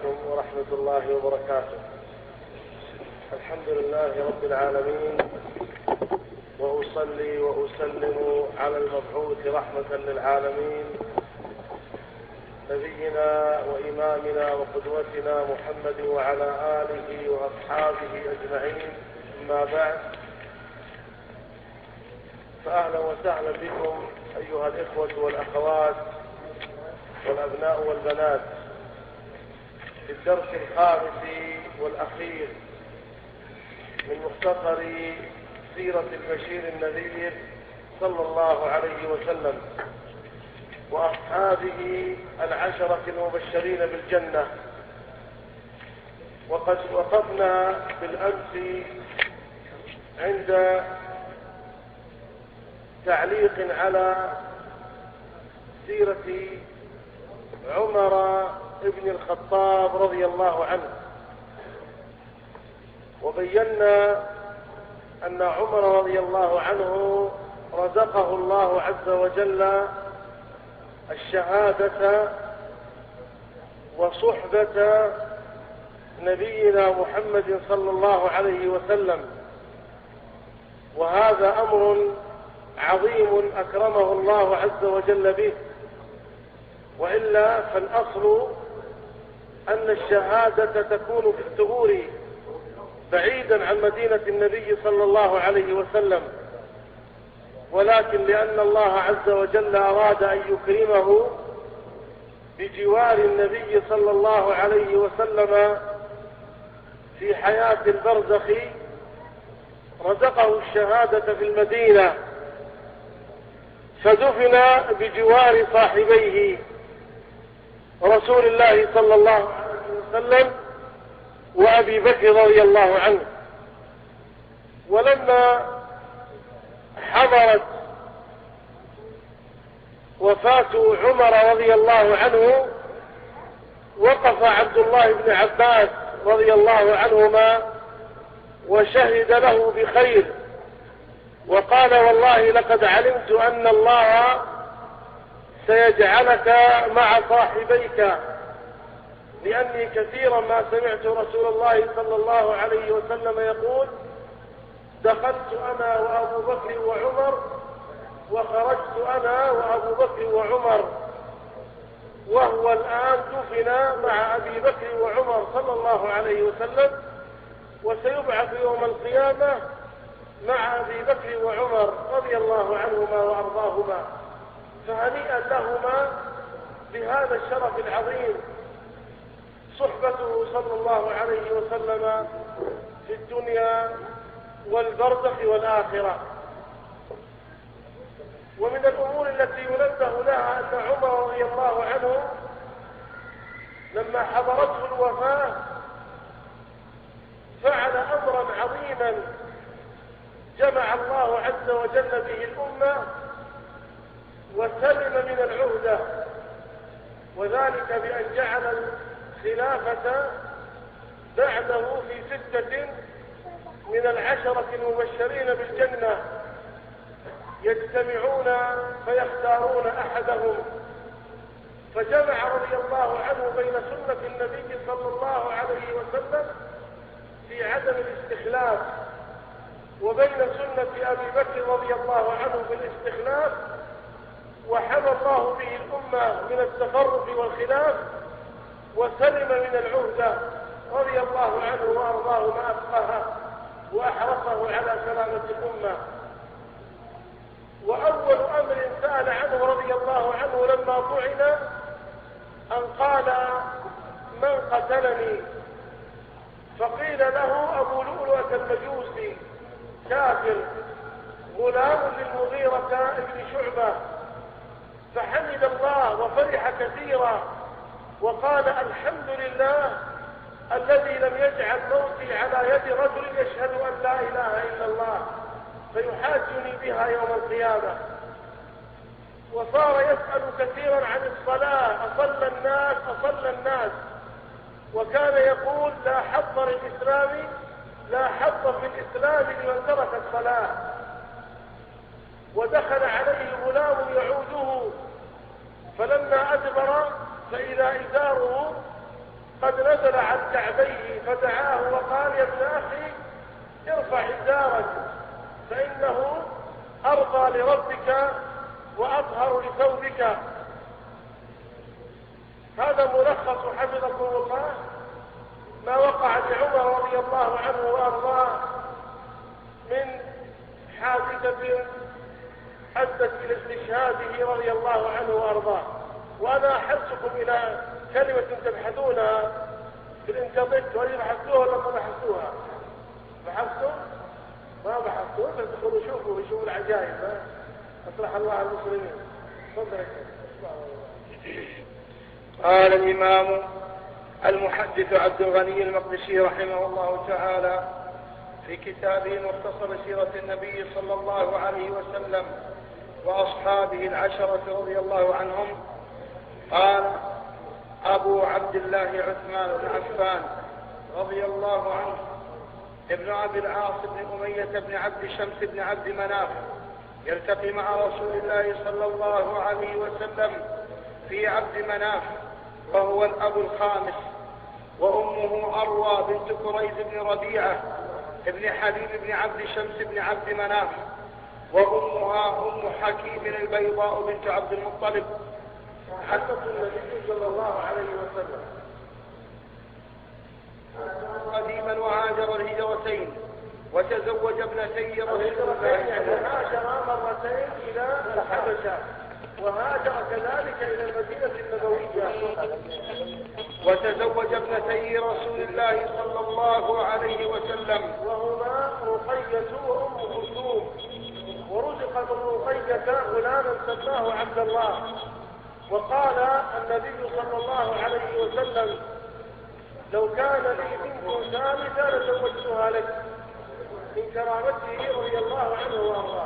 عليكم ورحمة الله وبركاته. الحمد لله رب العالمين، وأصلي وأسلم على المبعوث رحمة للعالمين نبينا وإمامنا وقدوتنا محمد وعلى آله وأصحابه أجمعين. أما بعد، فأهلا وسهلا بكم أيها الإخوة والأخوات والأبناء والبنات في الدرس الخامس والأخير من مختصر سيرة البشير النذير صلى الله عليه وسلم وأصحابه العشرة المبشرين بالجنة. وقد وقفنا بالأمس عند تعليق على سيرة عمر ابن الخطاب رضي الله عنه، وبينا أن عمر رضي الله عنه رزقه الله عز وجل الشهادة وصحبة نبينا محمد صلى الله عليه وسلم، وهذا أمر عظيم أكرمه الله عز وجل به، وإلا فالأصل أن الشهادة تكون في الثغور بعيدا عن مدينة النبي صلى الله عليه وسلم، ولكن لأن الله عز وجل أراد أن يكرمه بجوار النبي صلى الله عليه وسلم في حياة البرزخ رزقه الشهادة في المدينة، فدفن بجوار صاحبيه رسول الله صلى الله عليه وسلم وأبي بكر رضي الله عنه. ولما حضرت وفاة عمر رضي الله عنه وقف عبد الله بن عباس رضي الله عنهما وشهد له بخير، وقال: والله لقد علمت أن الله سيجعلك مع صاحبيك، لأني كثيرا ما سمعت رسول الله صلى الله عليه وسلم يقول: دخلت أنا وأبو بكر وعمر وخرجت أنا وأبو بكر وعمر، وهو الآن دفن مع أبي بكر وعمر صلى الله عليه وسلم، وسيبعث يوم القيامة مع أبي بكر وعمر رضي الله عنهما وأرضاهما. فهنيئا لهما بهذا الشرف العظيم، صحبته صلى الله عليه وسلم في الدنيا والبرزخ والآخرة. ومن الأمور التي ينبه لها أن عمر رضي الله عنه لما حضرته الوفاة فعل أمرا عظيما جمع الله عز وجل به الأمة وسلم من العهدة، وذلك بأن جعل الخلافة بعده في 6 من العشرة المبشرين بالجنة يجتمعون فيختارون أحدهم، فجمع رضي الله عنه بين سنة النبي صلى الله عليه وسلم في عدم الاستخلاف وبين سنة أبي بكر رضي الله عنه بالاستخلاف، وحمى الله به الأمة من التفرق والخلاف وسلم من العهدة رضي الله عنه وأرضاه ما أبقاه وأحرصه على سلامة الأمة. وأول أمر سأل عنه رضي الله عنه لما طعن أن قال: من قتلني؟ فقيل له: أبو لؤلؤة المجوسي كافر غلام للمغيرة بن شعبة. فحمد الله وفرح كثيرا وقال: الحمد لله الذي لم يجعل موتي على يد رجل يشهد أن لا إله إلا الله فيحاجني بها يوم القيامة. وصار يسأل كثيرا عن الصلاة: أصلى الناس، وكان يقول: لا حظ في الإسلام لمن ترك الصلاة. ودخل عليه غلام يعوده، فلما أدبر فإذا إزاره قد نزل عن كعبيه فدعاه وقال: يا ابن أخي ارفع إزارك فإنه أرضى لربك وأطهر لثوبك. هذا ملخص حفظكم الله ما وقع لعمر رضي الله عنه وأرضاه من حادثة أدت إلى استشهاده رضي الله عنه وأرضاه. وأنا أحثكم إلى كلمة تبحثونها في الإنترنت، وإذا بحثتوها لما بحثتوها بحثتم ما بحثتوا، فادخلوا شوفوا العجائب. أصلح الله المسلمين. تفضل. قال الإمام المحدث عبد الغني المقدسي رحمه الله تعالى في كتابه مختصر سيرة النبي صلى الله عليه وسلم وأصحابه العشرة رضي الله عنهم، قال أبو عبد الله عثمان بن عفان رضي الله عنه ابن أبي العاص بن أمية بن عبد شمس بن عبد مناف يلتقي مع رسول الله صلى الله عليه وسلم في عبد مناف، وهو الأب الخامس، وأمه أروى بنت كريز بن ربيعة ابن حبيب بن عبد شمس بن عبد مناف، وأمها أم حكيم البيضاء بنت عبد المطلب. حدث النبي صلى الله عليه وسلم قديما وهاجر الهجرتين وتزوج ابنتي رسول الله يعني هاجر مرتين إلى الحبشة، وهاجر كذلك إلى المدينة النبوية، وتزوج ابنتي رسول الله صلى الله عليه وسلم، وهما رقية وأم كلثوم. ورزق من رقية غلاما سماه عبد الله. وقال النبي صلى الله عليه وسلم: لو كان لي بنت ثالثة لزوجتها لك، من كرامته رضي الله عنه وارضاه.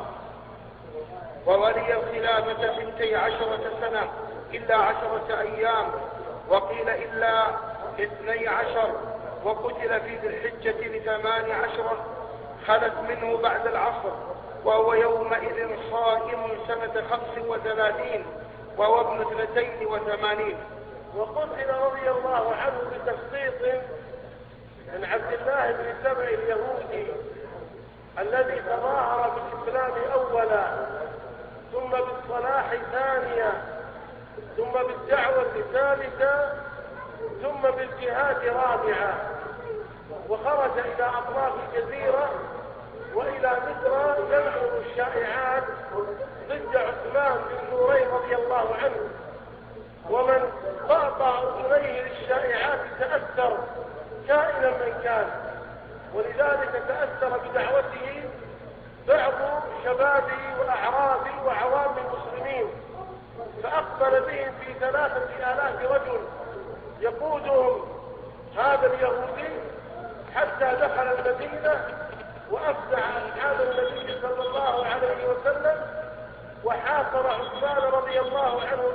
وولي الخلافة 12 سنة إلا 10 أيام، وقيل إلا 12، وقتل في ذي الحجة ل18 خلت منه بعد العصر، وهو يومئذ صائم سنة 35 وهو ابن 82. وقتل رضي الله عنه بتسقيط من عبد الله بن سبع اليهودي الذي تظاهر بالإسلام أولا، ثم بالصلاح ثانيا، ثم بالدعوة ثالثا، ثم بالجهاد رابعا، وخرج إلى أطراف الجزيرة وإلى مصر ينشر الشائعات ضد عثمان بن نورين رضي الله عنه. ومن قاطع أذنيه للشائعات تأثر كائنا من كان، ولذلك تأثر بدعوته بعض شباب وأعراب وعوام المسلمين، فأقبل بهم في 3000 رجل يقودهم هذا اليهودي حتى دخل المدينة وأفزع أصحاب النبي صلى الله عليه وسلم، وحاصر عثمان رضي الله عنه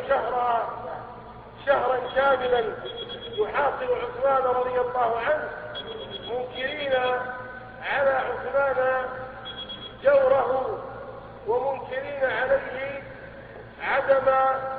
شهرا كاملا يحاصر عثمان رضي الله عنه، منكرين على عثمان جوره، ومنكرين عليه عدم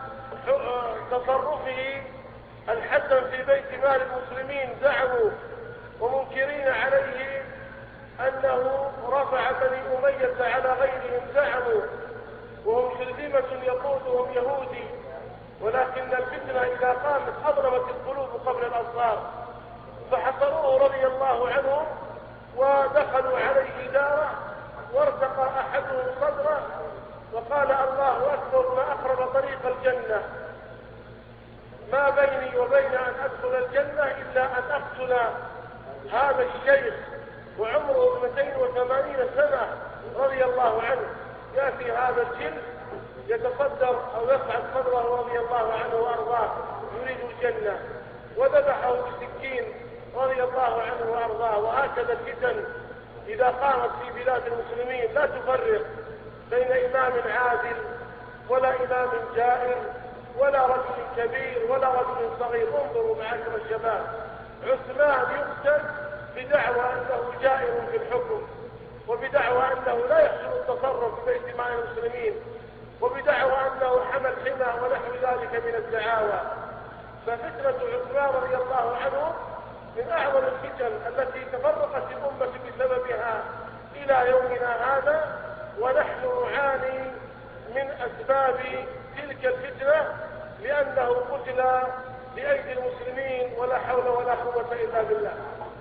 تصرفه الحسن في بيت مال المسلمين زعموا، ومنكرين عليه أنه رفع بني أمية على غيرهم زعموا، وهم شرذمة يقودهم يهودي، ولكن الفتنة إذا قامت أضرمت القلوب قبل الأبصار، فحصروه رضي الله عنه ودخلوا عليه داره، وارتقى أحدهم صدره وقال: الله أكبر، ما أقرب طريق الجنة، ما بيني وبين أن أدخل الجنة إلا أن أقتل هذا الشيخ وعمره 82 سنة رضي الله عنه، يأتي هذا الجن يتصدر أو يصعد صدره رضي الله عنه وأرضاه يريد الجنة، وذبحه بسكين رضي الله عنه وأرضاه. وهكذا الفتن إذا قامت في بلاد المسلمين لا تفرق بين إمام عادل ولا إمام جائر ولا رجل كبير ولا رجل صغير. انظروا معاشر الشباب، عثمان يقتل بدعوى أنه جائر في الحكم، وبدعوى أنه لا يحسن التصرف في بيت مال المسلمين، وبدعوى أنه حمل حمى ونحو ذلك من الدعاوى. ففتنة عثمان رضي الله عنه من أعظم الفتن التي تفرقت الأمة بسببها إلى يومنا هذا، ونحن نعاني من أسباب تلك الفتنة لأنه قتل بأيدي المسلمين، ولا حول ولا قوة إلا بالله.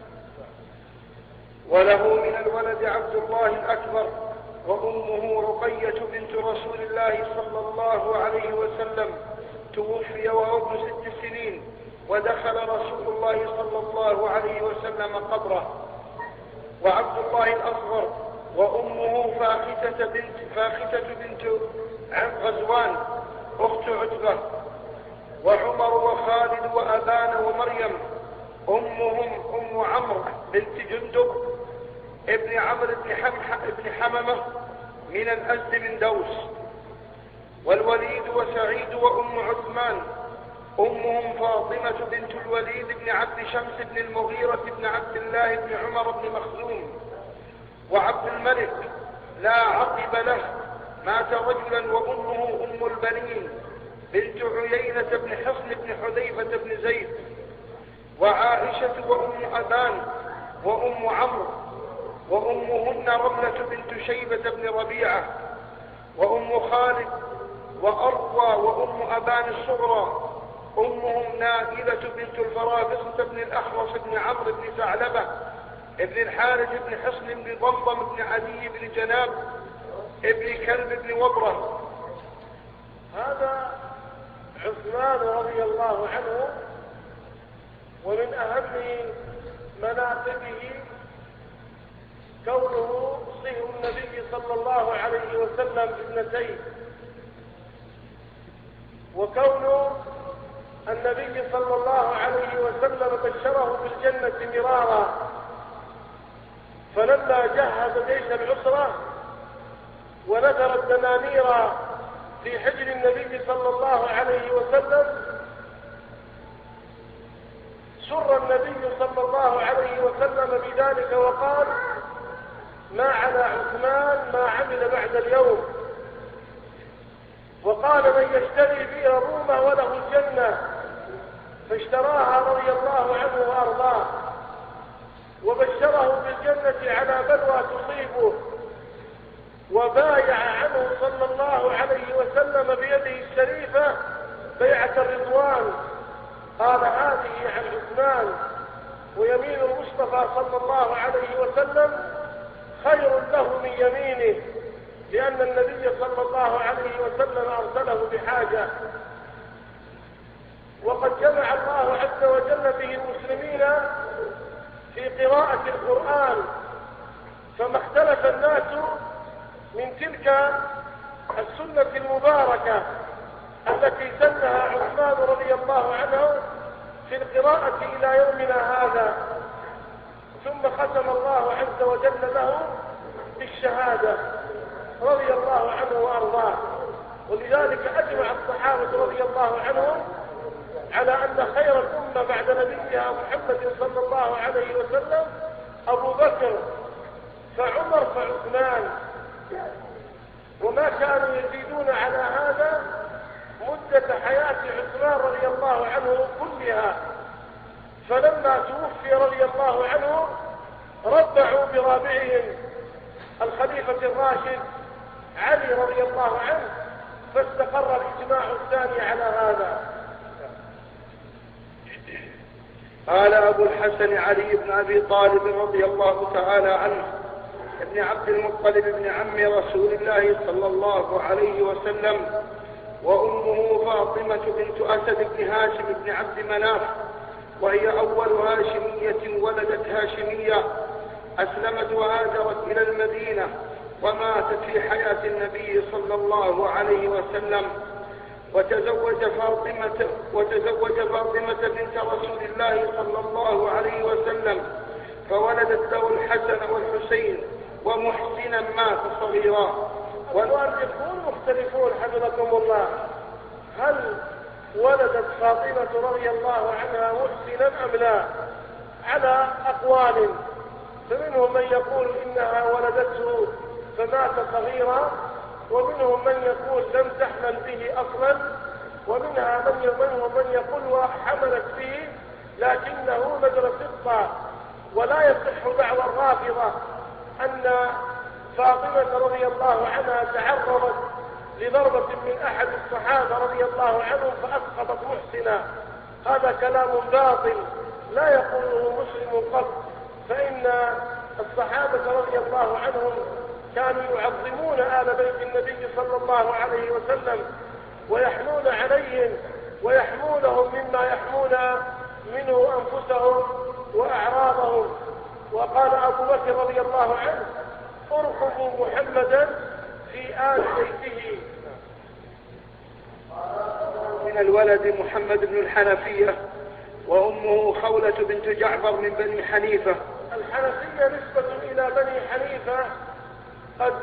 وله من الولد عبد الله الأكبر وأمه رقية بنت رسول الله صلى الله عليه وسلم، توفي وهو ابن 6 سنين، ودخل رسول الله صلى الله عليه وسلم قبره. وعبد الله الأصغر وأمه فاختة بنت غزوان أخت عتبة، وعمر وخالد وأبان ومريم، أمهم أم عمرو بنت جندب ابن عمرو بن حممة من الأزد من دوس، والوليد وسعيد وأم عثمان، أمهم فاطمة بنت الوليد بن عبد شمس بن المغيرة بن عبد الله بن عمر بن مخزوم. وعبد الملك لا عقب له مات رجلا، وأمه أم البنين بنت عيينة بن حصن بن حذيفة بن زيد. وعائشة وأم أبان وأم عمرو، وأمهن رملة بنت شيبة بن ربيعة، وأم خالد وأروى وأم أبان الصغرى، أمهم نائلة بنت الفرافصة بن الأحوص بن عمرو بن ثعلبة ابن الحارث بن حصن بن ضمضم بن عدي بن جناب ابن كلب بن وبرة. هذا عثمان رضي الله عنه، ومن أهم مناقبه كونه صهر النبي صلى الله عليه وسلم ابنتين، وكون النبي صلى الله عليه وسلم بشره بالجنة مرارا، فلما جهز جيش العسرة ونذر الدنانير في حجر النبي صلى الله عليه وسلم، سر النبي صلى الله عليه وسلم بذلك وقال: ما على عثمان ما عمل بعد اليوم. وقال: من يشتري بئر رومة وله الجنة، فاشتراها رضي الله عنه وأرضاه، وبشره بالجنة على بلوى تصيبه، وبايع عنه صلى الله عليه وسلم بيده الشريفة بيعة الرضوان. قال: هذه عن عثمان، ويمين المصطفى صلى الله عليه وسلم خير له من يمينه، لأن النبي صلى الله عليه وسلم أرسله بحاجة. وقد جمع الله عز وجل به المسلمين في قراءة القرآن، فما اختلف الناس من تلك السنة المباركة التي سنها عثمان رضي الله عنه في القراءة إلى يومنا هذا، ثم ختم الله عز وجل له بالشهادة رضي الله عنه وأرضاه. ولذلك أجمع الصحابة رضي الله عنهم على أن خير الأمة بعد نبيها محمد صلى الله عليه وسلم أبو بكر، فعمر، فعثمان. وما كانوا يزيدون على هذا مدة حياة عثمان رضي الله عنه كلها، فلما توفي رضي الله عنه ربعوا برابعهم الخليفة الراشد علي رضي الله عنه، فاستقر الإجماع الثاني على هذا. قال أبو الحسن علي بن أبي طالب رضي الله تعالى عنه ابن عبد المطلب بن عم رسول الله صلى الله عليه وسلم، وأمه فاطمة بنت أسد بن هاشم بن عبد مناف، وهي أول هاشمية ولدت هاشمية، أسلمت وهاجرت إلى المدينة، وماتت في حياة النبي صلى الله عليه وسلم. وتزوج فاطمة بنت رسول الله صلى الله عليه وسلم، فولدت له الحسن والحسين، ومحسنا مات صغيرا. والمؤرخون مختلفون حفظكم الله، هل ولدت فاطمة رضي الله عنها محسنا أم لا؟ على أقوال، فمنهم من يقول إنها ولدته فمات صغيرا، ومنهم من يقول لم تحمل به أصلا ومنها من يقول وحملت به لكنه نزل صدقا. ولا يصح دعوى الرافضة أن فاطمة رضي الله عنها تعرضت لضربة من أحد الصحابة رضي الله عنهم فأسقطت محسنا. هذا كلام باطل لا يقوله مسلم قط، فإن الصحابة رضي الله عنهم كانوا يعظمون آل بيت النبي صلى الله عليه وسلم ويحنون عليهم ويحمونهم مما يحمون منه أنفسهم وأعراضهم. وقال أبو بكر رضي الله عنه: ارقبوا محمدا في آل بيته. من الولد محمد بن الحنفية وأمه خولة بنت جعفر من بني حنيفة. الحنفية نسبة إلى بني حنيفة قد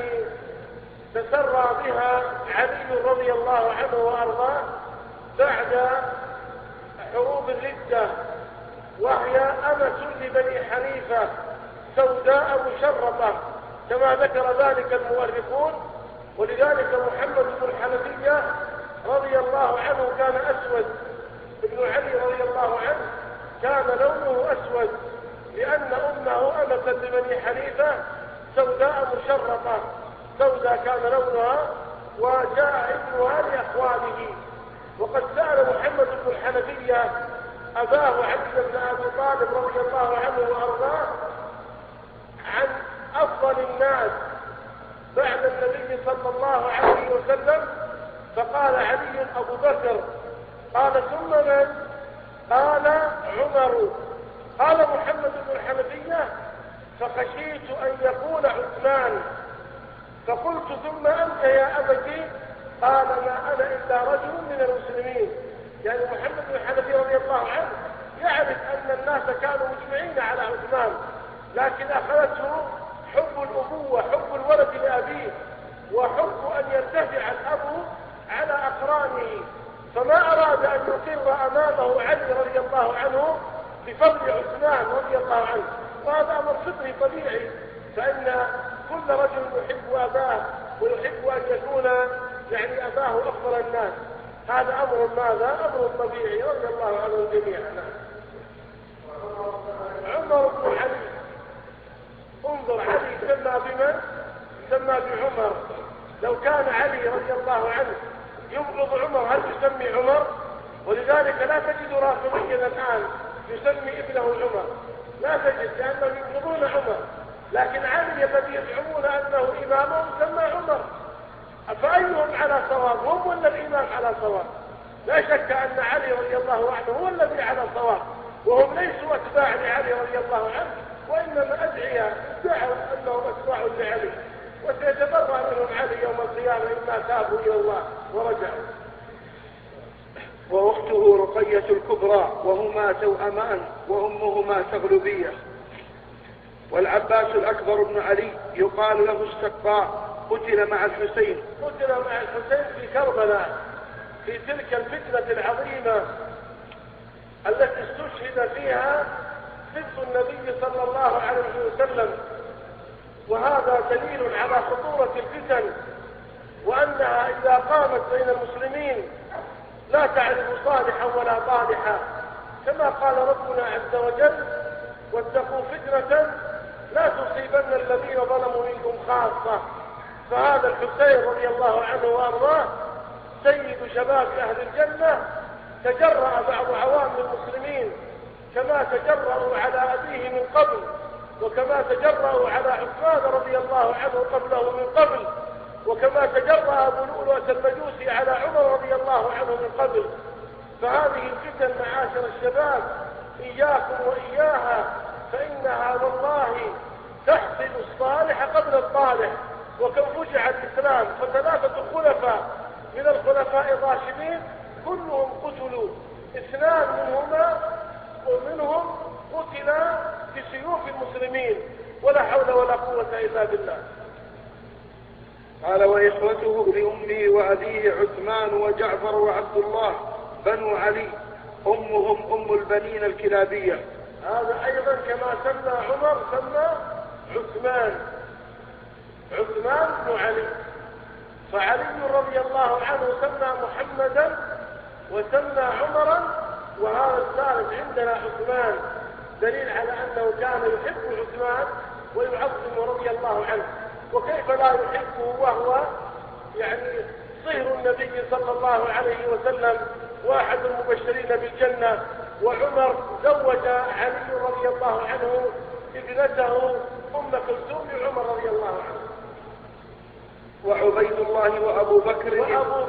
تسرى بها علي رضي الله عنه وأرضاه بعد حروب الردة، وهي أمة لبني حنيفة سوداء مشرقة كما ذكر ذلك المؤرخون. ولذلك محمد بن الحنفية رضي الله عنه كان أسود، ابن علي رضي الله عنه كان لونه أسود لأن أمه أمة لبني حنيفة سوداء مشرقة، سوداء كان لونها، وجاء ابنها لأخواله. وقد سأل محمد بن الحنفية أباه علي بن أبي طالب رضي الله عنه وأرضاه عن أفضل الناس بعد النبي صلى الله عليه وسلم، فقال علي أبو بكر. قال ثم من؟ قال عمر. قال محمد بن الحنفية: فخشيت أن يقول عثمان، فقلت ثم أنت يا أبتي؟ قال: ما أنا إلا رجل من المسلمين. يعني محمد بن الحنفية رضي الله عنه يعرف أن الناس كانوا مجمعين على عثمان، لكن أخذته حب الأبوة، حب الولد لأبيه، وحب أن يرتفع الأب على أقرانه، فما أراد أن يقر أمامه علي رضي الله عنه بفضل عثمان رضي الله عنه. وهذا أمر فطري طبيعي، فإن كل رجل يحب أباه ويحب أن يكون أباه أفضل الناس. هذا أمر ماذا؟ أمر طبيعي رضي الله عنه جميعا. عمر بن علي، انظر، علي سمى بمن؟ سمى بعمر. لو كان علي رضي الله عنه يبغض عمر هل يسمي عمر؟ ولذلك لا تجد رافضيا الآن يسمي ابنه عمر، لا تجد، لأنهم يبغضون عمر. لكن علي الذي يزعمون أنه إمامهم سمى عمر. فأيهم على صواب، هم ولا الإمام على صواب؟ لا شك أن علي رضي الله عنه هو الذي على صواب، وهم ليسوا أتباع لعلي رضي الله عنه، وإنما أدعياء ادعوا أنهم أتباع لعلي، وسيتبرأ منهم علي يوم القيامة إما تابوا إلى الله ورجعوا. وأخته رقية الكبرى، وهما توأمان، وأمهما تغلبية. والعباس الأكبر بن علي يقال له السقاء، قتل مع الحسين. قتل مع الحسين في كربلاء في تلك الفتنة العظيمة التي استشهد فيها سبط النبي صلى الله عليه وسلم. وهذا دليل على خطورة الفتن، وأنها إذا قامت بين المسلمين لا تعرف صالحا ولا طالحا، كما قال ربنا عز وجل: واتقوا فتنة لا تصيبن الذين ظلموا منكم خاصة. فهذا الحسين رضي الله عنه وأرضاه سيد شباب أهل الجنة، تجرأ بعض عوام المسلمين كما تجرأوا على أبيه من قبل، وكما تجرأوا على عثمان رضي الله عنه قبله من قبل، وكما تجرأ أبو لؤلؤة المجوسي على عمر رضي الله عنه من قبل. فهذه الفتن معاشر الشباب إياكم وإياها، فإنها والله تحسن الصالح قبل الطالح. وكم فجع الإسلام فثلاثة خلفاء من الخلفاء الراشدين كلهم قتلوا، 2 منهم قتلا بسيوف المسلمين، ولا حول ولا قوة إلا بالله. قال: وإخوته لأمه وأبيه عثمان وجعفر وعبد الله بنو علي، أمهم أم البنين الكلابية. هذا أيضا كما سمى عمر سمى عثمان بن علي. فعلي رضي الله عنه سمى محمدا وسمى عمرا، وهذا الثالث عندنا عثمان، دليل على أنه كان يحب عثمان ويعظم رضي الله عنه. وكيف لا يحبه وهو يعني صهر النبي صلى الله عليه وسلم، واحد المبشرين بالجنة. وعمر زوج علي رضي الله عنه ابنته أم كلثوم لعمر رضي الله عنه. وعبيد الله وأبو بكر.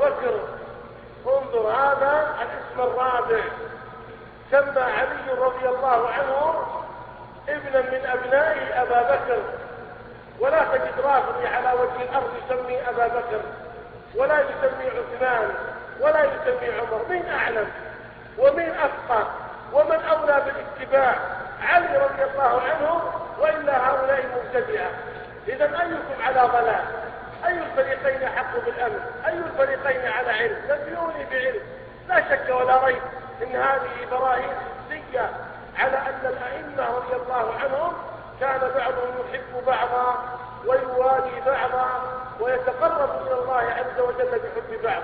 انظر هذا الاسم الرابع، سمى علي رضي الله عنه ابنا من أبنائه أبا بكر، ولا تجد رافضي على وجه الأرض يسمي أبا بكر ولا يسمي عثمان ولا يسمي عمر. من أعلم ومن أفقه ومن أولى بالاتباع؟ علي رضي الله عنه، وإلا هؤلاء مبتدعة. إذا أيكم على ضلال؟ أي الفريقين حق بالأمن؟ أي الفريقين على علم؟ نبئوني بعلم. لا شك ولا ريب إن هذه براهين حسية على أن الأئمة رضي الله عنهم كان بعضهم يحب بعضا ويوالي بعضا ويتقرب إلى الله عز وجل بحب بعض.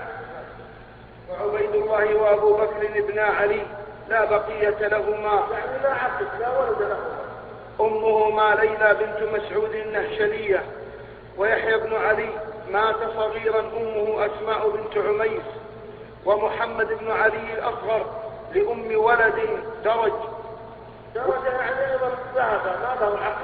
وعبيد الله وأبو بكر ابنا علي لا بقية لهما، يعني لا عقد لا ولد لهما. أمهما ليلى بنت مسعود النهشلية. ويحيى بن علي مات صغيرا، أمه أسماء بنت عميس. ومحمد بن علي الأصغر لأم ولد درج يعني أيضا ذهب ما له عقل.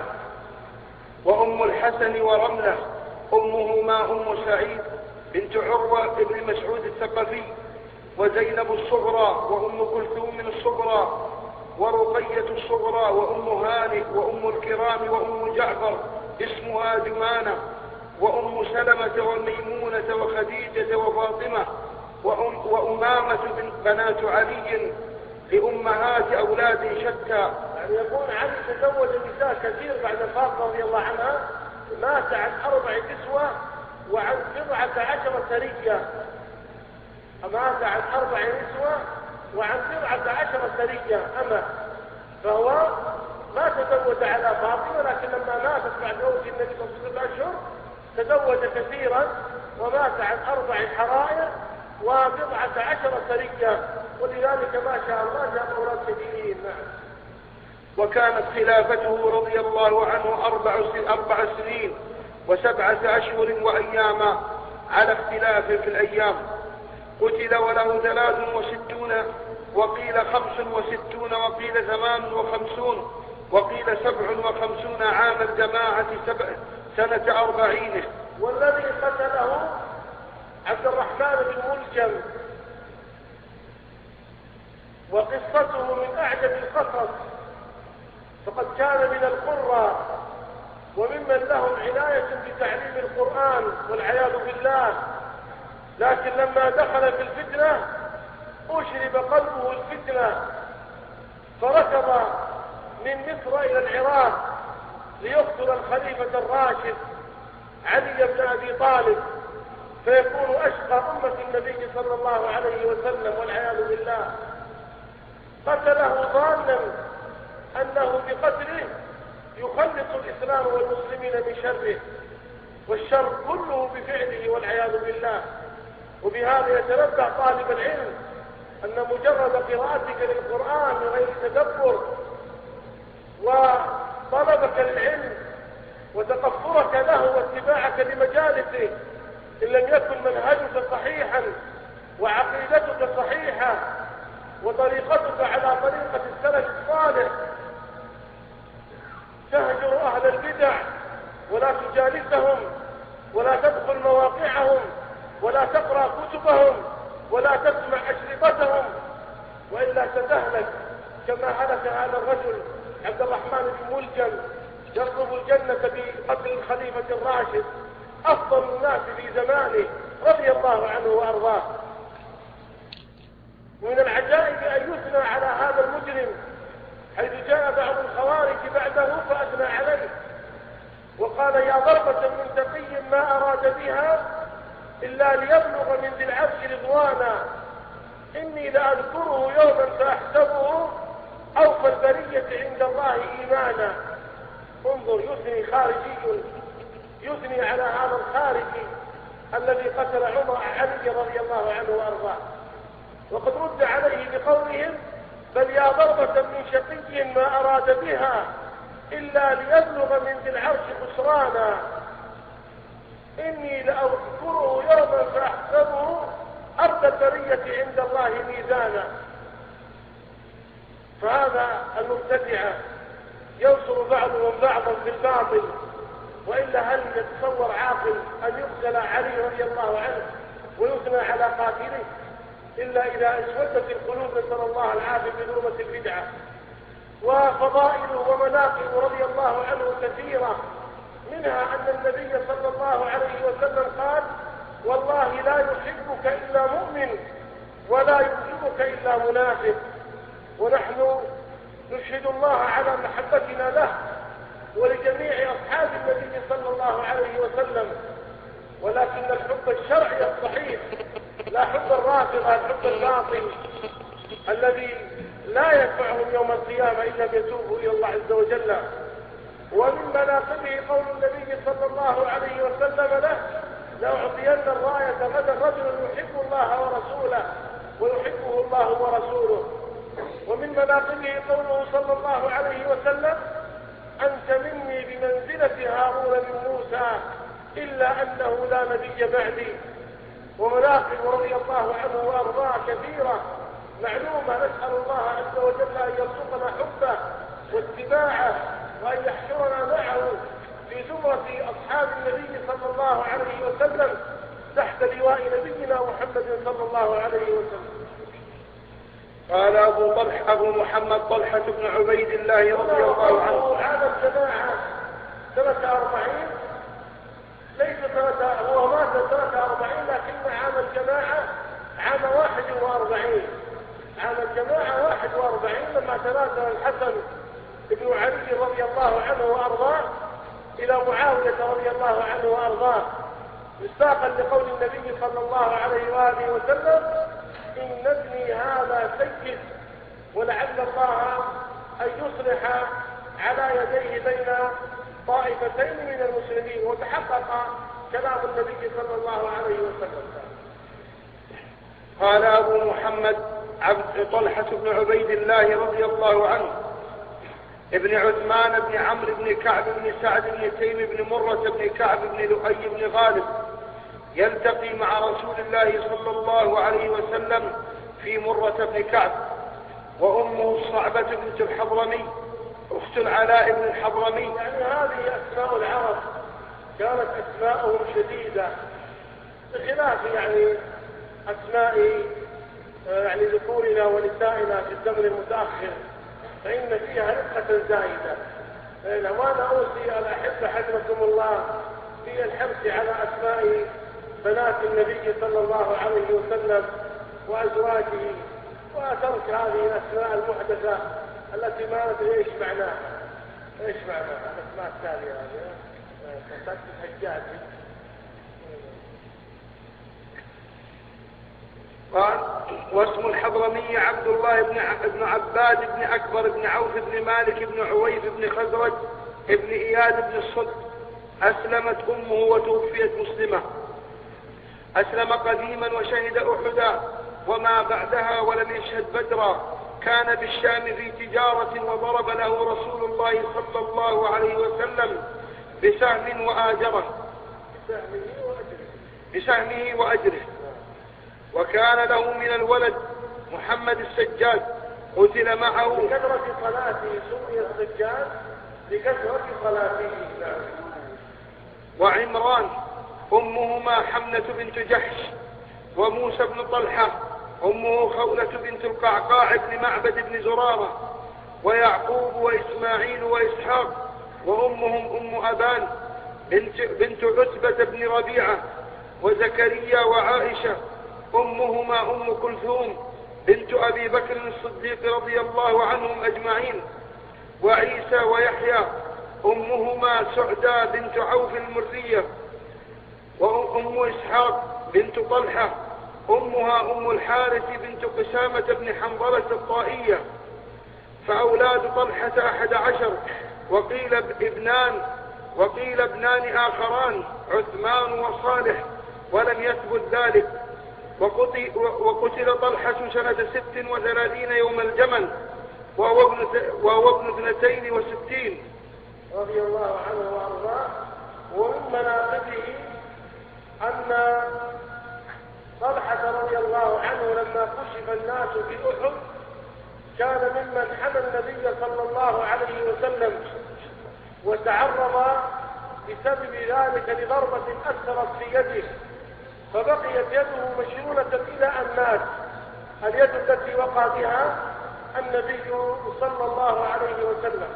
وأم الحسن ورملة. أمهما أم سعيد بنت عروة بن مسعود الثقفي. وزينب الصغرى وأم كلثوم الصغرى. ورقية الصغرى وأم هانئ وأم الكرام وأم جعفر اسمها جمانة. وأم سلمة وميمونة وخديجة وفاطمة وأمامة بنات علي لأمهات أولاد شتى. يعني يقول علي تزوج نساء كثير بعد فاطمة رضي الله عنها، مات عن 4 نسوة وعن 17 سرية. مات عن 4 نسوة وعن 17 سرية أما، فهو ما تزوج على فاطمة، لكن لما ماتت بعد موت النبي صلى الله عليه وسلم تزوج كثيرا ومات عن 4 حرائر و17 سرية، ولذلك ما شاء الله جاء أولاد كثيرين. وكانت خلافته رضي الله عنه 4 سنين و7 أشهر وأياما على اختلاف في الأيام. قتل وله 63 وقيل 65 وقيل 58 وقيل 57 عام الجماعة سنة 40. والذي قتله عبد الرحمن بن ملجم، وقصته من أعجب القصص، فقد كان من القراء وممن لهم عناية بتعليم القرآن والعياذ بالله، لكن لما دخل في الفتنة أشرب قلبه الفتنة، فركض من مصر إلى العراق ليقتل الخليفة الراشد علي بن أبي طالب، فيكون أشقى أمة النبي صلى الله عليه وسلم والعياذ بالله. قتله ظانا أنه بقتله يخلص الإسلام والمسلمين من شره، والشر كله بفعله والعياذ بالله. وبهذا يتنبه طالب العلم أن مجرد قراءتك للقرآن بغير تدبر وطلبك للعلم وتقفرك له واتباعك لمجالسه، إن لم يكن منهجك صحيحا وعقيدتك صحيحة وطريقتك على طريقة السلف الصالح، تهجر أهل البدع ولا تجالسهم ولا تدخل مواقعهم ولا تقرأ كتبهم ولا تسمع أشرطتهم، وإلا ستهلك كما هلك هذا الرجل عبد الرحمن بن ملجم يطلب الجنة بقتل الخليفة الراشد أفضل الناس في زمانه رضي الله عنه وأرضاه. ومن العجائب أن يثنى على هذا المجرم، حيث جاء بعض الخوارج بعده فأثنى عليه وقال: يا ضربة من تقي ما أراد بها إلا ليبلغ من ذي العرش رضوانا، إني لأذكره يوما فأحسبه أوفى البرية عند الله إيمانا. انظر، يثني خارجي يثني على هذا الخارجي الذي قتل علي رضي الله عنه وأرضاه. وقد رد عليه بقولهم بل يا ضربة من شقي ما أراد بها إلا ليبلغ من ذي العرش خسرانا، إني لأذكره يوما فأحسبه أرض البرية عند الله ميزانا. فهذا المبتدعة ينصر بعضهم بعضا في الباطل، وإلا هل يتصور عاقل أن يقتل علي رضي الله عنه ويثنى على قاتله إلا إذا اسودت القلوب، نسأل الله العافية بظلمة البدعة. وفضائله ومناقب رضي الله عنه كثيرة، منها أن النبي صلى الله عليه وسلم قال والله لا يحبك إلا مؤمن ولا يبغضك إلا منافق. ونحن نشهد الله على محبتنا له ولجميع أصحاب النبي صلى الله عليه وسلم، ولكن الحب الشرعي الصحيح، لا حب الرافضة الحب الباطل الذي لا ينفعهم يوم القيامة إلا يتوبوا إلى الله عز وجل. ومن مناقبه قول النبي صلى الله عليه وسلم له لأعطين الراية غدا رجل يحب الله ورسوله ويحبه الله ورسوله. ومن مناقبه قوله صلى الله عليه وسلم أنت مني بمنزلة هارون من موسى إلا أنه لا نبي بعدي. ومناقب رضي الله عنه وأرضاه كثيرة معلومة، نسأل الله عز وجل أن يرزقنا حبه واتباعه وأن يحشرنا معه في زمرة أصحاب النبي صلى الله عليه وسلم تحت لواء نبينا محمد صلى الله عليه وسلم. قال أبو محمد طلحة بن عبيد الله رضي الله عنه هذا الجماعة سنة 40 ليس سنة، هو مات سنة 40 لكن عام الجماعة عام 41. عام الجماعة 41 لما تنازل الحسن بن علي رضي الله عنه وأرضاه إلى معاوية رضي الله عنه وأرضاه، مصداقا لقول النبي صلى الله عليه وآله وسلم إن ابني هذا سيد ولعل الله أن يصلح على يديه بين طائفتين من المسلمين. وتحقق كلام النبي صلى الله عليه وسلم. قال أبو محمد طلحة بن عبيد الله رضي الله عنه ابن عثمان بن عمرو بن كعب بن سعد بن تيم بن مرة بن كعب بن لؤي بن غالب يلتقي مع رسول الله صلى الله عليه وسلم في مرة بن كعب، وأمه الصعبة بنت الحضرمي أخت العلاء بن الحضرمي. يعني هذه أسماء العرب كانت أسماءهم شديدة بخلاف يعني أسماء يعني ذكورنا ونسائنا في الزمن المتأخر، فإن فيها رقة زائدة. وأنا أوصي الأحبة حفظكم الله في الحرص على أسماء بنات النبي صلى الله عليه وسلم وأزواجه، وترك هذه الأسماء المحدثة التي ما ندري إيش معناها. الأسماء التالية هذه فتاة الحجاج. قال واسم الحضرمي عبد الله بن عباد بن أكبر بن عوف بن مالك بن عويف بن خزرج بن إياد بن الصد. أسلمت أمه وتوفيت مسلمة. أسلم قديما وشهد أحدا وما بعدها ولم يشهد بدرا. كان بالشام في تجارة وضرب له رسول الله صلى الله عليه وسلم بسهم وأجره. وكان له من الولد محمد السجاد قتل معه. لكثرة صلاته سمي السجاد لكثرة صلاته. وعمران أمهما حمنة بنت جحش. وموسى بن طلحة أمه خولة بنت القعقاع بن معبد بن زرارة. ويعقوب وإسماعيل وإسحاق. وأمهم أم أبان بنت عتبة بن ربيعة. وزكريا وعائشة أمهما أم كلثوم بنت أبي بكر الصديق رضي الله عنهم أجمعين. وعيسى ويحيى أمهما سعدى بنت عوف المرية. وأم إسحاق بنت طلحة أمها أم الحارث بنت قسامة بن حنظلة الطائية. فأولاد طلحة 11 وقيل ابنان آخران عثمان وصالح ولم يثبت ذلك. وقتل طلحة سنة 36 يوم الجمل وهو ابن 62. رضي الله عنه وأرضاه. ومن مناقبه أن طلحة رضي الله عنه لما كشف الناس في أحد كان ممن حمى النبي صلى الله عليه وسلم، وتعرض بسبب ذلك لضربة أثرت في يده، فبقيت يده مشلولة إلى أن مات. اليد التي وقع بها النبي صلى الله عليه وسلم.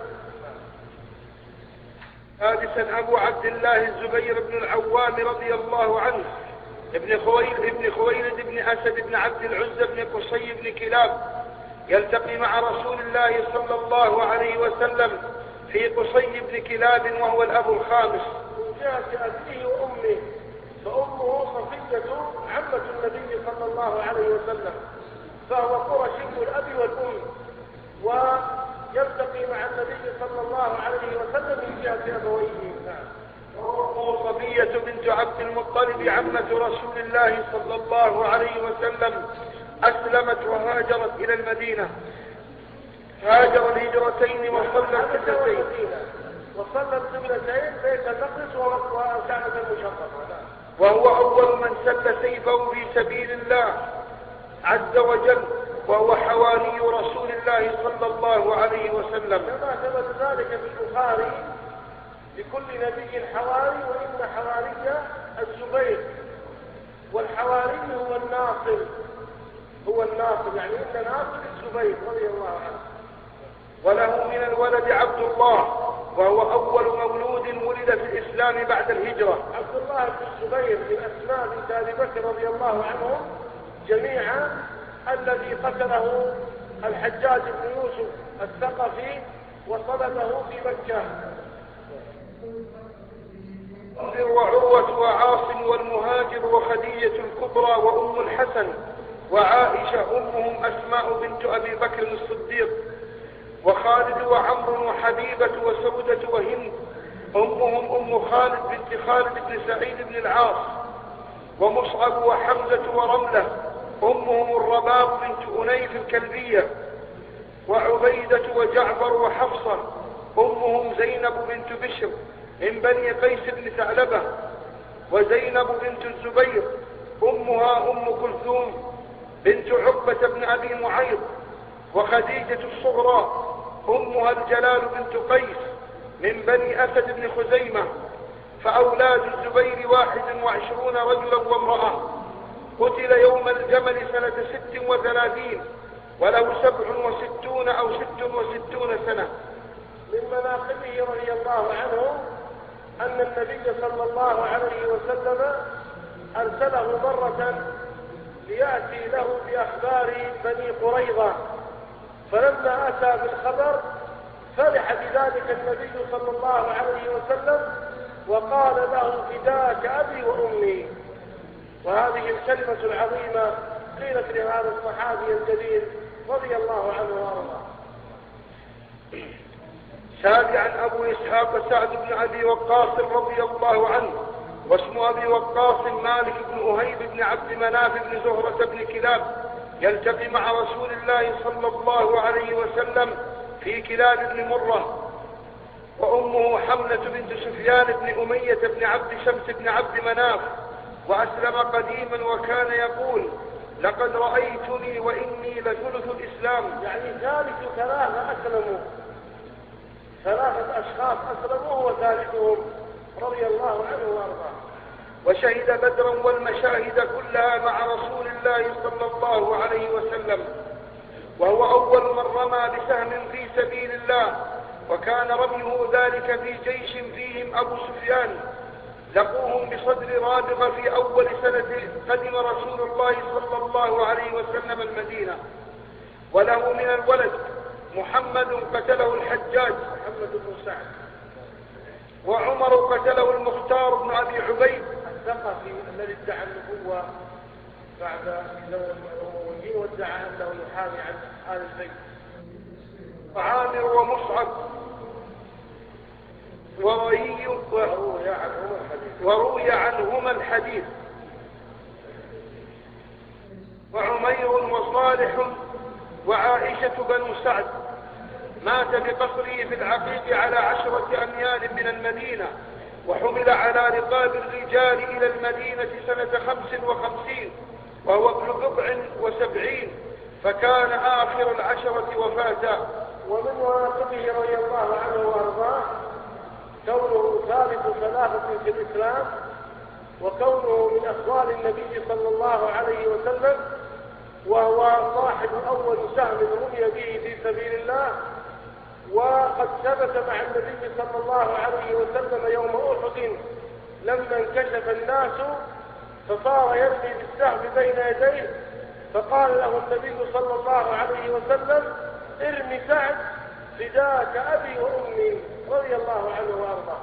سادسا أبو عبد الله الزبير بن العوام رضي الله عنه ابن خويلد بن أسد بن عبد العزى بن قصي بن كلاب يلتقي مع رسول الله صلى الله عليه وسلم في قصي بن كلاب وهو الأب الخامس. من جهة أبيه وأمه، فأمه صفية عمة النبي صلى الله عليه وسلم، فهو قرشي الأب والأم، ويلتقي مع النبي صلى الله عليه وسلم من جهة أبويه. وأمه صفية بنت عبد المطلب عمة رسول الله صلى الله عليه وسلم أسلمت وهاجرت إلى المدينة، هاجر الهجرتين وصلى القبلتين. وصلى القبلتين بيت المقدس وكعبة المشرفة، وهو أول من سل سيفه في سبيل الله عز وجل، وهو حواري رسول الله صلى الله عليه وسلم، كما ثبت ذلك في البخاري: لكل نبي حواري وإن حواري الزبير. والحواري هو الناصر، يعني إن ناصر الزبير رضي الله عنه. وله من الولد عبد الله، وهو أول مولود ولد في الإسلام بعد الهجرة. عبد الله بن الزبير من أسماء بنت أبي بكر رضي الله عنهم جميعا، الذي قتله الحجاج بن يوسف الثقفي وصلبه في مكة. وعروة وعاصم والمهاجر وخديجة الكبرى وأم الحسن وعائشة أمهم أسماء بنت أبي بكر الصديق، وخالد وعمر وحبيبة وسودة وهند أمهم أم خالد بنت خالد بن سعيد بن العاص، ومصعب وحمزة ورملة أمهم الرباب بنت أنيف الكلبية، وعبيدة وجعفر وحفصة أمهم زينب بنت بشر من بني قيس بن ثعلبة، وزينب بنت الزبير أمها أم كلثوم بنت عقبة بن أبي معيط، وخديجة الصغرى أمها الجلال بنت قيس من بني أسد بن خزيمة. فأولاد الزبير 21 رجلا وامرأة. قتل يوم الجمل سنة 36 وله 67 أو 66 سنة. من مناقبه رضي الله عنه أن النبي صلى الله عليه وسلم أرسله مرة ليأتي له بأخبار بني قريظة، فلما أتى بالخبر فرح بذلك النبي صلى الله عليه وسلم وقال له: فداك أبي وأمي. وهذه الكلمة العظيمة قيلت لهذا الصحابي الجليل رضي الله عنه وارضاه. سابعا أبو إسحاق سعد بن أبي وقاص رضي الله عنه، واسم أبي وقاص مالك بن أهيب بن عبد مناف بن زهرة بن كلاب، يلتقي مع رسول الله صلى الله عليه وسلم في كلاب بن مرة. وأمه حملة بنت سفيان بن أمية بن عبد شمس بن عبد مناف، وأسلم قديما وكان يقول: لقد رأيتني وإني لثلث الإسلام. يعني ثالث ثلاثة أسلموا، 3 أشخاص أسلموا هو ثالثهم رضي الله عنه وارضاه. وشهد بدرا والمشاهد كلها مع رسول الله صلى الله عليه وسلم، وهو أول من رمى بسهم في سبيل الله، وكان رميه ذلك في جيش فيهم أبو سفيان. لقوهم بصدر رابغة في أول سنة قدم رسول الله صلى الله عليه وسلم المدينة. وله من الولد محمد قتله الحجاج محمد بن سعد، وعمر قتله المختار بن أبي عبيد الثقفي الذي ادعى النبوة بعد الأمويين وادعى أنه يحامي عن آل البيت. وعامر ومصعب وروي عنهما الحديث، وعمير صالح وعائشة بن سعد. مات بقصره في العقيق على 10 أميال من المدينة، وحمل على رقاب الرجال إلى المدينة سنة 55 وهو ابن 77، فكان آخر 10 وفاة. ومن مواقفه رضي الله عنه وارضاه كونه ثالث ثلاثة في الإسلام، وكونه من أفضال النبي صلى الله عليه وسلم، وهو صاحب أول سهم رمي به في سبيل الله، وقد ثبت مع النبي صلى الله عليه وسلم يوم أحد لما انكشف الناس فصار يرمي بالسهم بين يديه، فقال له النبي صلى الله عليه وسلم: ارمي سعد فداك أبي وأمي، رضي الله عنه وأرضاه.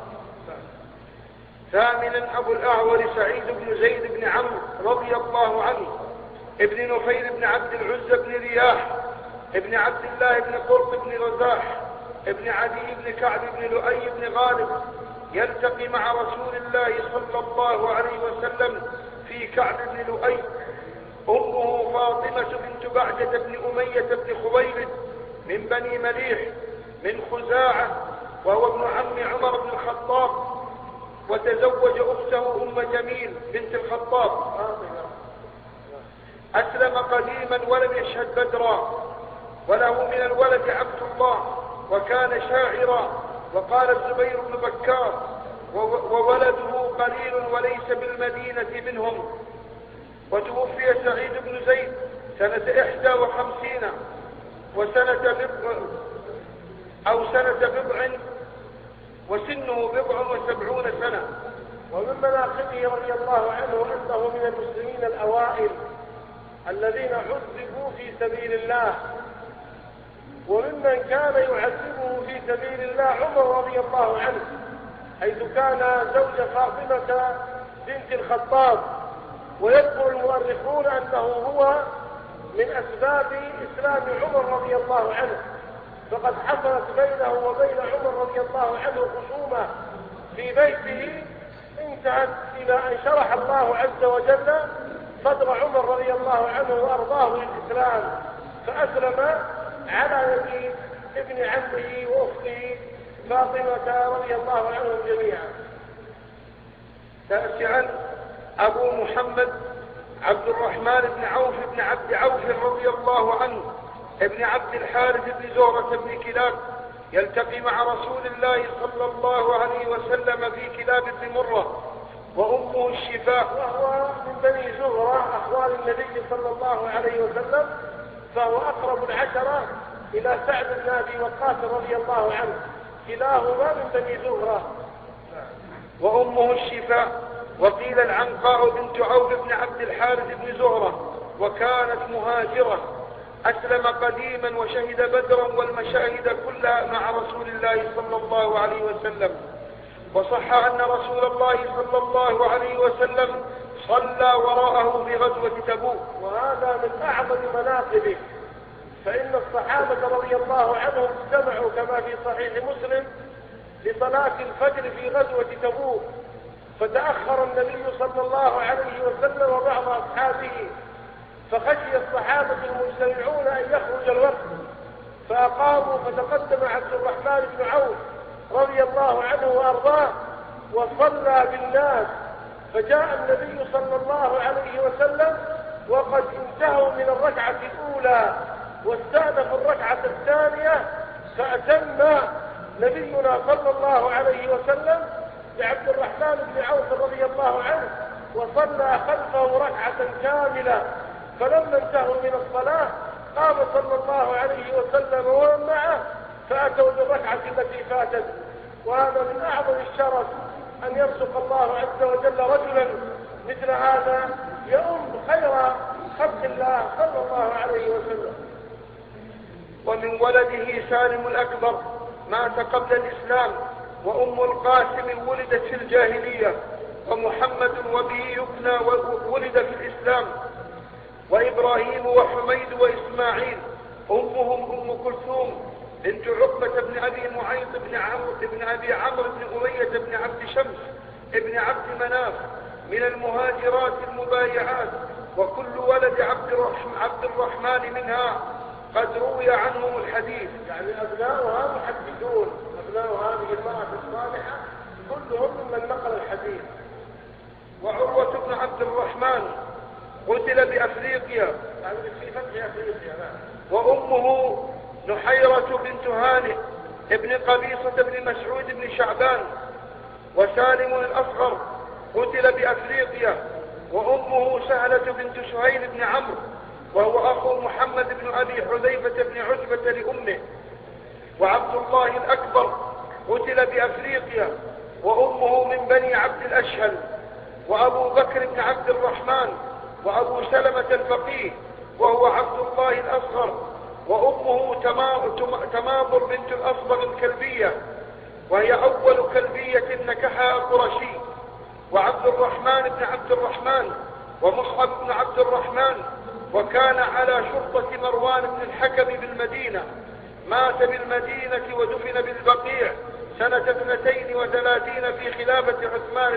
ثامنا أبو الأعور سعيد بن زيد بن عمرو رضي الله عنه، ابن نفيل بن عبد العزى بن رياح، ابن عبد الله بن قرط بن رزاح، ابن عدي بن كعب بن لؤي بن غالب، يلتقي مع رسول الله صلى الله عليه وسلم في كعب بن لؤي. أمه فاطمة بنت بعجة بن أمية بن خويلد من بني مليح من خزاعة، وهو ابن عم عمر بن الخطاب، وتزوج أخته أم جميل بنت الخطاب. أسلم قديما ولم يشهد بدرا، وله من الولد عبد الله، وكان شاعرا. وقال الزبير بن بكار: وولده قليل وليس بالمدينة منهم. وتوفي سعيد بن زيد سنة 51 سنة بضع وسنه 77 سنة. ومن مناقبه رضي الله عنه أنه من المسلمين الأوائل الذين عذبوا في سبيل الله، وممن كان يعذبه في سبيل الله عمر رضي الله عنه، حيث كان زوج فاطمة بنت الخطاب. ويذكر المؤرخون أنه هو من أسباب إسلام عمر رضي الله عنه، فقد حصلت بينه وبين عمر رضي الله عنه خصومة في بيته انتهت إلى أن شرح الله عز وجل صدر عمر رضي الله عنه وأرضاه للإسلام، فأسلم على يد ابن عمه وأخته فاطمة رضي الله عنهم جميعا. تاسعا أبو محمد عبد الرحمن بن عوف بن عبد عوف رضي الله عنه، ابن عبد الحارث بن زهرة بن كلاب، يلتقي مع رسول الله صلى الله عليه وسلم في كلاب بن مرة، وأمه الشفاء، وهو من بني زهرة أخوال النبي صلى الله عليه وسلم، فهو أقرب العشرة إلى سعد بن أبي وقاص رضي الله عنه، كلاهما من بني زهرة. وأمه الشفاء. وقيل العنقاء بنت عوف بن عبد الحارث بن زهرة، وكانت مهاجرة. أسلم قديما وشهد بدرا والمشاهد كلها مع رسول الله صلى الله عليه وسلم. وصح أن رسول الله صلى الله عليه وسلم صلى وراءه في غزوة تبوك، وهذا من أعظم مناقبه، فإن الصحابة رضي الله عنهم اجتمعوا كما في صحيح مسلم لصلاة الفجر في غزوة تبوك، فتأخر النبي صلى الله عليه وسلم وبعض أصحابه، فخشي الصحابة المجتمعون أن يخرج الوقت، فأقاموا، فتقدم عبد الرحمن بن عوف رضي الله عنه وأرضاه وصلى بالناس، فجاء النبي صلى الله عليه وسلم وقد انتهوا من الركعة الأولى واستأنفوا الركعة الثانية، فأتم نبينا صلى الله عليه وسلم بعبد الرحمن بن عوف رضي الله عنه وصلى خلفه ركعة كاملة. فلما انتهوا من الصلاة قام صلى الله عليه وسلم ومن معه فأتوا بالركعة التي فاتت. وهذا من أعظم الشرف أن يرزق الله عز وجل رجلا مثل هذا يؤم خير خلق الله صلى الله عليه وسلم. ومن ولده سالم الأكبر مات قبل الإسلام، وأم القاسم ولدت في الجاهلية، ومحمد وبه يبنى ولد في الإسلام، وإبراهيم وحميد وإسماعيل. أمهم أم كلثوم بنت عقبة بن أبي معيط بن أبي عمرو بن أمية بن عبد شمس بن عبد مناف من المهاجرات المبايعات. وكل ولد عبد عبد الرحمن منها قد روي عنهم الحديث. يعني أبناؤها محدثون، أبناء هذه المرأة الصالحة كلهم ممن نقل الحديث. وعروة بن عبد الرحمن قتل بأفريقيا، يعني في فتح أفريقيا. وأمه نحيرة بنت هانئ ابن قبيصة بن مسعود بن شعبان. وسالم الأصغر قتل بأفريقيا، وأمه سهلة بنت سهيل بن عمرو، وهو أخو محمد بن أبي حذيفة بن عتبة لأمه. وعبد الله الأكبر قتل بأفريقيا، وأمه من بني عبد الأشهل. وأبو بكر بن عبد الرحمن وأبو سلمة الفقيه وهو عبد الله الأصغر، وأمه تماضر بنت الأصبغ الكلبية، وهي أول كلبية نكحها قرشي. وعبد الرحمن بن عبد الرحمن ومصعب بن عبد الرحمن، وكان على شرطة مروان بن الحكم بالمدينة. مات بالمدينة ودفن بالبقيع سنة 32 في خلافة عثمان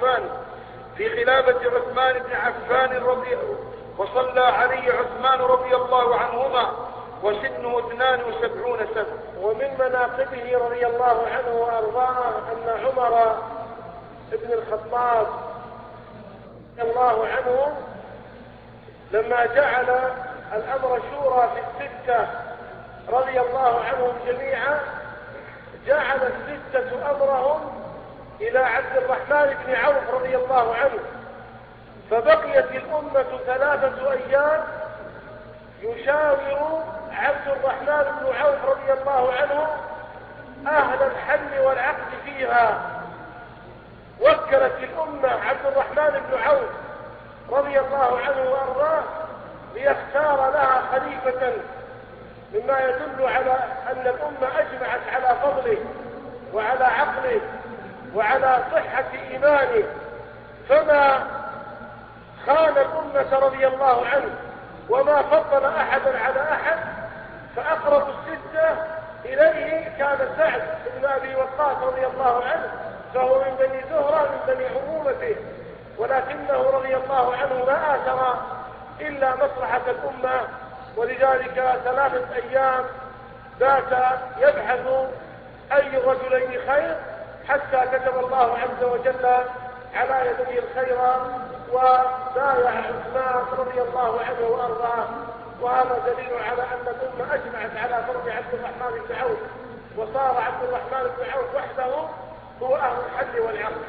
بن عفان وصلى عليه عثمان رضي الله عنهما وسنه 72 سنة. ومن مناقبه رضي الله عنه وأرضاه أن عمر بن الخطاب رضي الله عنه لما جعل الأمر شورى في الستة رضي الله عنهم جميعا، جعل الستة أمرهم إلى عبد الرحمن بن عوف رضي الله عنه، فبقيت الأمة 3 أيام يشاور عبد الرحمن بن عوف رضي الله عنه أهل الحل والعقد فيها. وكلت الأمة عبد الرحمن بن عوف رضي الله عنه وأرضاه ليختار لها خليفة، مما يدل على أن الأمة أجمعت على فضله وعلى عقله وعلى صحة إيمانه، فما خان الأمة رضي الله عنه وما فضل أحدا على أحد. فأقرب الستة إليه كان سعد بن أبي وقاص رضي الله عنه، فهو من بني زهرة من بني عمومته، ولكنه رضي الله عنه ما آثر إلا مصلحة الأمة. ولذلك 3 أيام بات يبحث أي رجلين خير، حتى كتب الله عز وجل على يديه الخير وبايع عثمان رضي الله عنه وأرضاه. وهذا دليل على أن الأمة أجمعت على فرض عبد الرحمن بن عوف، وصار عبد الرحمن بن عوف وحده هو أهل الحل والعقد.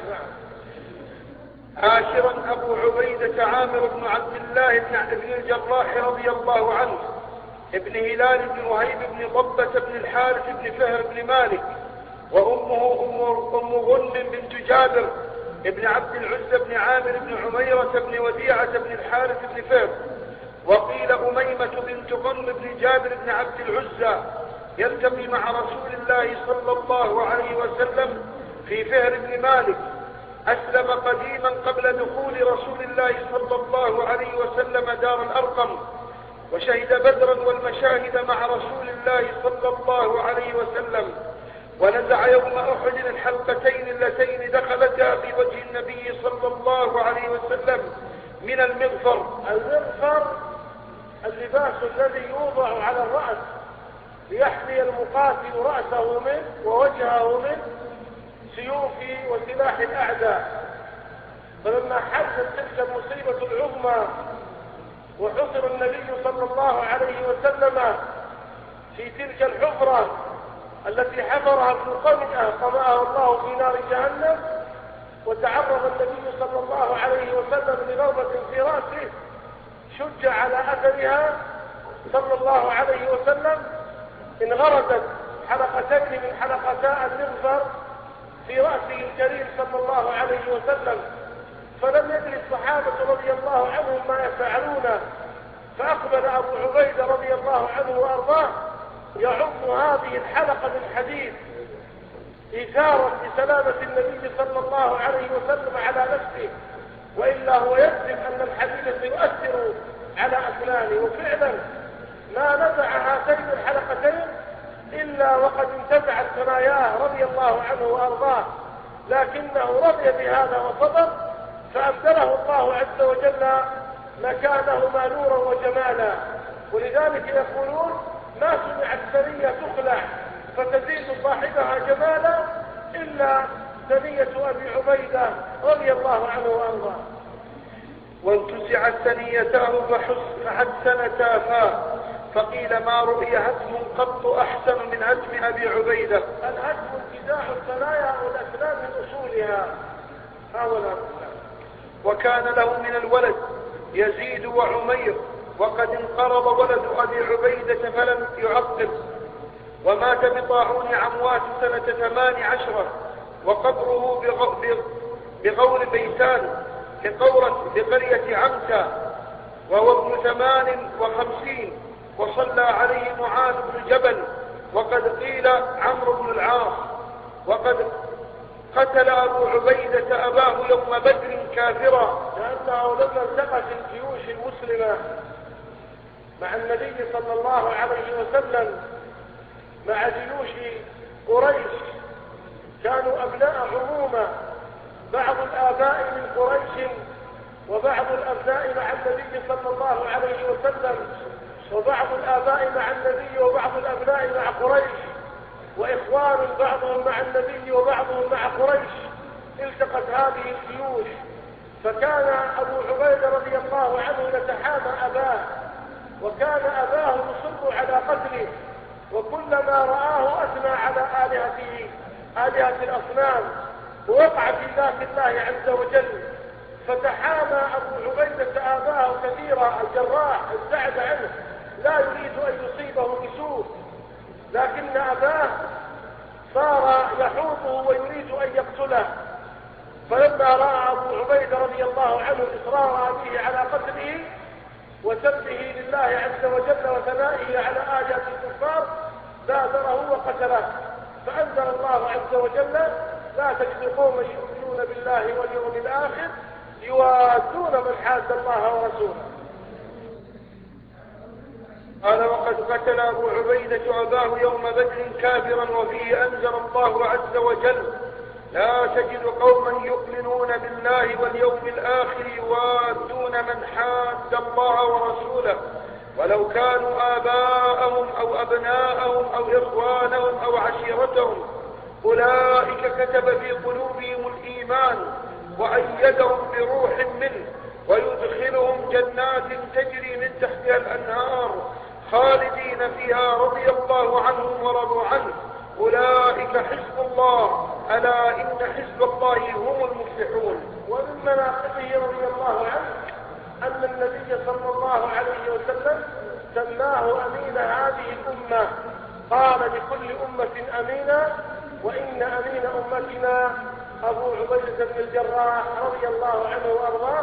عاشرا أبو عبيدة عامر بن عبد الله بن الجراح رضي الله عنه، ابن هلال بن وهيب بن ضبة بن الحارث بن فهر بن مالك. وأمه أم غنم بنت جابر ابن عبد العزى بن عامر بن عميرة بن وديعة بن الحارث بن فهر. وقيل أميمة بنت غنم بن جابر بن عبد العزى يلتقي مع رسول الله صلى الله عليه وسلم في فهر بن مالك. أسلم قديما قبل دخول رسول الله صلى الله عليه وسلم دار الأرقم، وشهد بدرا والمشاهد مع رسول الله صلى الله عليه وسلم. ونزع يوم أحد الحلقتين اللتين دخلتا في وجه النبي صلى الله عليه وسلم من المغفر. المغفر اللباس الذي يوضع على الرأس ليحمي المقاتل رأسه منه ووجهه منه سيوف وسلاح الأعداء. فلما حدثت تلك المصيبة العظمى وحصر النبي صلى الله عليه وسلم في تلك الحفرة التي حفرها ابن قمأه الله في نار جهنم، وتعرض النبي صلى الله عليه وسلم لضربة في رأسه شج على أثرها صلى الله عليه وسلم، انغرزت حلقتين من حلقتا المغفر في رأسه الكريم صلى الله عليه وسلم. فلم يدري الصحابة رضي الله عنهم ما يفعلون، فأقبل أبو عبيدة رضي الله عنه وأرضاه يعض هذه الحلقة من حديد إثارا لسلامة النبي صلى الله عليه وسلم على نفسه، وإلا هو يجزم أن الحديد سيؤثر على أسنانه. وفعلا ما نزع هاتين الحلقتين إلا وقد انتزعت ثناياه رضي الله عنه وأرضاه، لكنه رضي بهذا وصبر، فأبدله الله عز وجل مكانهما نورا وجمالا. ولذلك يقولون ما سمعت ثنية تخلع فتزيد صاحبها جمالا إلا ثنية أبي عبيدة رضي الله عنه وأرضاه. وانتزعت ثنيتاه فحسنتا فقيل ما رؤي هدم قط أحسن من هدم أبي عبيدة. الهدم انتزاع الثنايا والأسنان من أصولها. وكان له من الولد يزيد وعمير، وقد انقرض ولد أبي عبيدة فلم يعقب، ومات بطاعون عمواس سنة 18، وقبره بغور بيتان بقرية عمسا، وهو ابن 58، وصلى عليه معاذ بن جبل، وقد قيل عمرو بن العاص. وقد قتل أبو عبيدة أباه يوم بدر كافرا، لأنه لما التقت الجيوش المسلمة مع النبي صلى الله عليه وسلم مع جيوش قريش، كانوا أبناء عمومة، بعض الآباء من قريش وبعض الأبناء مع النبي صلى الله عليه وسلم، وبعض الآباء مع النبي وبعض الأبناء مع قريش، وإخوان بعضهم مع النبي وبعضهم مع قريش. التقت هذه الجيوش، فكان أبو عبيدة رضي الله عنه يتحامى أباه، وكان أباه يصر على قتله، وكلما رآه أثنى على آلهة الأصنام، ووقع في ذات الله عز وجل. فتحامى أبو عبيدة أباه كثيرا، الجراح ابتعد عنه، لا يريد أن يصيبه بسوء، لكن أباه صار يحوطه ويريد أن يقتله. فلما رأى أبو عبيدة رضي الله عنه إصرار أبيه على قتله وسبه لله عز وجل وثنائه على آلهة الكفار، بادره وقتله. فأنزل الله عز وجل: لا تجد قوما يؤمنون بالله واليوم الآخر يوادون من حاد الله ورسوله. قال: وقد قتل أبو عبيدة أباه يوم بدر كافرا، وفيه أنزل الله عز وجل: لا تجد قوما يؤمنون بالله واليوم الآخر يوادون من حاد الله ورسوله ولو كانوا آباءهم أو أبناءهم أو إخوانهم أو عشيرتهم، أولئك كتب في قلوبهم الإيمان وأيدهم بروح منه ويدخلهم جنات تجري من تحتها الأنهار خالدين فيها رضي الله عنهم ورضوا عنه، أولئك حزب الله، ألا إن حزب الله هم المفلحون. ومن مناقبه رضي الله عنه أن النبي صلى الله عليه وسلم سماه أمين هذه الأمة، قال: لكل أمة أمينا، وإن أمين أمتنا أبو عبيدة بن الجراح رضي الله عنه وأرضاه.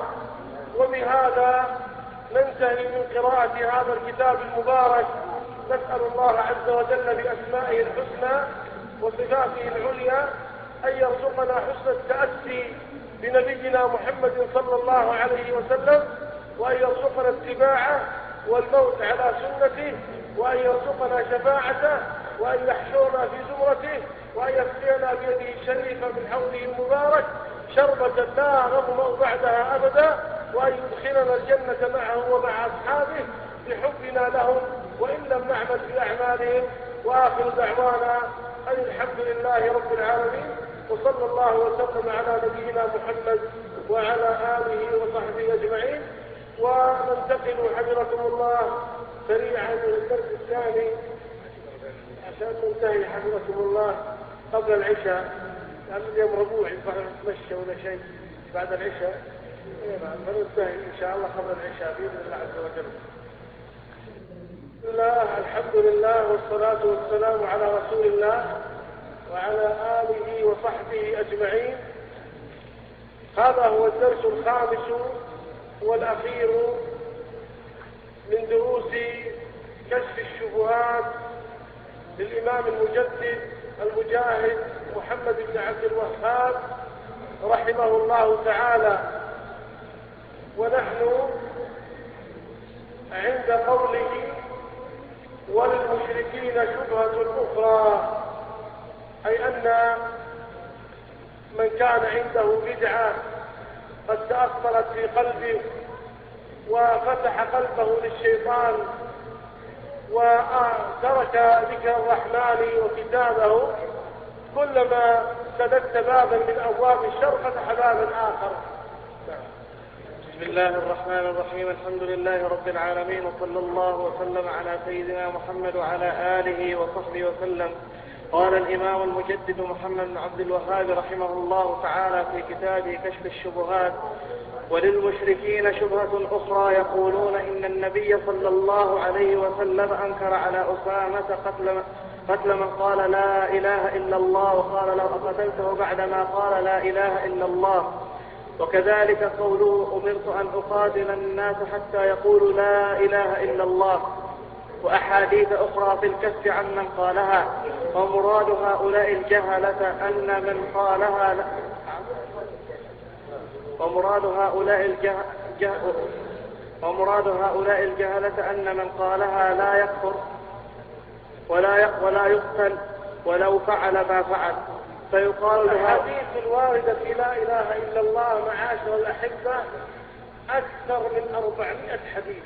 وبهذا ننتهي من قراءة هذا الكتاب المبارك. نسأل الله عز وجل بأسمائه الحسنى وصفاته العليا أن يرزقنا حسن التأسي بنبينا محمد صلى الله عليه وسلم، وأن يرزقنا اتباعه والموت على سنته، وأن يرزقنا شفاعته، وأن يحشرنا في زمرته، وأن يسقينا بيده الشريفة من حوضه المبارك شربة لا نظمأ بعدها أبدا، وأن يدخلنا الجنة معه ومع أصحابه بحبنا لهم وإن لم نعمل بأعمالهم. وآخر دعوانا أن الحمد لله رب العالمين، وصلى الله وسلم على نبينا محمد وعلى آله وصحبه أجمعين. وننتقل حفظكم الله سريعا من الدرس الثاني عشان ننتهي حفظكم الله قبل العشاء، لأن اليوم ربوع ينفع نتمشى ولا شيء بعد العشاء، فننتهي إن شاء الله قبل العشاء بإذن الله عز وجل. بسم الله، الحمد لله، والصلاة والسلام على رسول الله وعلى آله وصحبه أجمعين. هذا هو الدرس الخامس والأخير من دروس كشف الشبهات للإمام المجدد المجاهد محمد بن عبد الوهاب رحمه الله تعالى. ونحن عند قوله: وللمشركين شبهة أخرى، أي أن من كان عنده بدعة قد تأصلت في قلبه وفتح قلبه للشيطان وترك ذكر الرحمن وكتابه، كلما سددت بابا من أبواب الشر فتح بابا آخر. بسم الله الرحمن الرحيم. الحمد لله رب العالمين، وصلى الله وسلم على سيدنا محمد وعلى آله وصحبه وسلم. قال الإمام المجدد محمد بن عبد الوهاب رحمه الله تعالى في كتابه كشف الشبهات: وللمشركين شبهة أخرى، يقولون إن النبي صلى الله عليه وسلم أنكر على أسامة قتل من قال لا إله إلا الله، وقال لو أقتلته بعدما قال لا إله إلا الله. وكذلك قوله أمرت أن أقاتل الناس حتى يقولوا لا إله إلا الله. وأحاديث أخرى في الكف عن من قالها. ومراد هؤلاء الجهلة أن من قالها ومراد هؤلاء الجهلة أن من قالها لا يكفر ولا يقتل ولو فعل ما فعل. فيقال الحديث الواردة في لا إله إلا الله معاشر الأحبة أكثر من 400 حديث.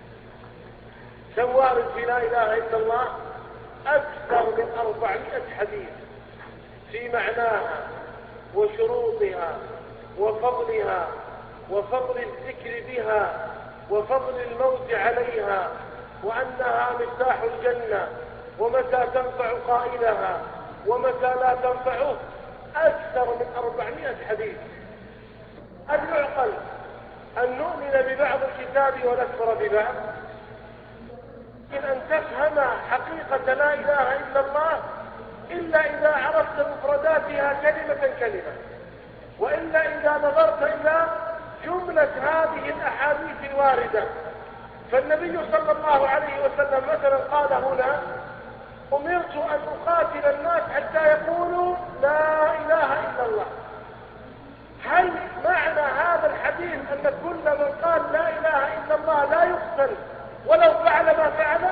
كم وارد في لا إله إلا الله؟ أكثر من 400 حديث في معناها وشروطها وفضلها وفضل الذكر بها وفضل الموت عليها، وأنها مفتاح الجنة، ومتى تنفع قائلها ومتى لا تنفعه. أكثر من 400 حديث. هل يعقل أن نؤمن ببعض الكتاب ونكفر ببعض؟ يمكن أن تفهم حقيقة لا إله إلا الله إلا إذا عرفت مفرداتها كلمة كلمة، وإلا إذا نظرت إلى جملة هذه الأحاديث الواردة. فالنبي صلى الله عليه وسلم مثلا قال هنا: أمرت أن أقاتل الناس حتى يقولوا لا إله إلا الله. هل معنى هذا الحديث أن كل من قال لا إله إلا الله لا يقتل ولو فعل ما فعل؟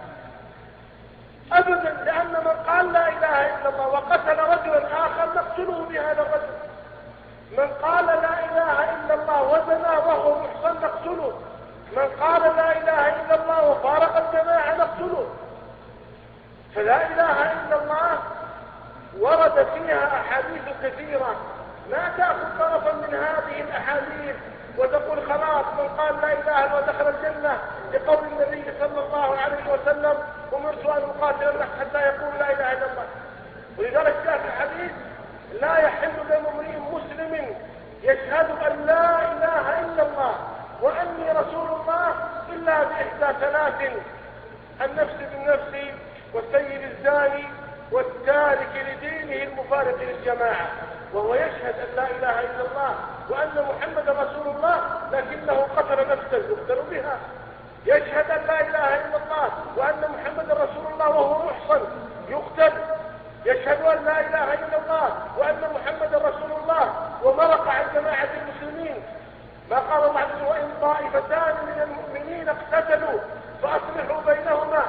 أبدا، لأن من قال لا إله إلا الله وقتل رجلا آخر نقتله بهذا الرجل. من قال لا إله إلا الله وزنى وهو محصن نقتله. من قال لا إله إلا الله وفارق الجماعة نقتله. فلا إله إلا الله ورد فيها أحاديث كثيرة، لا تأخذ طرفا من هذه الأحاديث وتقول خلاص من قال لا إله إلا الله دخل الجنة، لقول النبي صلى الله عليه وسلم: أمرت أن أقاتل الناس حتى يقول لا إله إلا الله. ولذلك جاء في الحديث: لا يحل دم امرئ مسلم يشهد أن لا إله إلا الله وأني رسول الله إلا بإحدى ثلاث: النفس بالنفس، والسيد الزاني، والتارك لدينه المفارق للجماعة. وهو يشهد أن لا إله إلا الله وأن محمد رسول الله لكنه قتل نفسا يقتل بها. يشهد أن لا إله إلا الله وأن محمد رسول الله وهو محصن يقتل. يشهد أن لا إله إلا الله وأن محمد رسول الله ومرق عن جماعة المسلمين. ما قال الله عز وجل: وإن طائفتان من المؤمنين اقتتلوا فأصلحوا بينهما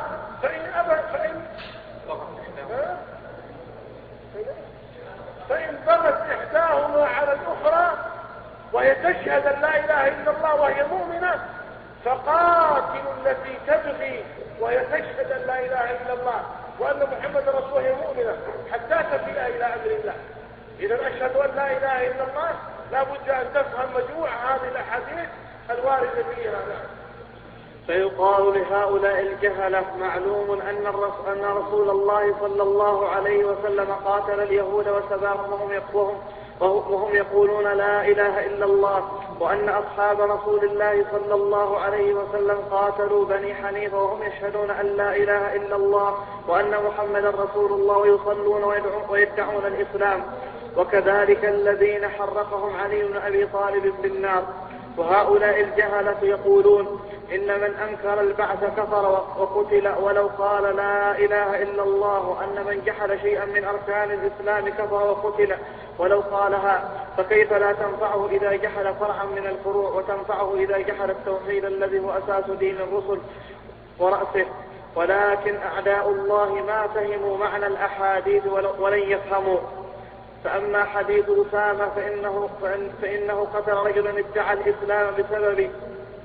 فإن بغت إحداهما على الأخرى وهي تشهد أن لا إله إلا الله وهي مؤمنة فقاتلوا التي تبغي وهي تشهد أن لا إله إلا الله وأن محمد رسول وهي مؤمنة حتى تفيء إلى أمر الله. إذا أشهد أن لا إله إلا الله لا بد أن تفهم مجموع هذه الأحاديث الواردة فيها. فيقال لهؤلاء الجهلة: معلوم أن رسول الله صلى الله عليه وسلم قاتل اليهود وسباهم وهم يقولون لا إله إلا الله، وأن أصحاب رسول الله صلى الله عليه وسلم قاتلوا بني حنيفة وهم يشهدون أن لا إله إلا الله وأن محمدا رسول الله ويصلون ويدعون الإسلام. وكذلك الذين حرقهم علي بن أبي طالب بالنار. وهؤلاء الجهلة يقولون: إن من أنكر البعث كفر وقتل ولو قال لا إله إلا الله، وأن من جحد شيئا من أركان الإسلام كفر وقتل ولو قالها. فكيف لا تنفعه إذا جحد فرعا من الفروع، وتنفعه إذا جحد التوحيد الذي هو أساس دين الرسل ورأسه؟ ولكن أعداء الله ما فهموا معنى الأحاديث ولن يفهموا. فأما حديث أسامة فإنه قتل رجلا ادعى الإسلام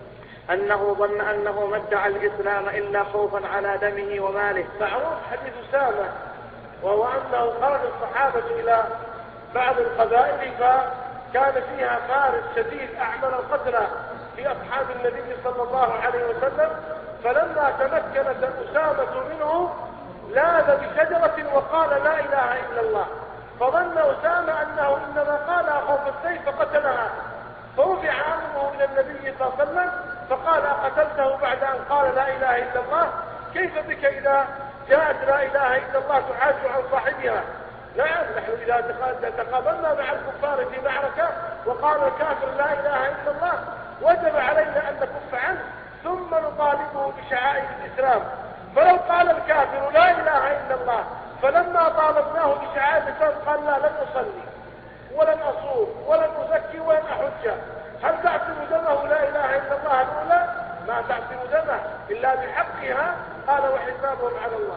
أنه ظن أنه ما ادعى الإسلام إلا خوفا على دمه وماله. معروف حديث أسامة، وهو أنه خرج الصحابة إلى بعض القبائل فكان فيها فارس شديد أعمل القتلى في أصحاب النبي صلى الله عليه وسلم، فلما تمكنت أسامة منه لاذ بشجرة وقال لا إله إلا الله، فظن أسامة أنه إنما قال خوف السيف فقتلها، فرفع أمره إلى النبي صلى الله عليه وسلم فقال أقتلته بعد أن قال لا إله إلا الله؟ كيف بك إذا جاءت لا إله إلا الله تحاج عن صاحبها؟ نعم، نحن إذا تقابلنا مع الكفار في معركة وقال الكافر لا إله إلا الله وجب علينا أن نكف عنه ثم نطالبه بشعائر الإسلام. فلو قال الكافر لا إله إلا الله فلما طالبناه بشعائر الإسلام قال لا، لن أصلي ولن أصوم ولن أزكي ولن أحج، هل تعصم دمه لا إله إلا الله الأولى؟ ما تعصم دمه إلا بحقها، قال وحسابهم على الله.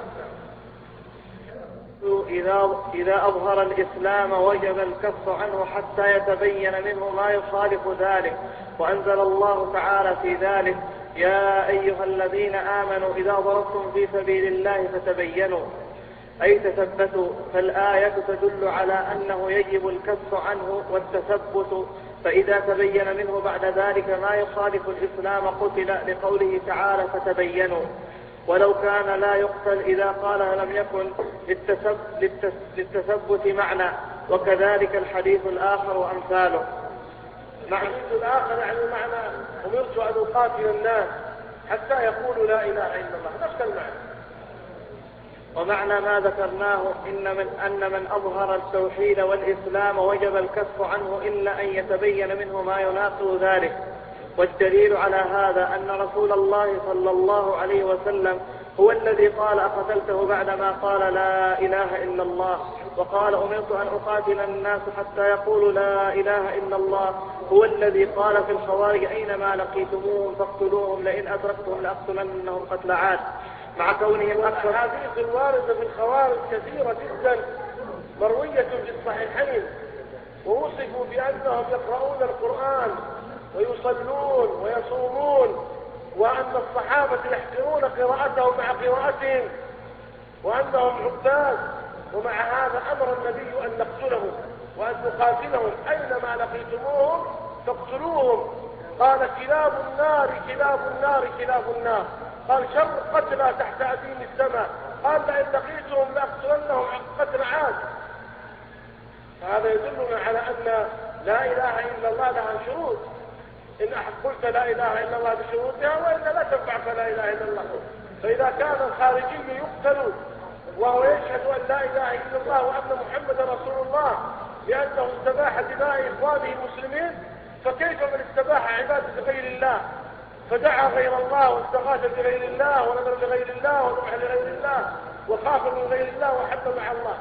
إذا أظهر الإسلام وجب الكف عنه حتى يتبين منه ما يخالف ذلك، وأنزل الله تعالى في ذلك يا أيها الذين آمنوا إذا ضربتم في سبيل الله فتبينوا، أي تثبتوا. فالآية تدل على أنه يجب الكف عنه والتثبت، فإذا تبين منه بعد ذلك ما يخالف الإسلام قتل، لقوله تعالى فتبينوا. ولو كان لا يقتل إذا قالها لم يكن للتثبت معنى، وكذلك الحديث الآخر وأمثاله. الحديث الآخر يعني معنى أمرت أن أقاتل الناس حتى يقولوا لا إله إلا الله، نفس المعنى. ومعنى ما ذكرناه أن من أظهر التوحيد والإسلام وجب الكف عنه إلا أن يتبين منه ما يناقض ذلك. والدليل على هذا أن رسول الله صلى الله عليه وسلم هو الذي قال أقتلته بعدما قال لا إله إلا الله، وقال أمرت أن أقاتل الناس حتى يقولوا لا إله إلا الله. هو الذي قال في الخوارج أينما لقيتموهم فاقتلوهم لئن أدركتهم لأقتلنهم قتل عاد، مع كونهم أكثر. الأحاديث الواردة في الخوارج كثيرة جدا مروية في الصحيحين، ووصفوا بأنهم يقرؤون القرآن ويصلون ويصومون، وأن الصحابة يحقرون قراءتهم مع قراءتهم، وأنهم عباد، ومع هذا أمر النبي أن نقتلهم وأن نقاتلهم أينما لقيتموهم فاقتلوهم. قال كلاب النار كلاب النار كلاب النار، قال شر قتلى تحت أديم السماء، قال لئن لقيتهم لأقتلنهم قتل عاد. فهذا يدلنا على أن لا إله إلا الله لها شروط، إن قلت لا إله إلا الله بشروطها وإلا لا تنفعك لا إله إلا الله. فإذا كان الخارجي يقتل وهو يشهد أن لا إله إلا الله وأن محمد رسول الله لأنه استباح دماء إخوانه المسلمين، فكيف من استباح عبادة غير الله فدعا غير الله واستغاث بغير الله ونذر لغير الله ونوح لغير الله وخاف من غير الله وحب مع الله؟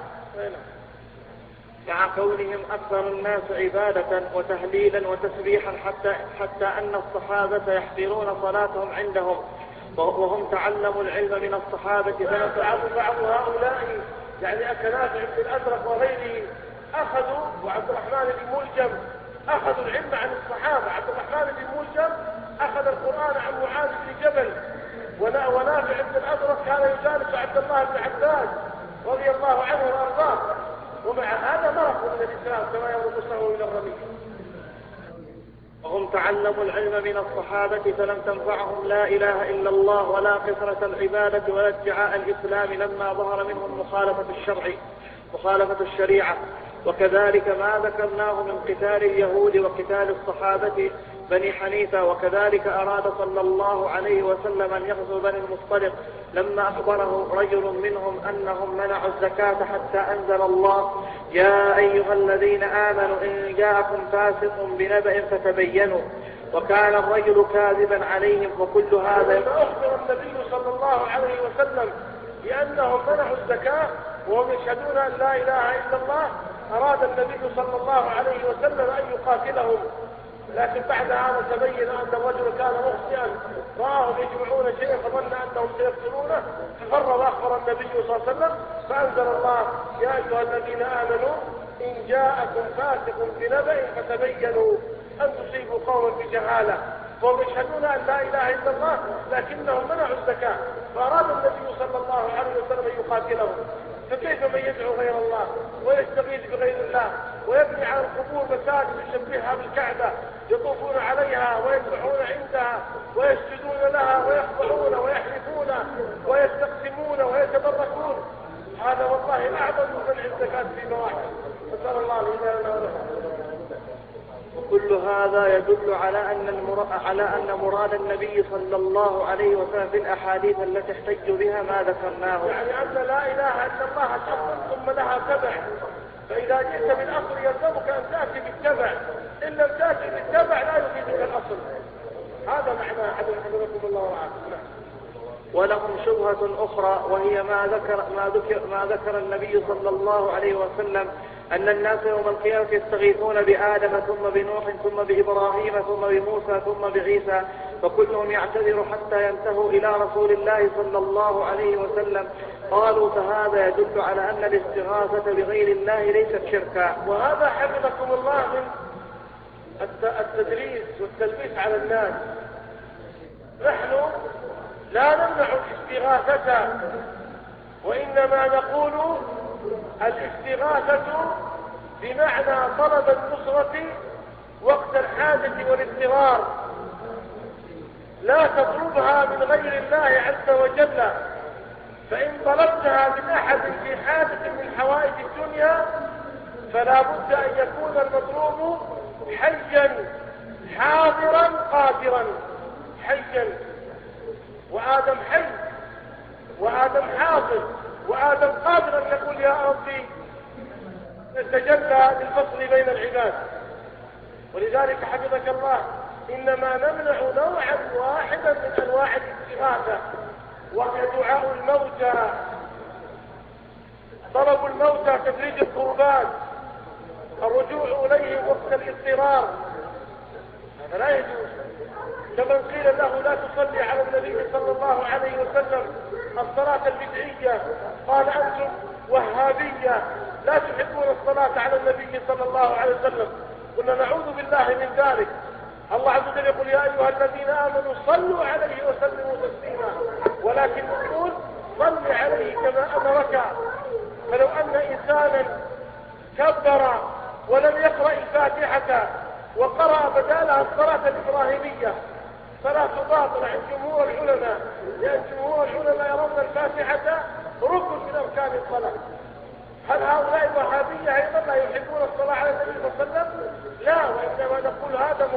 مع كونهم أكثر الناس عبادة وتهليلا وتسبيحا حتى أن الصحابة يحقرون صلاتهم عندهم، وهم تعلموا العلم من الصحابة. بعض هؤلاء يعني أكنافع بن الأزرق وغيره أخذوا، وعبد الرحمن بن ملجم أخذوا العلم عن الصحابة. عبد الرحمن بن ملجم أخذ القرآن عن معاذ بن جبل، ونافع بن الأزرق كان يجالس عبد الله بن عباس رضي الله عنه وأرضاه، ومع هذا مرقوا من الإسلام كما يمرق السهم من الرمي. وهم تعلموا العلم من الصحابة فلم تنفعهم لا إله إلا الله ولا كثرة العبادة ولا ادعاء الإسلام لما ظهر منهم مخالفة الشريعة. وكذلك ما ذكرناه من قتال اليهود وقتال الصحابة بني حنيفة. وكذلك أراد صلى الله عليه وسلم أن يغزو بني المصطلق لما أخبره رجل منهم أنهم منعوا الزكاة حتى أنزل الله يا أيها الذين آمنوا إن جاءكم فاسق بنبأ فتبينوا، وكان الرجل كاذبا عليهم. وكل هذا أخبر النبي صلى الله عليه وسلم بأنهم منعوا الزكاة وهم يشهدون أن لا إله إلا الله، أراد النبي صلى الله عليه وسلم أن يقاتلهم، لكن بعد هذا تبين أن الرجل كان مخطئا، رآهم يجمعون شيئا فظن أنهم سيقتلونه ففر وأخبر النبي صلى الله عليه وسلم، فأنزل الله يا أيها الذين آمنوا إن جاءكم فاسق بنبأ فتبينوا أن تصيبوا قوما بجهالة. فهم يشهدون أن لا إله إلا الله لكنهم منعوا الزكاة، فأراد النبي صلى الله عليه وسلم أن يقاتلهم. فكيف من يدعو غير الله ويستغيث بغير الله ويبني على القبور مساجد يشبهها بالكعبة، يطوفون عليها ويدعون عندها ويسجدون لها ويخضعون ويحلفون ويستقسمون ويتبركون، هذا والله أعظم من منع الزكاة في مواحد. نسأل الله الهداية لنا ولكم. وكل هذا يدل على أن مراد النبي صلى الله عليه وسلم في الأحاديث التي احتج بها ما ذكرناه، يعني أن لا إله إلا الله الأصل ثم لها تبع، فإذا جئت بالأصل يلزمك أن تأتي بالتبع، إن لم تأتي بالتبع لا يفيدك الأصل. هذا معنى حفظكم الله ورعاكم. ولهم شبهة أخرى وهي ما ذكر النبي صلى الله عليه وسلم أن الناس يوم القيامة يستغيثون بآدم ثم بنوح ثم بإبراهيم ثم بموسى ثم بعيسى، فكلهم يعتذر حتى ينتهوا إلى رسول الله صلى الله عليه وسلم. قالوا فهذا يدل على أن الاستغاثة بغير الله ليست شركا. وهذا حفظكم الله من التدريس والتلبيس على الناس. نحن لا نمنع الاستغاثة، وإنما نقول الاستغاثة بمعنى طلب النصرة وقت الحاجة والاضطرار، لا تطلبها من غير الله عز وجل. فإن طلبتها من أحد في حاجة من حوائج الدنيا فلا بد أن يكون المطلوب حيا حاضرا قادرا. حيا، وآدم حي وآدم حاضر وآدم قادر أن يقول يا ربي نتجلى للفصل بين العباد. ولذلك حفظك الله إنما نمنع نوعا واحدا من أنواع الاستغاثة، وهي دعاء الموتى، طلب الموتى، تفريج الكربات، الرجوع إليه وقت الاضطرار، هذا لا يجوز. لمن قيل له لا تصلي على النبي صلى الله عليه وسلم الصلاة البدعية قال أنتم وهابية لا تحبون الصلاة على النبي صلى الله عليه وسلم، قلنا نعوذ بالله من ذلك. الله عز وجل يقول يا أيها الذين آمنوا صلوا عليه وسلموا تسليما، ولكن نقول صل عليه كما أمرك. فلو أن إنسانا كبر ولم يقرأ الفاتحة وقرأ بدالها الصلاة الإبراهيمية صلاة باطلة عند جمهور العلماء، لأن جمهور العلماء يرون الفاتحة ركن من أركان الصلاة. هل هؤلاء وهابية أيضا لا يحبون الصلاة على النبي صلى الله عليه وسلم؟ لا، وإنما نقول هذا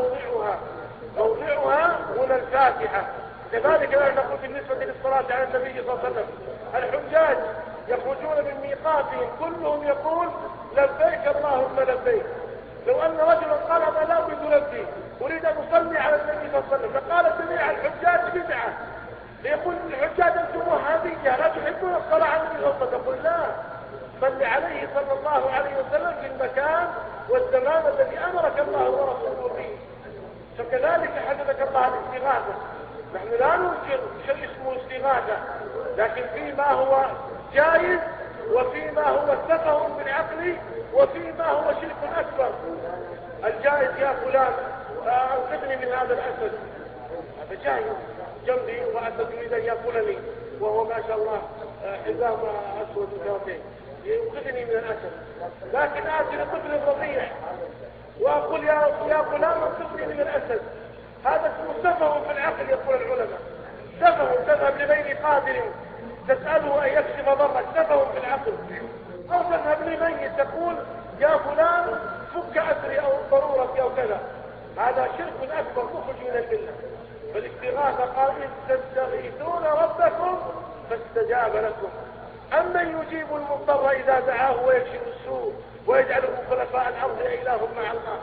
موضعها هنا الفاتحة. كذلك لا نقول بالنسبة للصلاة على النبي صلى الله عليه وسلم الحجاج يخرجون من ميقاتهم كلهم يقول لبيك اللهم لبيك. لو أن رجلا قال أنا لا أريد لبي أريد أن أصلي على النبي صلى الله عليه وسلم فقال جميع الحجاج بدعة، ليقول الحجاج أنتم وهابية لا تحبون الصلاة على النبي صلى الله عليه وسلم. تقول لا، صل عليه صلى الله عليه وسلم في المكان والزمان الذي أمرك الله ورسوله به. فكذلك حدثك الله الاستغاثة. نحن لا ننكر شيء اسمه استغاثة، لكن فيما هو جائز وفيما هو سفه بالعقل وفيما هو شرك أكبر. الجائز يا فلان أنقذني من هذا الأسد، هذا جائز، جنبي وأسد يريد أن يأكلني وهو ما شاء الله حزام أسود وكرتين، ينقذني من الأسد. لكن آتي لطفل الرضيع وأقول يا فلان انقذني من الأسد، هذا اسمه سفه في العقل يقول العلماء. سفه، تذهب لغير قادر تسأله أن يكشف ضرك، سفه في العقل. أو تذهب لميت تقول يا فلان فك أسري أو ضرورتي أو كذا، هذا شرك أكبر مخرج من الملة. فالاستغاثة قال إذ تستغيثون ربكم فاستجاب لكم أمن يجيب المضطر إذا دعاه ويكشف السوء ويجعلكم خلفاء الأرض إله مع الله.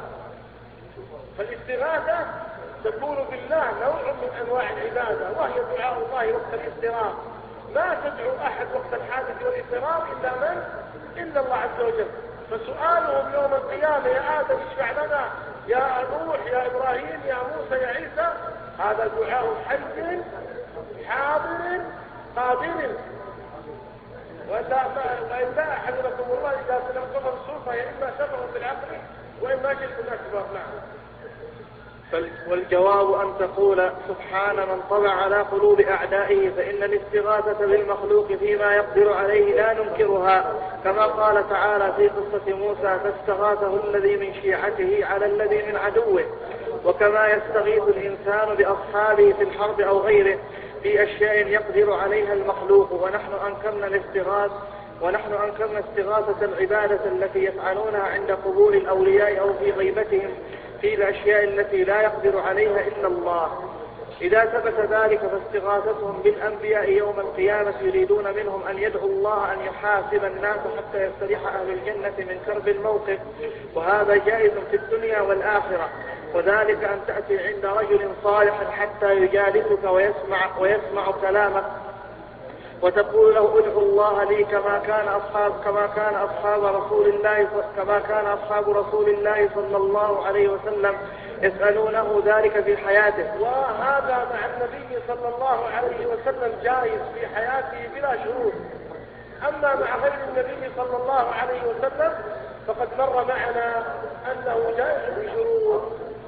فالاستغاثة تكون بالله نوع من أنواع العبادة، وهي دعاء الله وقت الاضطرار. ما تدعو أحد وقت الحاجة والاضطرار إلا الله عز وجل. فسؤالهم يوم القيامة يا آدم اشفع لنا، يا نوح، يا إبراهيم، يا موسى، يا عيسى، هذا دعاء حي حاضر قادر. وإلا حفظكم الله إذا سلمتم السلطة يا إما سفه بالعقل وإما شرك أكبر. نعم. والجواب أن تقول سبحان من طبع على قلوب أعدائه، فإن الاستغاثة بالمخلوق فيما يقدر عليه لا ننكرها، كما قال تعالى في قصة موسى فاستغاثه الذي من شيعته على الذي من عدوه. وكما يستغيث الإنسان بأصحابه في الحرب أو غيره في أشياء يقدر عليها المخلوق، ونحن أنكرنا استغاثة العبادة التي يفعلونها عند قبور الأولياء أو في غيبتهم في الأشياء التي لا يقدر عليها إلا الله. إذا ثبت ذلك فاستغاثتهم بالأنبياء يوم القيامة يريدون منهم أن يدعوا الله أن يحاسب الناس حتى يستريح أهل الجنة من كرب الموقف، وهذا جائز في الدنيا والآخرة. وذلك أن تأتي عند رجل صالح حتى يجالسك ويسمع كلامك وتقول له ادعو الله لي كما كان أصحاب رسول الله صلى الله عليه وسلم يسألونه ذلك في حياته. وهذا مع النبي صلى الله عليه وسلم جائز في حياته بلا شروط. أما مع غير النبي صلى الله عليه وسلم فقد مر معنا أنه جائز بشروط.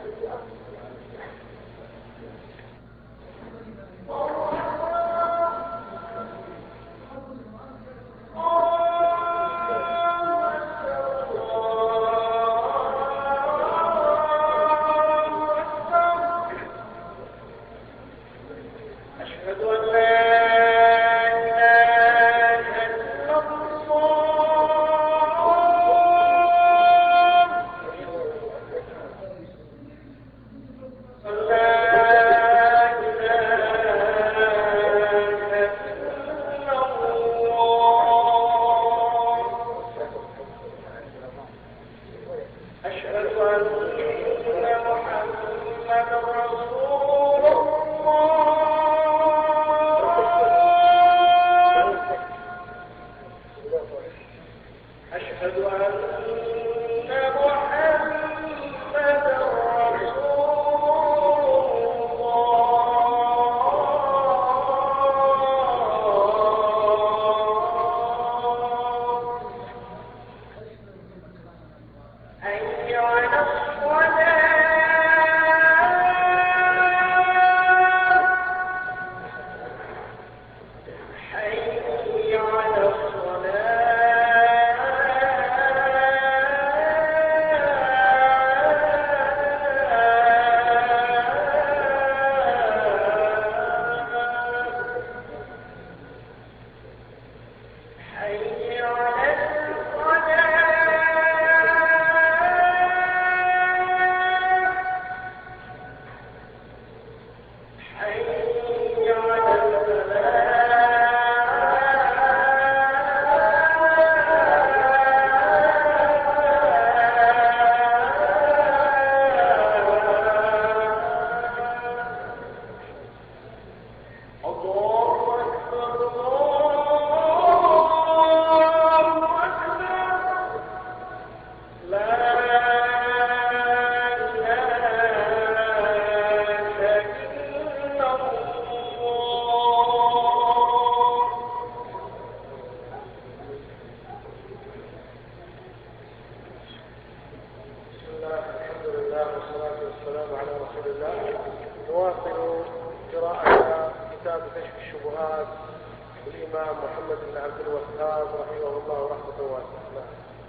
الإمام محمد بن عبد الوهاب رحمه الله رحمة واسعة.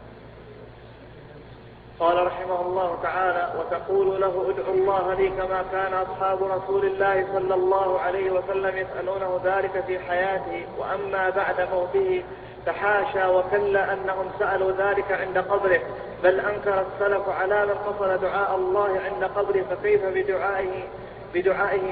قال رحمه الله تعالى: وتقول له ادعوا الله لي كما كان أصحاب رسول الله صلى الله عليه وسلم يسألونه ذلك في حياته، وأما بعد موته فحاشا وكلا أنهم سألوا ذلك عند قبره، بل أنكر السلف على من قصد دعاء الله عند قبره، فكيف بدعائه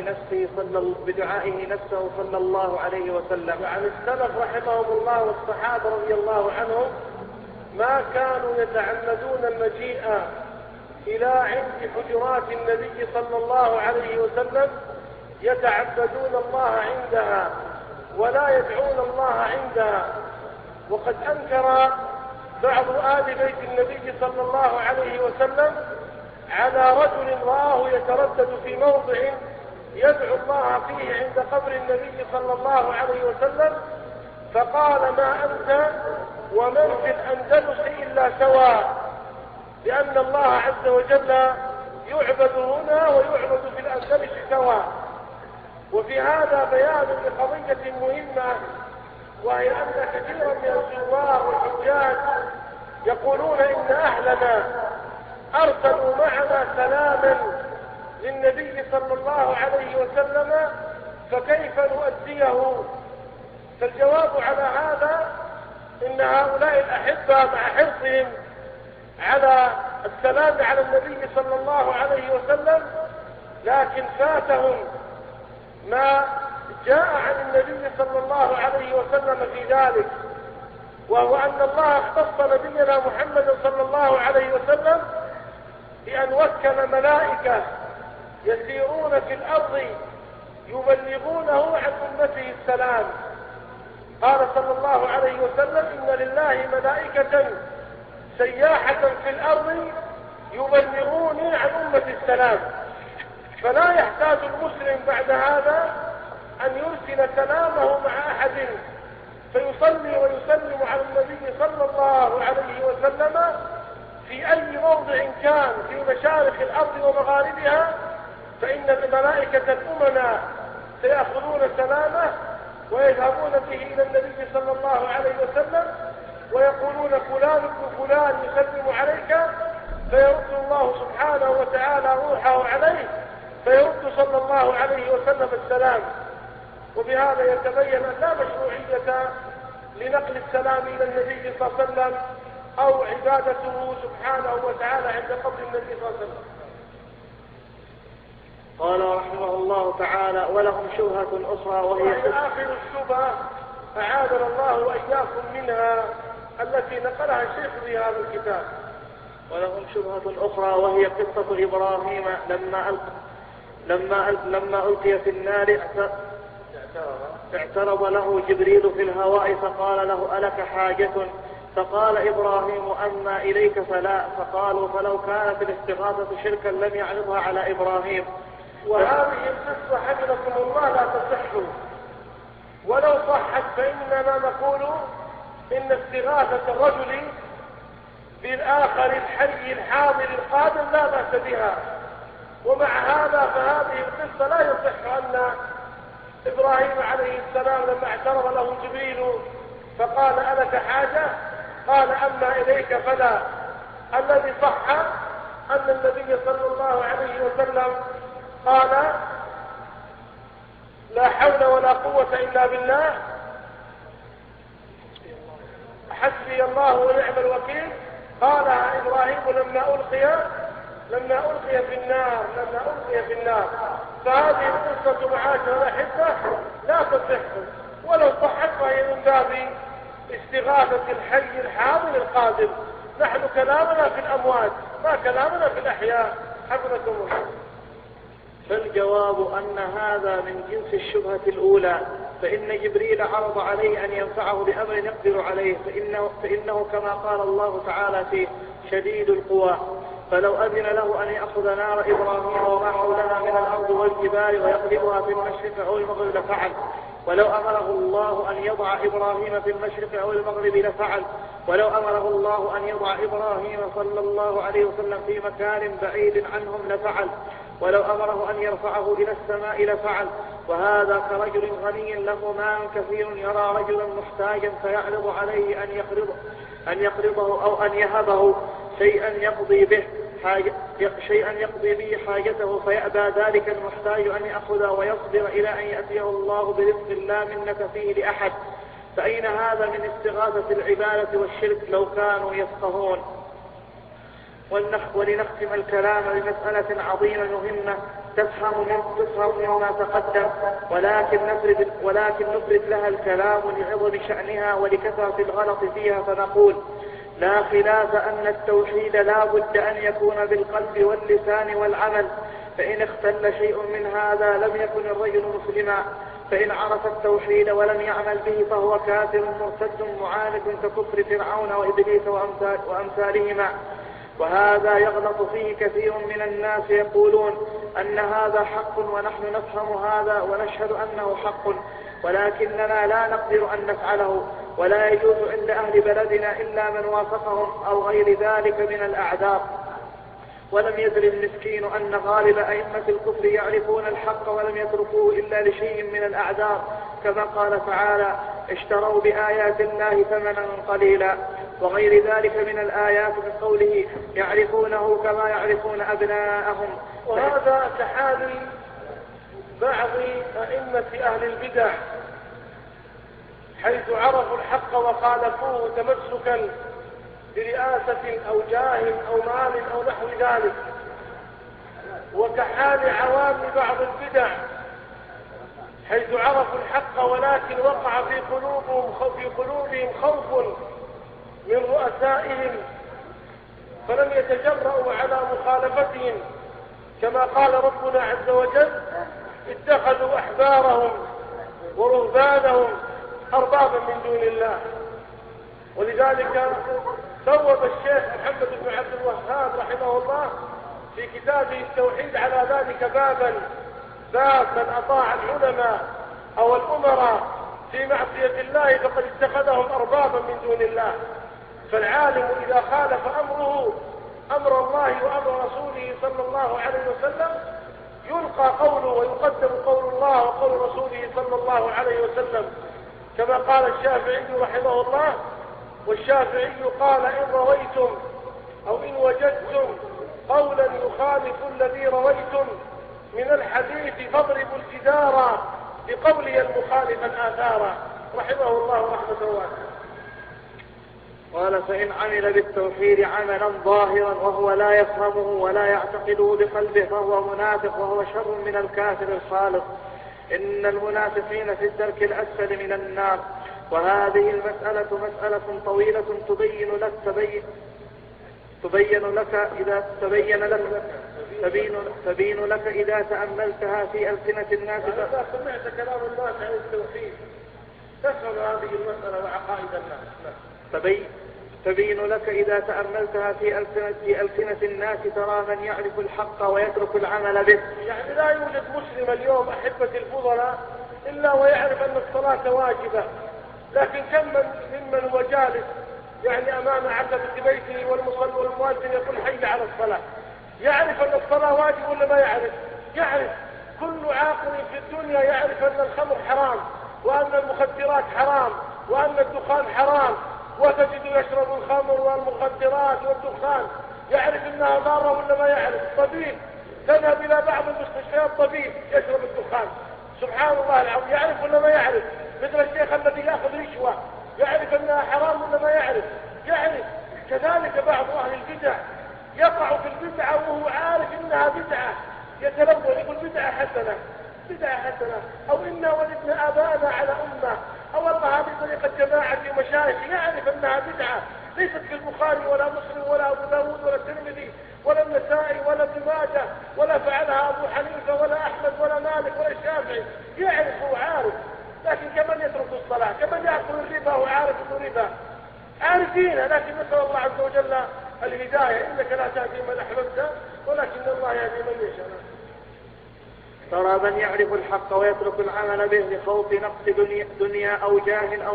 نفسه صلى الله عليه وسلم. عن السلف رحمهم الله والصحابة رضي الله عنهم ما كانوا يتعمدون المجيء إلى عند حجرات النبي صلى الله عليه وسلم يتعبدون الله عندها ولا يدعون الله عندها. وقد أنكر بعض آل بيت النبي صلى الله عليه وسلم على رجل رآه يتردد في موضع يدعو الله فيه عند قبر النبي صلى الله عليه وسلم، فقال: ما أنت ومن في الأندلس إلا سواء، لأن الله عز وجل يعبد هنا ويعبد في الأندلس سواء. وفي هذا بيان لقضية مهمة، وهي أن كثيرا من الزوار والحجاج يقولون إن أهلنا أرسلوا معنا سلاما للنبي صلى الله عليه وسلم، فكيف نؤديه؟ فالجواب على هذا إن هؤلاء الأحبة مع حرصهم على السلام على النبي صلى الله عليه وسلم، لكن فاتهم ما جاء عن النبي صلى الله عليه وسلم في ذلك، وهو أن الله اختص نبينا محمد صلى الله عليه وسلم بأن وكل ملائكة يسيرون في الأرض يبلغونه عن أمته السلام. قال صلى الله عليه وسلم: إن لله ملائكة سياحة في الأرض يبلغوني عن أمة السلام. فلا يحتاج المسلم بعد هذا أن يرسل سلامه مع أحد فيصلي ويسلم على النبي صلى الله عليه وسلم في أي موضع كان في مشارق الأرض ومغاربها، فإن الملائكة الأمنا سيأخذون سلامه ويذهبون به إلى النبي صلى الله عليه وسلم ويقولون: فلان ابن فلان يسلم عليك، فيرد الله سبحانه وتعالى روحه عليه، فيرد صلى الله عليه وسلم السلام. وبهذا يتبين أن لا مشروعية لنقل السلام إلى النبي صلى الله عليه وسلم أو عبادته سبحانه وتعالى عند قبر النبي صلى الله عليه وسلم. قال رحمه الله تعالى: ولهم شبهة أخرى وهي آخر الشبهة أعاذنا الله وإياكم منها التي نقلها الشيخ في هذا الكتاب. ولهم شبهة أخرى وهي قصة إبراهيم لما ألقي في النار اعترض له جبريل في الهواء فقال له: ألك حاجة؟ فقال إبراهيم: أما إليك فلا. فقالوا: فلو كانت الاستغاثة شركا لم يعرضها على إبراهيم. وهذه القصة حفظكم الله لا تصح، ولو صحت فإننا نقول إن استغاثة الرجل بالآخر الحي الحاضر القادر لا بأس بها. ومع هذا فهذه القصة لا يصح أن إبراهيم عليه السلام لما اعترض له جبريل فقال: ألك حاجة؟ قال: أما إليك فلا. الذي صح أن النبي صلى الله عليه وسلم قال: لا حول ولا قوة إلا بالله، حسبي الله ونعم الوكيل. قالها إبراهيم لما ألقي في النار. فهذه القصة معاشر الأحبة لا تصح، ولو صحت فهي من باب استغاثة الحي الحاضر القادر. نحن كلامنا في الأموات ما كلامنا في الأحياء. حفظكم الله. فالجواب أن هذا من جنس الشبهة الأولى، فإن جبريل عرض عليه أن ينفعه بأمر يقدر عليه، فإنه كما قال الله تعالى فيه: شديد القوى. فلو أذن له أن يأخذ نار إبراهيم وما حولها من الأرض والجبال ويقلبها في المشرق أو المغرب لفعل. ولو أمره الله أن يضع إبراهيم في المشرق أو المغرب لفعل. ولو أمره الله أن يضع إبراهيم صلى الله عليه وسلم في مكان بعيد عنهم لفعل. ولو أمره أن يرفعه إلى السماء لفعل. وهذا كرجل غني له مال كثير يرى رجلا محتاجا فيعرض عليه أن يقرضه أو أن يهبه شيئا يقضي به حاجته، فيأبى ذلك المحتاج أن يأخذ ويصبر إلى أن يأتيه الله برزق لا منة فيه لأحد. فأين هذا من استغاثة العبادة والشرك لو كانوا يفقهون؟ ولنختم الكلام بمسألة عظيمة مهمة تفهم مما تقدم، ولكن نفرد لها الكلام لعظم شأنها ولكثرة الغلط فيها، فنقول: لا خلاف أن التوحيد لا بد أن يكون بالقلب واللسان والعمل، فإن اختل شيء من هذا لم يكن الرجل مسلما، فإن عرف التوحيد ولم يعمل به فهو كافر مرتد معاند ككفر فرعون وإبليس وأمثالهما. وهذا يغلط فيه كثير من الناس، يقولون أن هذا حق ونحن نفهم هذا ونشهد أنه حق، ولكننا لا نقدر أن نفعله، ولا يجوز عند أهل بلدنا إلا من وافقهم أو غير ذلك من الأعذار. ولم يدر المسكين أن غالب أئمة الكفر يعرفون الحق ولم يتركوه إلا لشيء من الأعذار، كما قال تعالى: اشتروا بآيات الله ثمنا قليلا، وغير ذلك من الآيات من قوله: يعرفونه كما يعرفون أبناءهم. وهذا كحال بعض أئمة أهل البدع، حيث عرفوا الحق وخالفوه تمسكا برئاسة أو جاه أو مال أو نحو ذلك، وكحال عوام بعض البدع، حيث عرفوا الحق ولكن وقع في قلوبهم خوف من رؤسائهم فلم يتجرؤوا على مخالفتهم، كما قال ربنا عز وجل: اتخذوا أحبارهم ورهبانهم أربابا من دون الله. ولذلك ثوب الشيخ محمد بن عبد الوهاب رحمه الله في كتابه التوحيد على ذلك باب من أطاع العلماء أو الأمراء في معصية الله فقد اتخذهم أربابا من دون الله. فالعالم إذا خالف أمر الله وأمر رسوله صلى الله عليه وسلم يلقى قوله ويقدم قول الله وقول رسوله صلى الله عليه وسلم، كما قال الشافعي رحمه الله: والشافعي قال: إن رويتم أو إن وجدتم قولا يخالف الذي رويتم من الحديث فاضربوا الجدار بقولي المخالف الآثار. رحمه الله رحمة واسعة. قال: فإن عمل بالتوحيد عملا ظاهرا وهو لا يفهمه ولا يعتقده بقلبه فهو منافق وهو شر من الكافر الخالص. إن المنافقين في الدرك الأسفل من النار. وهذه المسألة مسألة طويلة تبين لك إذا تأملتها في ألسنة الناس. إذا سمعت كلام الناس عن التوحيد تفهم هذه المسألة وعقائد الناس. تبين لك إذا تأملتها في ألسنة الناس ترى من يعرف الحق ويترك العمل به. يعني لا يوجد مسلم اليوم أحبة الفضلاء إلا ويعرف أن الصلاة واجبة، لكن كم ممن هو جالس يعني أمام عتبة بيته والمؤذن يقول: حي على الصلاة. يعرف أن الصلاة واجب ولا ما يعرف؟ يعرف. كل عاقل في الدنيا يعرف أن الخمر حرام وأن المخدرات حرام وأن الدخان حرام، وتجد يشرب الخمر والمخدرات والدخان. يعرف أنها ضارة ولا ما يعرف؟ طبيب تذهب إلى بعض المستشفيات طبيب يشرب الدخان، سبحان الله العظيم. يعرف ولا ما يعرف؟ مثل الشيخ الذي يأخذ رشوة يعرف أنها حرام ولا ما يعرف؟ يعرف. كذلك بعض أهل البدع يقع في البدعة وهو عارف أنها بدعة، يتلون يقول: بدعة حسنة، بدعة حسنة، أو إنا ولدنا آباءنا على أمة، أو والله هذه طريقة جماعة ومشايخ. يعرف أنها بدعة ليست في البخاري ولا مسلم ولا أبو داود ولا الترمذي ولا النسائي ولا ابن ماجه ولا فعلها أبو حنيفة ولا أحمد ولا مالك ولا الشافعي. يعرف وعارف، لكن كمن يترك الصلاة، كمن يأكل الربا وعارف أنه ربا. عارفين، لكن نسأل الله عز وجل الهداية. إنك لا تهدي من أحببت ولكن الله يهدي من يشاء. ترى من يعرف الحق ويترك العمل به لخوف نقص دنيا أو جاه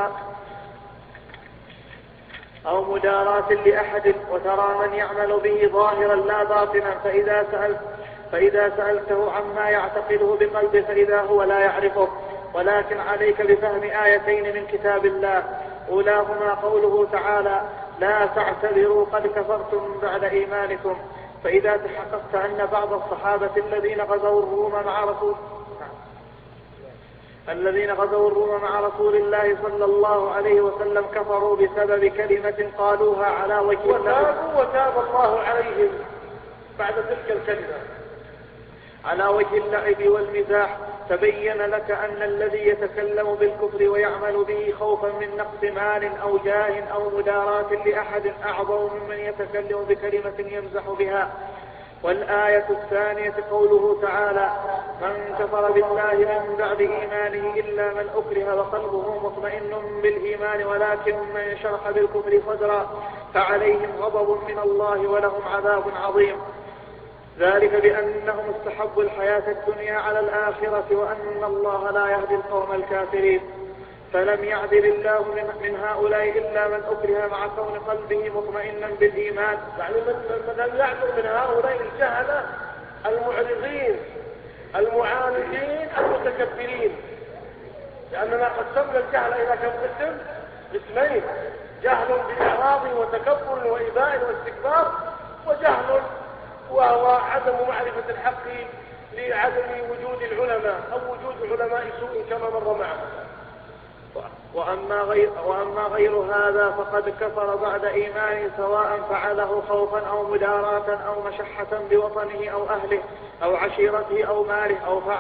أو مداراة لأحد، وترى من يعمل به ظاهرا لا باطنا، فإذا سألته عما يعتقده بقلبه فإذا هو لا يعرفه. ولكن عليك بفهم آيتين من كتاب الله، أولاهما قوله تعالى: لا تعتذروا قد كفرتم بعد إيمانكم. فإذا تحققت أن بعض الصحابة الذين غزوا الروم مع رسول الله صلى الله عليه وسلم كفروا بسبب كلمة قالوها على وجه وتاب الله عليهم بعد تلك الكلمة على وجه اللعب والمزاح. تبين لك أن الذي يتكلم بالكفر ويعمل به خوفا من نقص مال أو جاه أو مداراة لأحد أعظم ممن يتكلم بكلمة يمزح بها. والآية الثانية قوله تعالى: من كفر بالله من بعد إيمانه إلا من أكره وقلبه مطمئن بالإيمان ولكن من شرح بالكفر صدرا فعليهم غضب من الله ولهم عذاب عظيم. ذلك بأنهم استحبوا الحياة الدنيا على الآخرة وأن الله لا يهدي القوم الكافرين. فلم يعدل الله من هؤلاء إلا من أكره مع كون قلبه مطمئنا بالإيمان. يعني من لم يعدل من هؤلاء الجهلة المعرضين المعاندين المتكبرين، لأننا قسمنا الجهل إلى كم قسم؟ قسمين: جهل بإعراض وتكبر وإباء واستكبار، وجهل وهو عدم معرفة الحق لعدم وجود العلماء أو وجود علماء سوء كما مر معنا. وأما غير هذا فقد كفر بعد إيمانه، سواء فعله خوفا أو مداراة أو مشحة بوطنه أو أهله أو عشيرته أو ماله،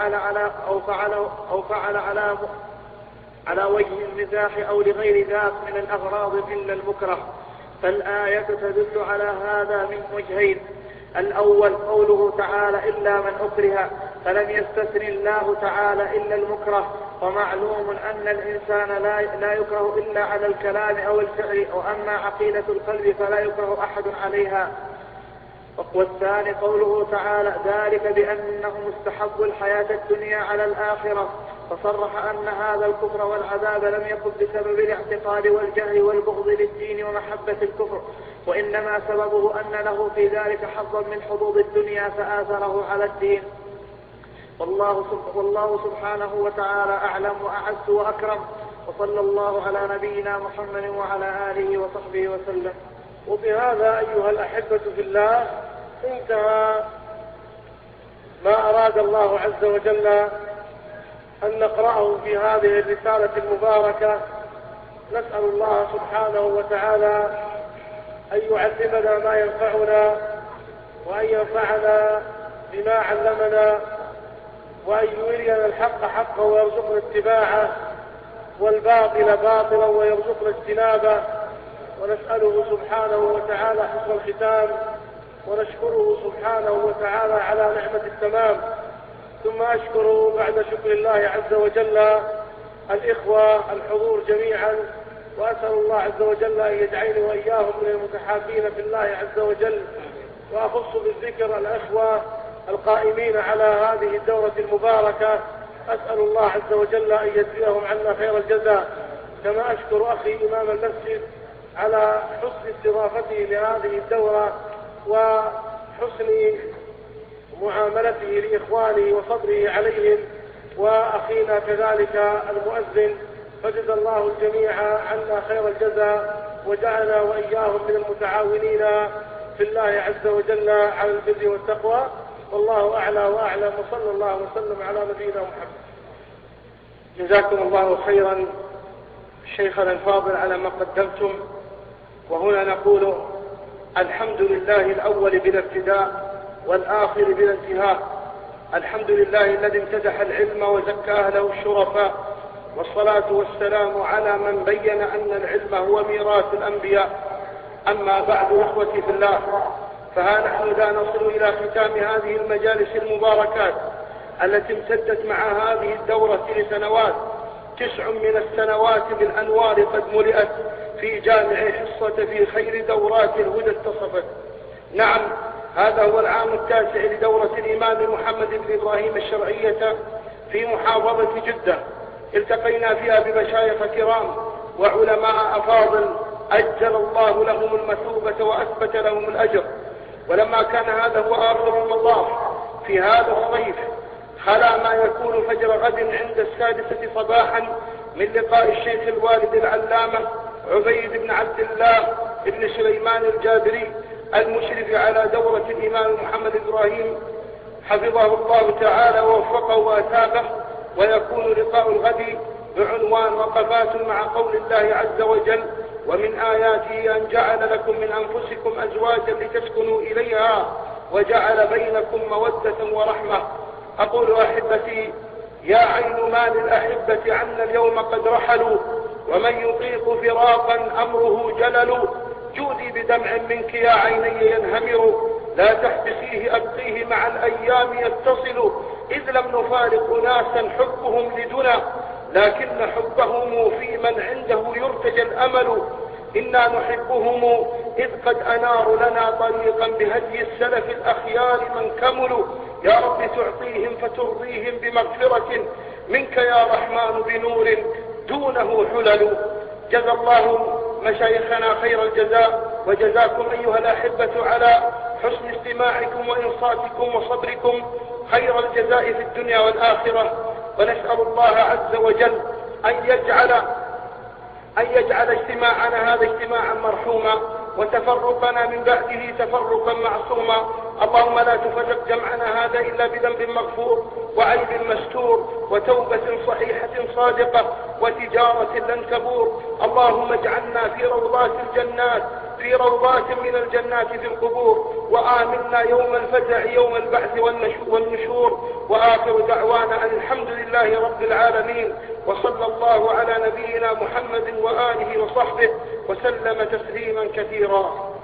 أو فعل على وجه المزاح أو لغير ذاك من الأغراض إلا المكره. فالآية تدل على هذا من وجهين: الأول قوله تعالى إلا من أكره، فلم يستثني الله تعالى إلا المكره، ومعلوم أن الإنسان لا يكره إلا على الكلام أو الفعل، وأما عقيدة القلب فلا يكره أحد عليها. والثاني قوله تعالى ذلك بأنهم استحبوا الحياة الدنيا على الآخرة، فصرح أن هذا الكفر والعذاب لم يكن بسبب الاعتقاد والجهل والبغض للدين ومحبة الكفر، وإنما سببه أن له في ذلك حظا من حظوظ الدنيا فآثره على الدين. والله سبحانه وتعالى أعلم وأعز وأكرم، وصلى الله على نبينا محمد وعلى آله وصحبه وسلم. وبهذا أيها الأحبة في الله انتهى ما أراد الله عز وجل أن نقرأه في هذه الرسالة المباركة. نسأل الله سبحانه وتعالى أن يعلمنا ما ينفعنا، وأن ينفعنا بما علمنا، وأن يرينا الحق حقا ويرزقنا اتباعه، والباطل باطلا ويرزقنا اجتنابه. ونسأله سبحانه وتعالى حسن الختام، ونشكره سبحانه وتعالى على نعمة التمام. ثم أشكر بعد شكر الله عز وجل الإخوة الحضور جميعا، وأسأل الله عز وجل أن يجعلني وإياهم من المتحابين في الله عز وجل. وأخص بالذكر الأخوة القائمين على هذه الدورة المباركة، أسأل الله عز وجل أن يجزيهم عنا خير الجزاء. كما أشكر أخي إمام المسجد على حسن استضافته لهذه الدورة وحسن معاملته لإخوانه وصبره عليهم، وأخينا كذلك المؤذن، فجزى الله الجميع عنا خير الجزاء، وجعلنا وإياهم من المتعاونين في الله عز وجل على البر والتقوى. والله أعلى وأعلم، وصلى الله وسلم على نبينا محمد. جزاكم الله خيرا شيخنا الفاضل على ما قدمتم. وهنا نقول الحمد لله الأول بلا ابتداء والآخر بلا انتهاء. الحمد لله الذي امتدح العلم وزكى أهله الشرفاء، والصلاة والسلام على من بين أن العلم هو ميراث الأنبياء. أما بعد إخوتي في الله، فها نحن لا نصل إلى ختام هذه المجالس المباركات التي امتدت مع هذه الدورة لسنوات. 9 من السنوات بالأنوار قد ملئت في جامع حصة في خير دورات الهدى اتصفت. نعم، هذا هو العام 9 لدورة الإمام محمد بن إبراهيم الشرعية في محافظة جدة. التقينا فيها بمشايخ كرام وعلماء أفاضل أجل الله لهم المثوبة وأثبت لهم الأجر. ولما كان هذا هو آخر المطاف في هذا الصيف، خلا ما يكون فجر غد عند 6 صباحا من لقاء الشيخ الوالد العلامة عبيد بن عبد الله بن سليمان الجابري المشرف على دورة الإمام محمد إبراهيم حفظه الله تعالى ووفقه وأتابه. ويكون لقاء الغد بعنوان وقفات مع قول الله عز وجل: ومن آياته أن جعل لكم من أنفسكم أزواجا لتسكنوا إليها وجعل بينكم مودة ورحمة. أقول أحبتي: يا عين ما للأحبة عنا اليوم قد رحلوا، ومن يطيق فراقا أمره جلل. جودي بدمع منك يا عيني ينهمر، لا تحبسيه أبقيه مع الأيام يتصل. إذ لم نفارق ناسا حبهم لدنا، لكن حبهم في من عنده يرتجى الأمل. إنا نحبهم إذ قد أناروا لنا طريقا بهدي السلف الأخيار من كملوا. يا رب تعطيهم فترضيهم بمغفرة منك يا رحمن بنور دون دونه حلل. جزى الله مشايخنا خير الجزاء، وجزاكم أيها الأحبة على حسن استماعكم وإنصاتكم وصبركم خير الجزاء في الدنيا والآخرة. ونسأل الله عز وجل أن يجعل اجتماعنا هذا اجتماعا مرحوما، وتفرقنا من بعده تفرقا معصوما. اللهم لا تفرق جمعنا هذا إلا بذنب مغفور وعيب مستور وتوبة صحيحة صادقة وتجارة لن تبور. اللهم اجعلنا في روضات الجنات، في روضات من الجنات في القبور، وآمنا يوم الفزع يوم البعث والنشور. وآخر دعوانا أن الحمد لله رب العالمين، وصلى الله على نبينا محمد وآله وصحبه وسلم تسليما كثيرا.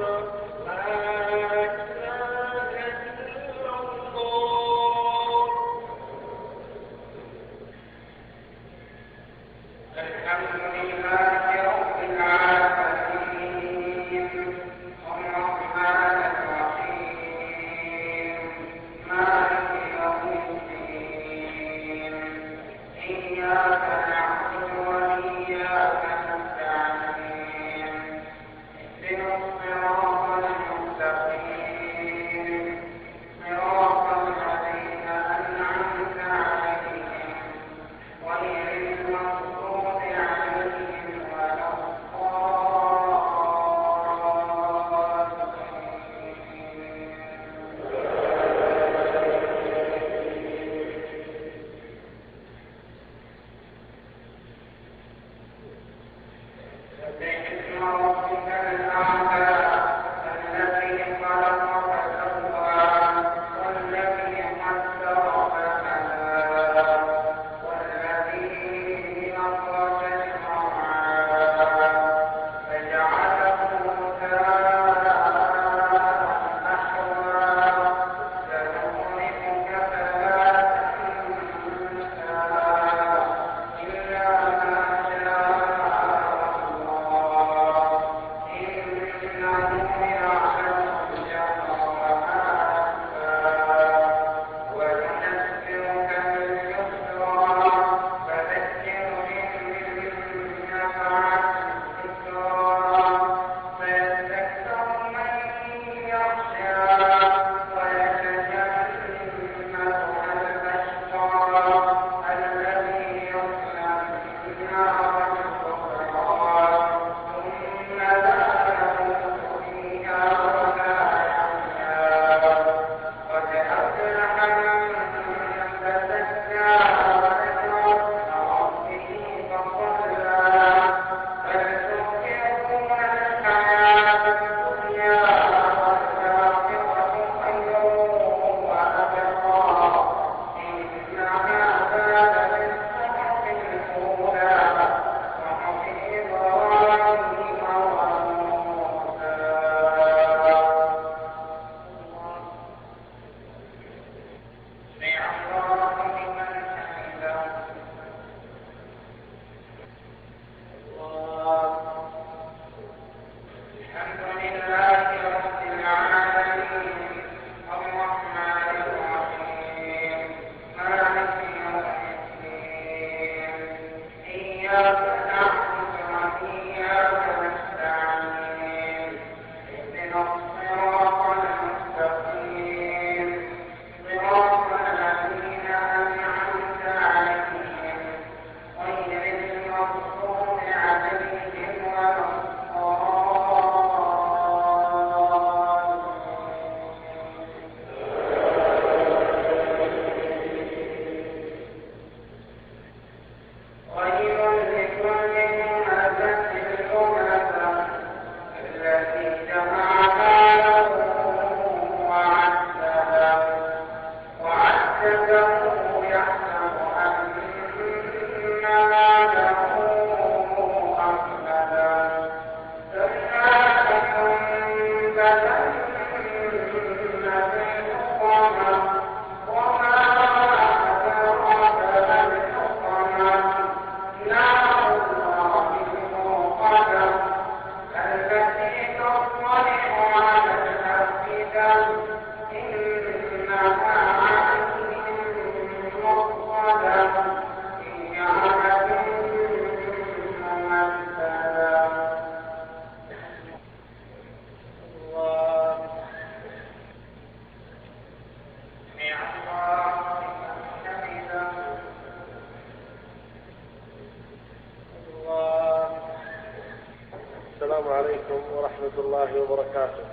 السلام عليكم ورحمة الله وبركاته.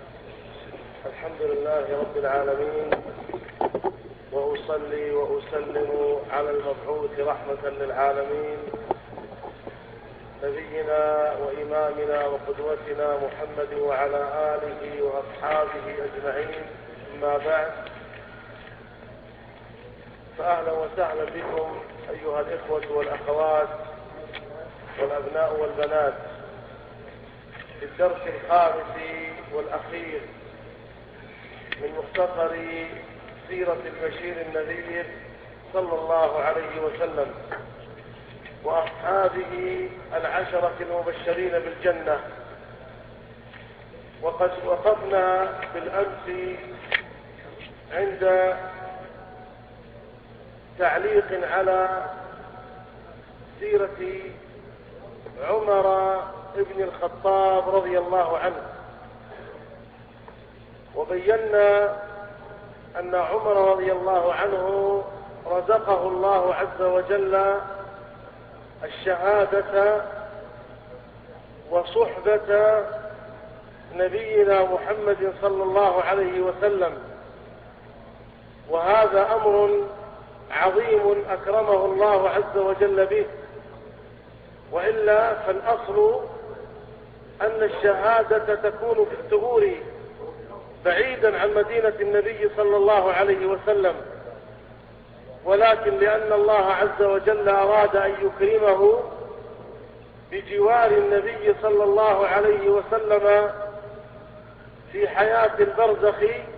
الحمد لله رب العالمين، وأصلي وأسلم على المبعوث رحمة للعالمين نبينا وإمامنا وقدوتنا محمد وعلى آله وأصحابه أجمعين. أما بعد، فأهلا وسهلا بكم أيها الإخوة والأخوات والأبناء والبنات في الدرس الخامس والأخير من مختصر سيرة البشير النذير صلى الله عليه وسلم وأصحابه العشرة المبشرين بالجنة. وقد وقفنا بالأمس عند تعليق على سيرة عمر بن الخطاب رضي الله عنه، وبينا أن عمر رضي الله عنه رزقه الله عز وجل الشهادة وصحبة نبينا محمد صلى الله عليه وسلم، وهذا أمر عظيم أكرمه الله عز وجل به، وإلا فالأصل أن الشهادة تكون في الثغور بعيدا عن مدينة النبي صلى الله عليه وسلم، ولكن لأن الله عز وجل أراد أن يكرمه بجوار النبي صلى الله عليه وسلم في حياة البرزخ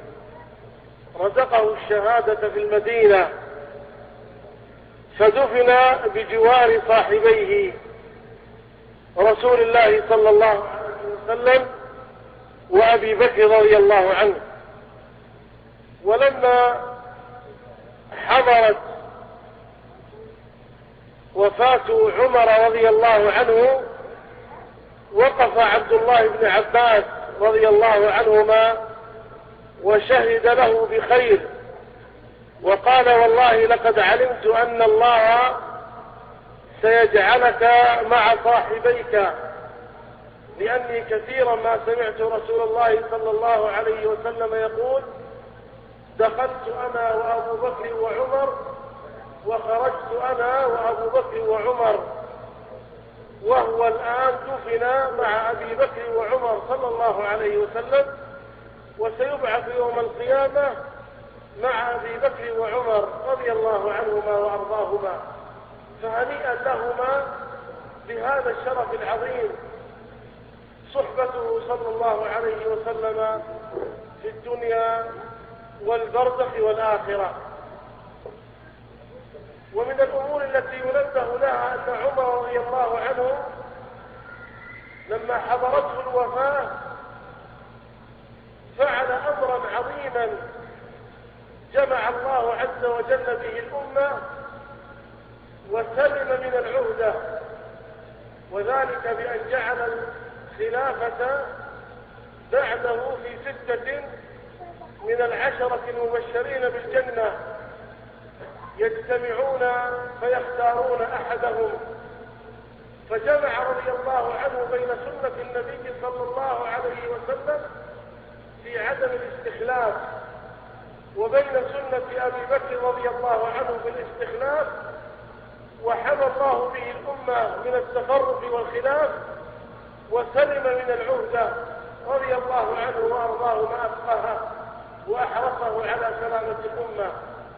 رزقه الشهادة في المدينة، فدفن بجوار صاحبيه رسول الله صلى الله عليه وسلم وأبي بكر رضي الله عنه. ولما حضرت وفاة عمر رضي الله عنه وقف عبد الله بن عباس رضي الله عنهما وشهد له بخير، وقال: والله لقد علمت أن الله سيجعلك مع صاحبيك، لأني كثيرا ما سمعت رسول الله صلى الله عليه وسلم يقول: دخلت أنا وأبو بكر وعمر وخرجت أنا وأبو بكر وعمر، وهو الآن دفن مع أبي بكر وعمر صلى الله عليه وسلم، وسيبعث يوم القيامة مع أبي بكر وعمر رضي الله عنهما وأرضاهما، فهنيئا لهما بهذا الشرف العظيم، صحبته صلى الله عليه وسلم في الدنيا والبرزخ والآخرة. ومن الأمور التي ينبه لها أن عمر رضي الله عنه لما حضرته الوفاة فعل أمرا عظيما جمع الله عز وجل به الأمة وسلم من العهدة، وذلك بأن جعل الخلافة بعده في 6 من العشرة المبشرين بالجنة يجتمعون فيختارون أحدهم، فجمع رضي الله عنه بين سنة النبي صلى الله عليه وسلم في عدم الاستخلاف وبين سنة أبي بكر رضي الله عنه بالاستخلاف، وحمى الله به الأمة من التفرق والخلاف وسلم من العهدة رضي الله عنه وأرضاه ما أبقاها وأحرصه على سلامة الأمة.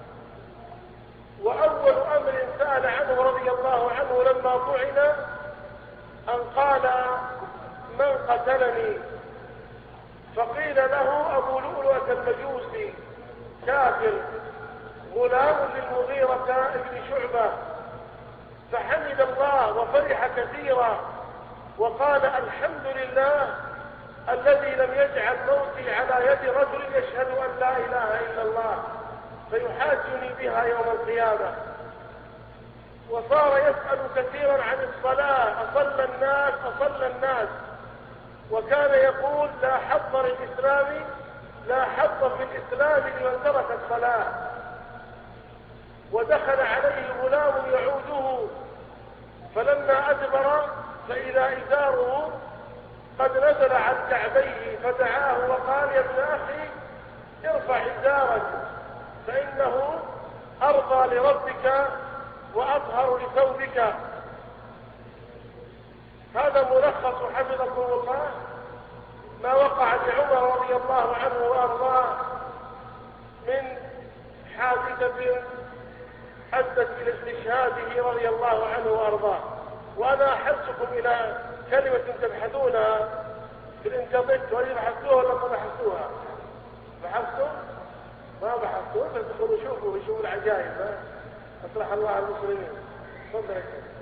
وأول أمر سأل عنه رضي الله عنه لما طعن أن قال: من قتلني؟ فقيل له: أبو لؤلؤة المجوسي كافر غلام للمغيرة بن شعبة، فحمد الله وفرح كثيرا وقال: الحمد لله الذي لم يجعل موتي على يد رجل يشهد أن لا إله إلا الله فيحاجني بها يوم القيامة. وصار يسأل كثيرا عن الصلاة: أصلى الناس، وكان يقول: لا حظ في الإسلام لمن ترك الصلاة. ودخل عليه غلام يعوده، فلما أدبر فإذا إزاره قد نزل عن كعبيه، فدعاه وقال: يا ابن أخي ارفع إزارك فإنه أرضى لربك وأطهر لثوبك. هذا ملخص حفظكم الله ما وقع لعمر رضي الله عنه وأرضاه من حادثة أدت إلى استشهاده رضي الله عنه وأرضاه. وأنا أحثكم إلى كلمة تبحثونها في الإنترنت، وإذا بحثوها وشوف العجائب. أصلح الله المسلمين. تفضل.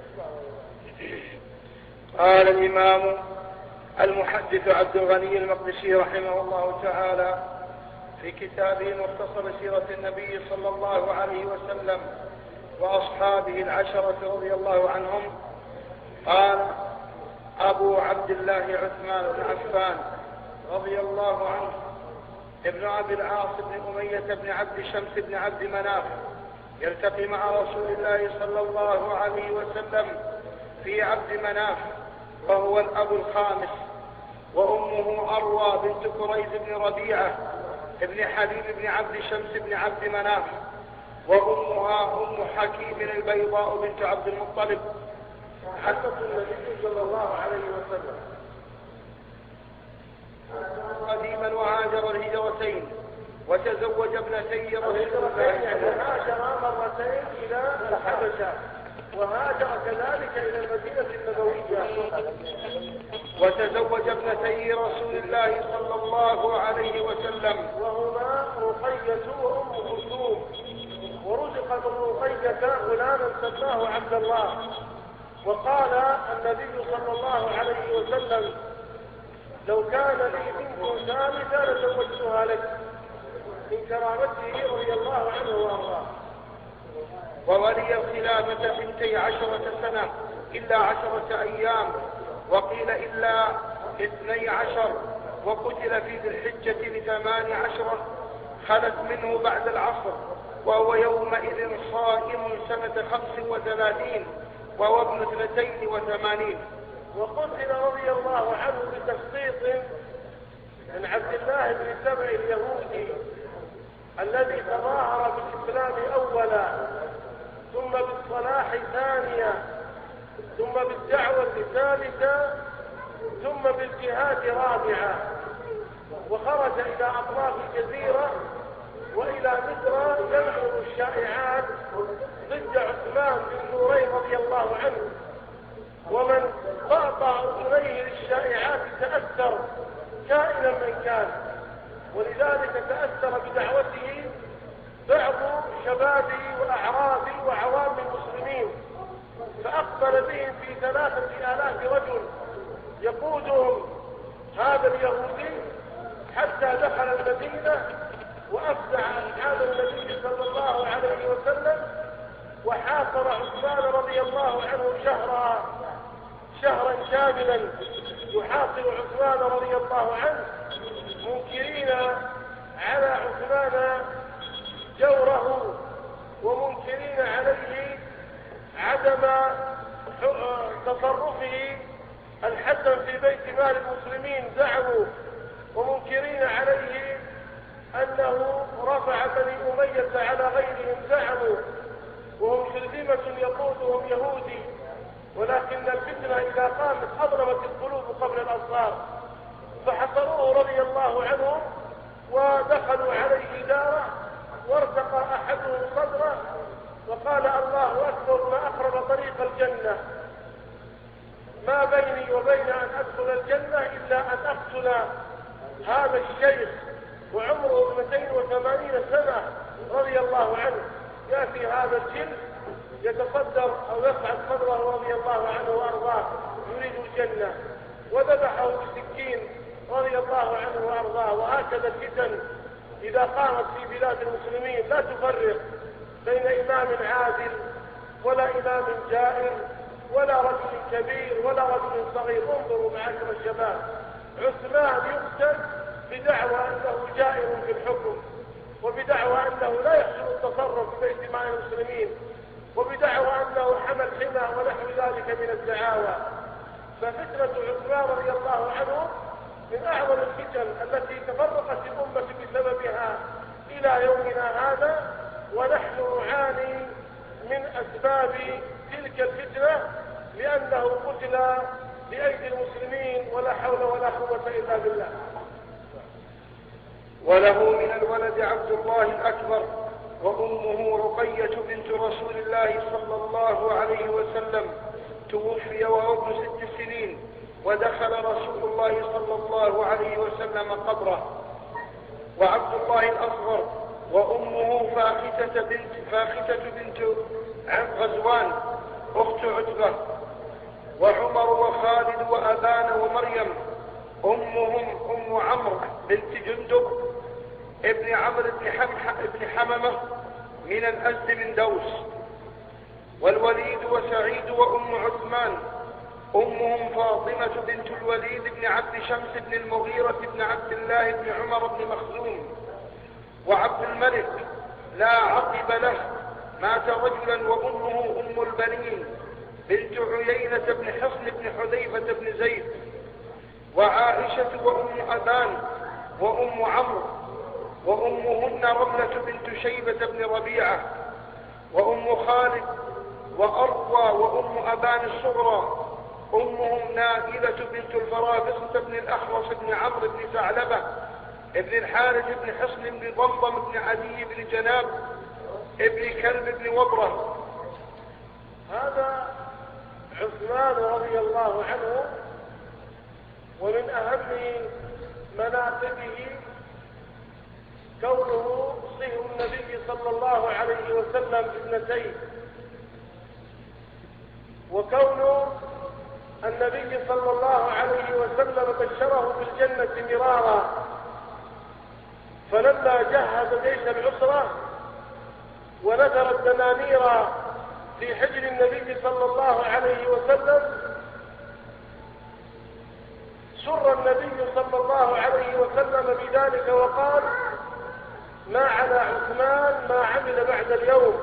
قال الإمام المحدث عبد الغني المقدسي رحمه الله تعالى في كتابه مختصر سيرة النبي صلى الله عليه وسلم وأصحابه العشرة رضي الله عنهم، قال أبو عبد الله عثمان بن عفان رضي الله عنه ابن أبي العاص بن أمية بن عبد شمس بن عبد مناف يلتقي مع رسول الله صلى الله عليه وسلم في عبد مناف، وهو الأب الخامس، وأمه أروى بنت كريز بن ربيعة ابن حبيب بن عبد شمس بن عبد مناف، وأمها أم حكيم البيضاء بنت عبد المطلب. حدث النبي صلى الله عليه وسلم قديما وهاجر الهجرتين وتزوج ابنتي رسول الله، يعني هاجر مرتين إلى الحبشة وهاجر كذلك إلى المدينة النبوية، وتزوج ابنتي رسول الله صلى الله عليه وسلم وهما رقية وأم كلثوم، ورزق من رقية غلاما سماه عبد الله. وقال النبي صلى الله عليه وسلم لو كان لي بنت ثالثة لزوجتها لك، من كرامته رضي الله عنه وارضاه. وولي الخلافة 12 سنة إلا 10 أيام، وقيل إلا 12، وقتل في ذي الحجة ل18 خلت منه بعد العصر، وهو يومئذ صائم سنة 35 وهو ابن 82. وقتل رضي الله عنه بتسقيط من عبد الله بن سبع اليهودي الذي تظاهر بالإسلام أولا، ثم بالصلاح ثانيا، ثم بالدعوة ثالثا، ثم بالجهاد رابعا، وخرج إلى أطراف الجزيرة وإلى مصر ينشر الشائعات ضد عثمان بن نورين رضي الله عنه. ومن قاطع أذنيه للشائعات تأثر كائنا من كان، ولذلك تأثر بدعوته بعض شباب وأعراب وعوام المسلمين، فأقبل بهم في 3000 رجل يقودهم هذا اليهودي حتى دخل المدينة وأفزع أصحاب النبي صلى الله عليه وسلم، وحاصر عثمان رضي الله عنه شهرا كاملا يحاصر عثمان رضي الله عنه، منكرين على عثمان جوره ومنكرين عليه عدم تصرفه الحسن في بيت مال المسلمين زعموا، ومنكرين عليه أنه رفع بني أمية على غيرهم زعموا، وهم شرذمة يقودهم يهودي، ولكن الفتنة إذا قامت أضرمت القلوب قبل الأبصار، فحصروه رضي الله عنه ودخلوا عليه داره، وارتقى أحدهم صدره وقال الله أكبر ما أقرب طريق الجنة، ما بيني وبين أن أدخل الجنة إلا أن أقتل هذا الشيخ وعمره 280 سنة رضي الله عنه، يأتي هذا الجن يتصدر أو يصعد صدره رضي الله عنه وأرضاه يريد الجنة، وذبحه بسكين رضي الله عنه وأرضاه. وهكذا الفتن إذا قامت في بلاد المسلمين لا تفرق بين إمام عادل ولا إمام جائر ولا رجل كبير ولا رجل صغير. انظروا معاشر الشباب، عثمان يقتل بدعوى أنه جائر في الحكم، وبدعوى أنه لا يحسن التصرف في بيت مال المسلمين، وبدعوى أنه حمل حمى ونحو ذلك من الدعاوى. ففتنة عثمان رضي الله عنه من أعظم الفتن التي تفرقت الأمة بسببها إلى يومنا هذا، ونحن نعاني من أسباب تلك الفتنة لأنه قتل بأيدي المسلمين، ولا حول ولا قوة إلا بالله. وله من الولد عبد الله الأكبر، وأمه رقية بنت رسول الله صلى الله عليه وسلم، توفي وهو ابن 6 سنين، ودخل رسول الله صلى الله عليه وسلم قبره. وعبد الله الأصغر وأمه فاختة بنت غزوان أخت عتبة، وعمر وخالد وأبان ومريم. أمهم أم عمرو بنت جندب ابن عمرو بن حممة من الأزد من دوس. والوليد وسعيد وأم عثمان. أمهم فاطمة بنت الوليد بن عبد شمس بن المغيرة بن عبد الله بن عمر بن مخزوم. وعبد الملك لا عقب له مات رجلا وأمه أم البنين بنت عيينة بن حصن بن حذيفة بن زيد. وعائشة وأم أبان وأم عمرو، وأمهن رملة بنت شيبة بن ربيعة. وأم خالد وأروى وأم أبان الصغرى. أمهم نائلة بنت الفرافصة بن الأحوص بن عمرو بن ثعلبة ابن الحارث بن حصن بن ضمضم بن عدي بن جناب ابن كلب بن وبرة. هذا عثمان رضي الله عنه، ومن أهم مناقبه كونه صهر النبي صلى الله عليه وسلم ابنتين، وكون النبي صلى الله عليه وسلم بشره بالجنة مرارا، فلما جهز جيش العسرة ونثر الدنانير في حجر النبي صلى الله عليه وسلم، سر النبي صلى الله عليه وسلم بذلك وقال: ما على عثمان ما عمل بعد اليوم.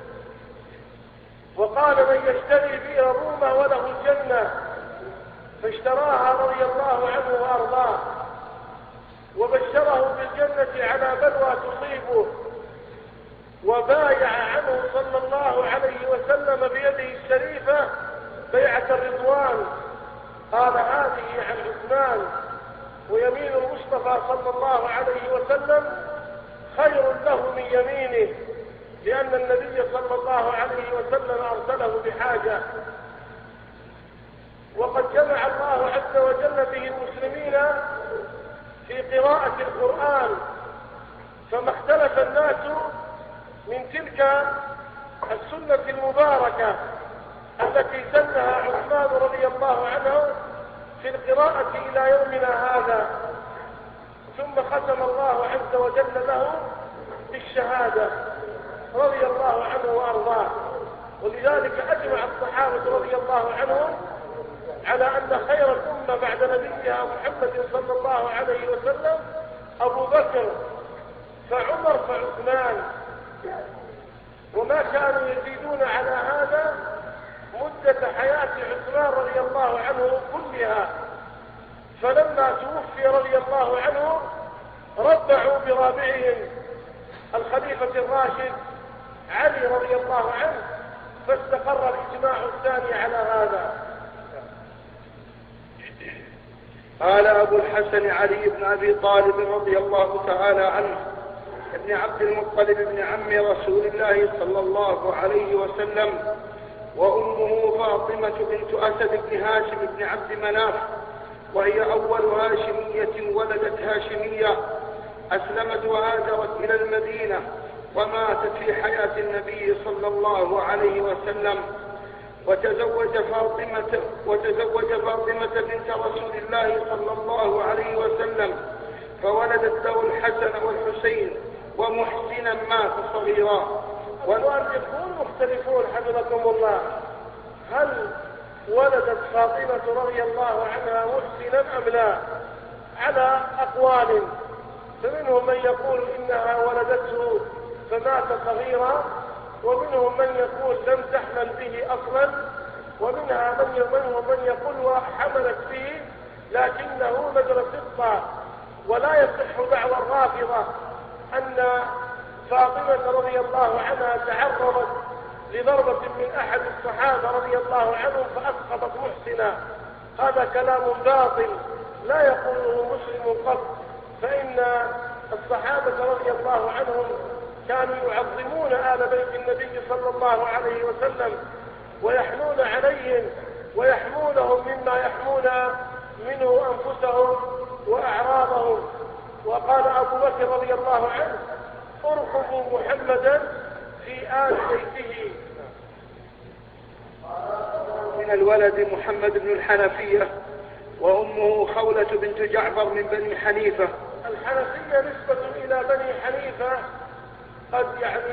وقال: من يشتري بئر رومة وله الجنة، فاشتراها رضي الله عنه وأرضاه، وبشره بالجنة على بلوى تصيبه، وبايع عنه صلى الله عليه وسلم بيده الشريفة بيعة الرضوان. قال: هذه عن عثمان، ويمين المصطفى صلى الله عليه وسلم خير له من يمينه، لأن النبي صلى الله عليه وسلم أرسله بحاجة. وقد جمع الله عز وجل به المسلمين في قراءة القرآن، فما اختلف الناس من تلك السنة المباركة التي سنها عثمان رضي الله عنه في القراءة إلى يومنا هذا، ثم ختم الله عز وجل له بالشهادة رضي الله عنه وأرضاه. ولذلك أجمع الصحابة رضي الله عنهم على أن خير الأمة بعد نبيها محمد صلى الله عليه وسلم أبو بكر، فعمر، فعثمان. وما كانوا يزيدون على هذا مدة حياة عثمان رضي الله عنه كلها، فلما توفي رضي الله عنه ربعوا برابعهم الخليفة الراشد علي رضي الله عنه، فاستقر الإجماع الثاني على هذا. قال أبو الحسن علي بن أبي طالب رضي الله تعالى عنه ابن عبد المطلب بن عم رسول الله صلى الله عليه وسلم، وأمه فاطمة بنت أسد بن هاشم بن عبد مناف، وهي أول هاشمية ولدت هاشمية، أسلمت وهاجرت إلى المدينة، وماتت في حياة النبي صلى الله عليه وسلم. وتزوج فاطمة بنت رسول الله صلى الله عليه وسلم، فولدت له الحسن والحسين، ومحسنا مات صغيرا. والمؤرخون مختلفون حفظكم الله، هل ولدت فاطمة رضي الله عنها محسنا أم لا؟ على أقوال، فمنهم من يقول إنها ولدته فمات صغيرا، ومنهم من يقول لم تحمل به أصلا، ومنهم من يقول وحملت به لكنه نزل صدقا. ولا يصح دعوى الرافضة أن فاطمة رضي الله عنها تعرضت لضربة من أحد الصحابة رضي الله عنهم فأسقطت محسنا، هذا كلام باطل لا يقوله مسلم قط، فإن الصحابة رضي الله عنهم كانوا يعظمون آل بيت النبي صلى الله عليه وسلم، ويحنون عليهم ويحمونهم مما يحمون منه أنفسهم وأعراضهم. وقال أبو بكر رضي الله عنه: ارقبوا محمدا في آل بيته. من الولد محمد بن الحنفية، وأمه خولة بنت جعفر من بني حنيفة. الحنفية نسبة إلى بني حنيفة قد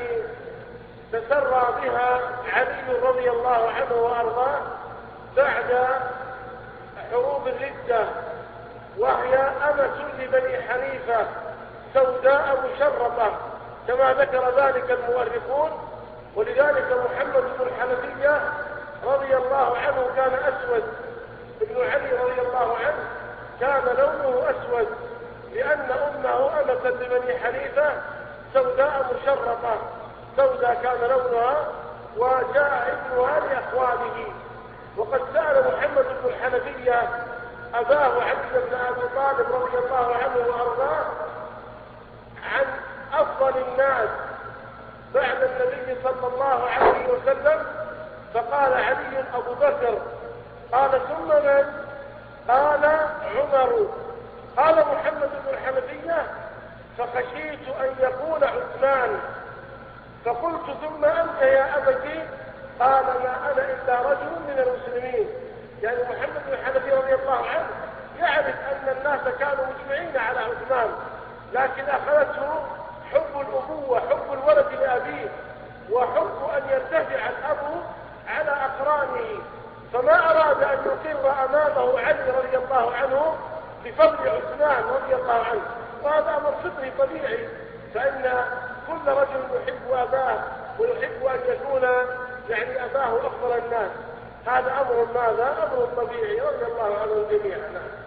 تسرى بها علي رضي الله عنه وأرضاه بعد حروب الردة، وهي أمة لبني حنيفة سوداء مشرفة كما ذكر ذلك المؤرخون. ولذلك محمد بن الحنفية رضي الله عنه كان أسود، ابن علي رضي الله عنه كان لونه أسود، لأن أمه أمة لبني حنيفة سوداء مشرفة، سوداء كان لونها، وجاء ابنها لأخواله. وقد سأل محمد بن الحنفية أباه علي بن أبي طالب رضي الله عنه وأرضاه عن أفضل الناس بعد النبي صلى الله عليه وسلم، فقال علي أبو بكر، قال ثم من؟ قال عمر. قال محمد بن الحنفية فخشيت أن يقول عثمان، فقلت ثم أنت يا أبتي؟ قال ما أنا إلا رجل من المسلمين. يعني محمد بن الحنفية رضي الله عنه يعرف أن الناس كانوا مجمعين على عثمان، لكن أخذته حب الأبوة، حب الولد لأبيه، وحب أن يرتفع الأب على أقرانه، فما أراد أن يقر أمامه علي رضي الله عنه بفضل عثمان رضي الله عنه. وهذا أمر فطري طبيعي، فإن كل رجل يحب أباه ويحب أن يكون أباه أفضل الناس. هذا أمر ماذا؟ أمر طبيعي رضي الله عنه الجميع.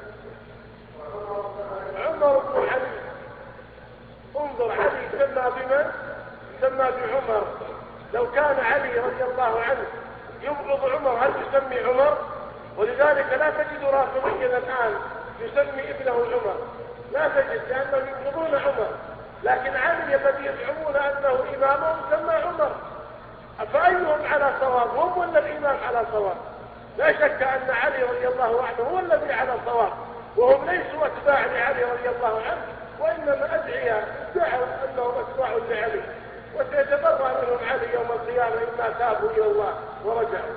عمر بن علي، انظر، علي سمى بمن؟ سمى بعمر. لو كان علي رضي الله عنه يبغض عمر هل يسمي عمر؟ ولذلك لا تجد رافضيا الآن يسمي ابنه عمر، لا تجد، لأنهم يبغضون عمر. لكن علي الذي يزعمون أنه إمامهم سمى عمر، فأيهم على صواب، هم ولا الإمام على صواب؟ لا شك أن علي رضي الله عنه هو الذي على صواب، وهم ليسوا أتباع لعلي رضي الله عنه، وإنما أدعياء ادعوا أنهم أتباع لعلي، وسيتبرأ منهم علي يوم القيامة إما تابوا إلى الله ورجعوا.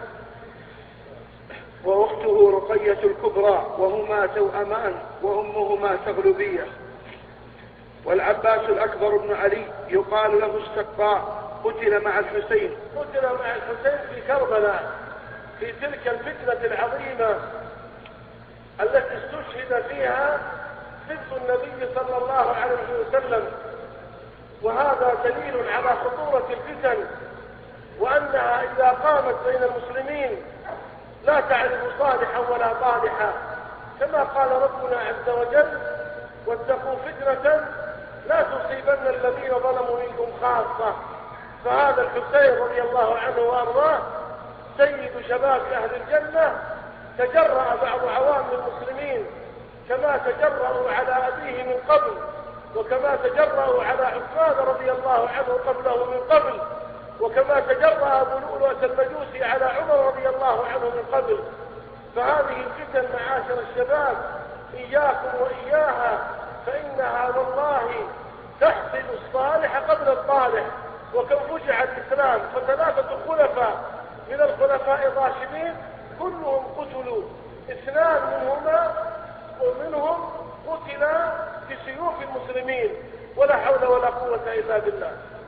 وأخته رقية الكبرى، وهما توأمان، وأمهما تغلبية. والعباس الأكبر بن علي يقال له السقاء، قتل مع الحسين. قتل مع الحسين في كربلاء في تلك الفتنة العظيمة التي استشهد فيها سبط النبي صلى الله عليه وسلم. وهذا دليل على خطورة الفتن، وأنها إذا قامت بين المسلمين لا تعرف صالحا ولا طالحا، كما قال ربنا عز وجل: واتقوا فتنة لا تصيبن الذين ظلموا منكم خاصة. فهذا الحسين رضي الله عنه وارضاه سيد شباب اهل الجنة، تجرأ بعض عوام المسلمين كما تجرأوا على ابيه من قبل، وكما تجرأوا على عثمان رضي الله عنه قبله من قبل، وكما تجرأ ابو لؤلؤة المجوسي على عمر رضي الله عنه من قبل. فهذه الفتن معاشر الشباب اياكم واياها، فانها والله تحصل الصالح قبل الطالح. وكم فجع الإسلام فثلاثة خلفاء من الخلفاء الراشدين كلهم قتلوا، اثنان منهم قتلا بسيوف المسلمين، ولا حول ولا قوة إلا بالله.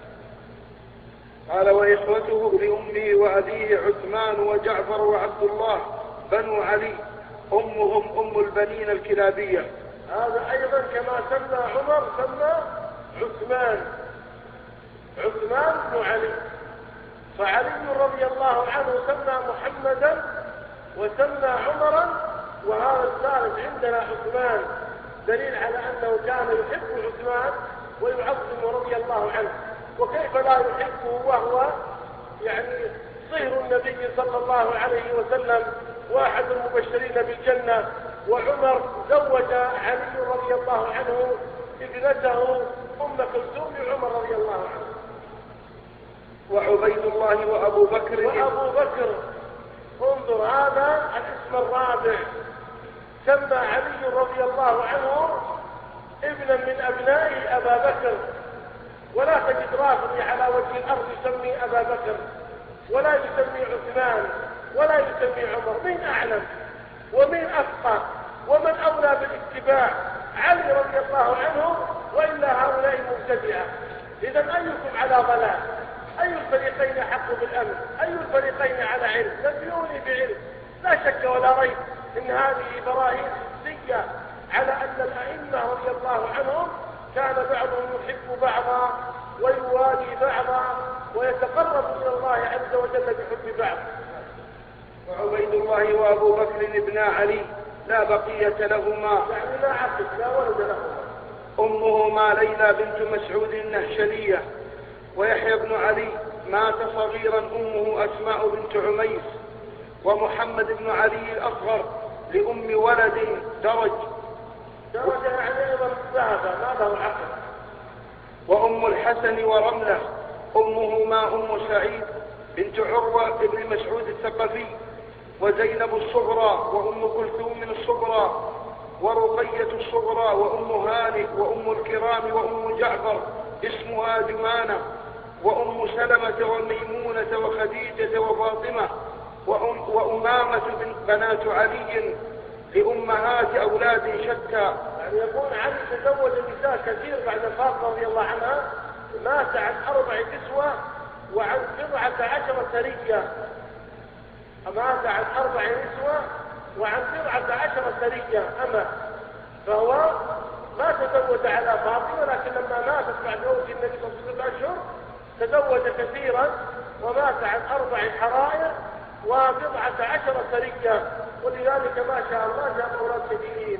قال: وإخوته لأمه وأبيه عثمان وجعفر وعبد الله بنو علي، أمهم أم البنين الكلابية. هذا أيضا كما سمى عمر سمى عثمان بن علي. فعلي رضي الله عنه سمى محمدا وسمى عمرا، وهذا الثالث عندنا عثمان، دليل على أنه كان يحب عثمان ويعظم رضي الله عنه. وكيف لا يحبه وهو صهر النبي صلى الله عليه وسلم، واحد المبشرين بالجنة. وعمر زوج علي رضي الله عنه ابنته أم كلثوم عمر رضي الله عنه. وعبيد الله وأبو بكر. انظر هذا الاسم الرابع، سمى علي رضي الله عنه ابنا من أبناء أبا بكر، ولا تجد رافضي على وجه الأرض يسمي أبا بكر ولا يسمي عثمان ولا يسمي عمر. مين أعلم ومين أفقه ومن أولى بالاتباع؟ علي رضي الله عنه، وإلا هؤلاء مبتدعة. إذا أيكم على ضلال؟ أي الفريقين أحق بالأمن؟ أي الفريقين على علم؟ نبئوني بعلم. لا شك ولا ريب إن هذه براهين حسية على أن الأئمة رضي الله عنهم كان بعضهم يحب بعضا ويوالي بعضا ويتقرب إلى الله عز وجل بحب بعض. وعبيد الله وأبو بكر ابن علي لا بقية لهما، يعني لا عقل لا ولد لهما. أمهما ليلى بنت مسعود النهشلية، ويحيى بن علي مات صغيرا، أمه أسماء بنت عميس، ومحمد بن علي الأصغر لأم ولد درج يعني أيضا ذهب ما له عقل. وأم الحسن ورملة، أمهما أم سعيد بنت عروة بن مسعود الثقفي، وزينب الصغرى، وأم كلثوم الصغرى، ورقية الصغرى، وأم هانئ، وأم الكرام، وأم جعفر اسمها جمانة، وأم سلمة وميمونة وخديجة وفاطمة، وأمامة بنات علي لأمهات أولاد شتى. يعني يقول علي تزوج النساء كثير بعد فاطمة رضي الله عنها، مات عن 4 نسوة وعن 17 سرية. مات عن 4 نسوة وعن 17 سرية أما، فهو ما تزوج على فاطمة، لكن لما ماتت بعد موت النبي صلى الله عليه وسلم تزوج كثيرا ومات عن 4 حرائر و17 سرية، ولذلك ما شاء الله جاء أولاد كثيرين.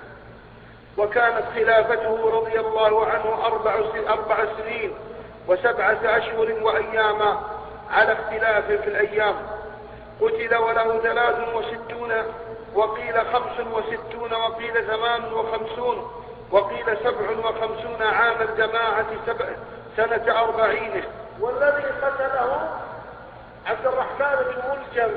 وكانت خلافته رضي الله عنه 4 سنين و7 أشهر وأياما على اختلاف في الأيام. قتل وله 63 وقيل 65 وقيل 58 وقيل 57 عام الجماعة سنة 40. والذي قتله عبد الرحمن بن ملجم،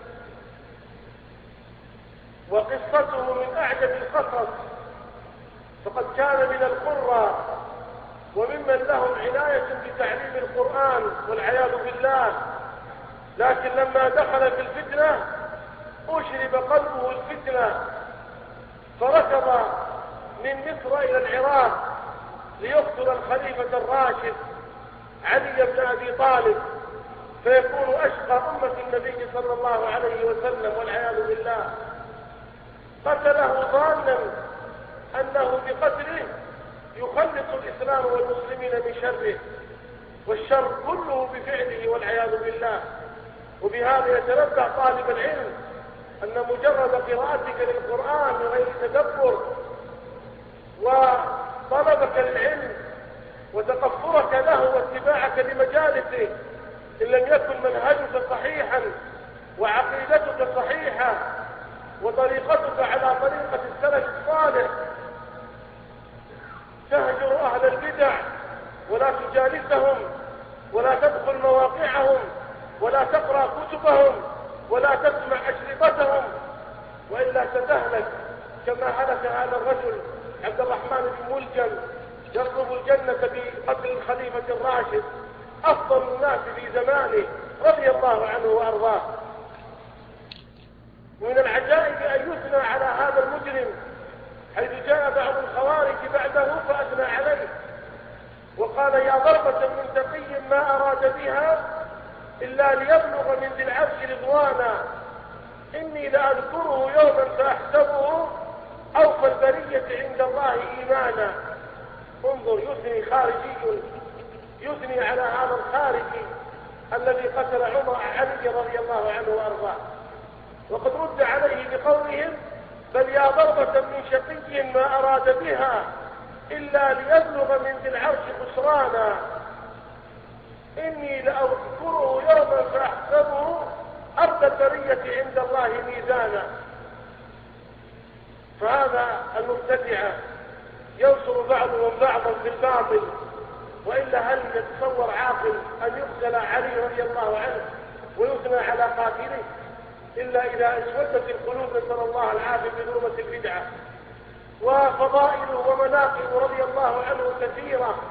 وقصته من أعجب القصص، فقد كان من القراء وممن لهم عناية بتعليم القرآن والعياذ بالله، لكن لما دخل في الفتنة أشرب قلبه الفتنة، فركض من مصر إلى العراق ليقتل الخليفة الراشد علي بن أبي طالب، فيكون أشقى أمة النبي صلى الله عليه وسلم والعياذ بالله. قتله ظانا أنه بقتله يخلص الإسلام والمسلمين من شره، والشر كله بفعله والعياذ بالله. وبهذا يتنبه طالب العلم أن مجرد قراءتك للقرآن بغير تدبر وطلبك للعلم وتقفرك له واتباعك لمجالسه، إن لم يكن منهجك صحيحا وعقيدتك صحيحة وطريقتك على طريقة السلف الصالح، تهجر أهل البدع ولا تجالسهم ولا تدخل مواقعهم ولا تقرأ كتبهم ولا تسمع أشرطتهم، وإلا ستهلك كما هلك هذا الرجل عبد الرحمن بن ملجم يطلب الجنة بقتل الخليفة الراشد أفضل الناس في زمانه رضي الله عنه وأرضاه. ومن العجائب أن يثنى على هذا المجرم، حيث جاء بعض الخوارج بعده فأثنى عليه وقال: يا ضربة من تقي ما أراد بها إلا ليبلغ من ذي العرش رضوانا، إني لأذكره يوما فأحسبه أوفى البرية عند الله إيمانا. انظر، يثني خارجي يثني على هذا الخارجي الذي قتل علي رضي الله عنه وأرضاه، وقد رد عليه بقولهم: بل يا ضربة من شقي ما أراد بها إلا ليبلغ من ذي العرش خسرانا، إني لأذكره يوما فأحسبه أرض البرية عند الله ميزانا. فهذا المبتدعة ينصر بعضهم بعضا في الباطل، وإلا هل يتصور عاقل أن يقتل علي رضي الله عنه ويثنى على قاتله إلا إذا اسودت القلوب، نسأل الله العافية بظلمة البدعة. وفضائله ومناقبه رضي الله عنه كثيرة،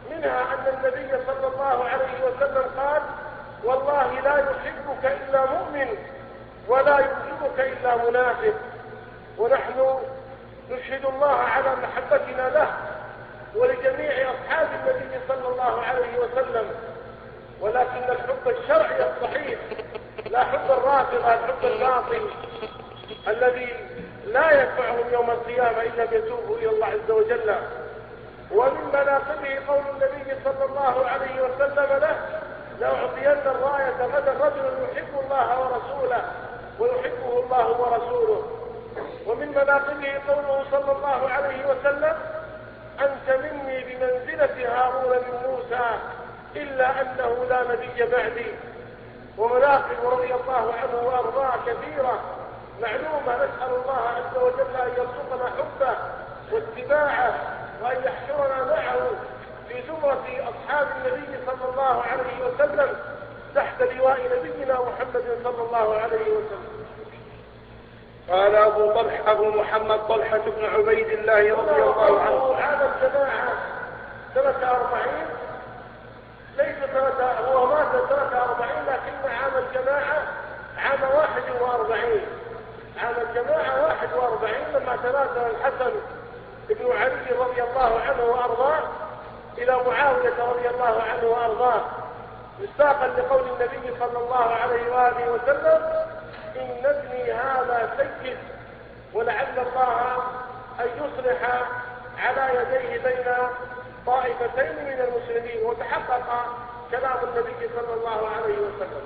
منها أن النبي صلى الله عليه وسلم قال: والله لا يحبك إلا مؤمن ولا يبغضك إلا منافق. ونحن نشهد الله على محبتنا له ولجميع أصحاب النبي صلى الله عليه وسلم، ولكن الحب الشرعي الصحيح، لا حب الرافضة، الحب الباطل الذي لا ينفعهم يوم القيامة إلا يتوبوا إلى الله عز وجل. ومن مناقبه قول النبي صلى الله عليه وسلم له: لأعطين الراية غدا رجل يحب الله ورسوله ويحبه الله ورسوله. ومن مناقبه قوله صلى الله عليه وسلم: أنت مني بمنزلة هارون من موسى إلا أنه لا نبي بعدي. ومناقب رضي الله عنه وأرضاه كثيرة معلومة، نسأل الله عز وجل أن يرزقنا حبه واتباعه وأن يحشرنا معه في زمرة أصحاب النبي صلى الله عليه وسلم تحت لواء نبينا محمد صلى الله عليه وسلم. قال أبو محمد طلحة بن عبيد الله رضي الله عنه: هذا الجماعة سنة 40، ليس هو مات سنة 40، لكن عام الجماعة عام 41. عام الجماعة 41 لما تنازل الحسن بن علي رضي الله عنه وأرضاه إلى معاوية رضي الله عنه وأرضاه، مصداقا لقول النبي صلى الله عليه وآله وسلم: إن ابني هذا سيد ولعل الله أن يصلح على يديه بين طائفتين من المسلمين. وتحقق كلام النبي صلى الله عليه وسلم.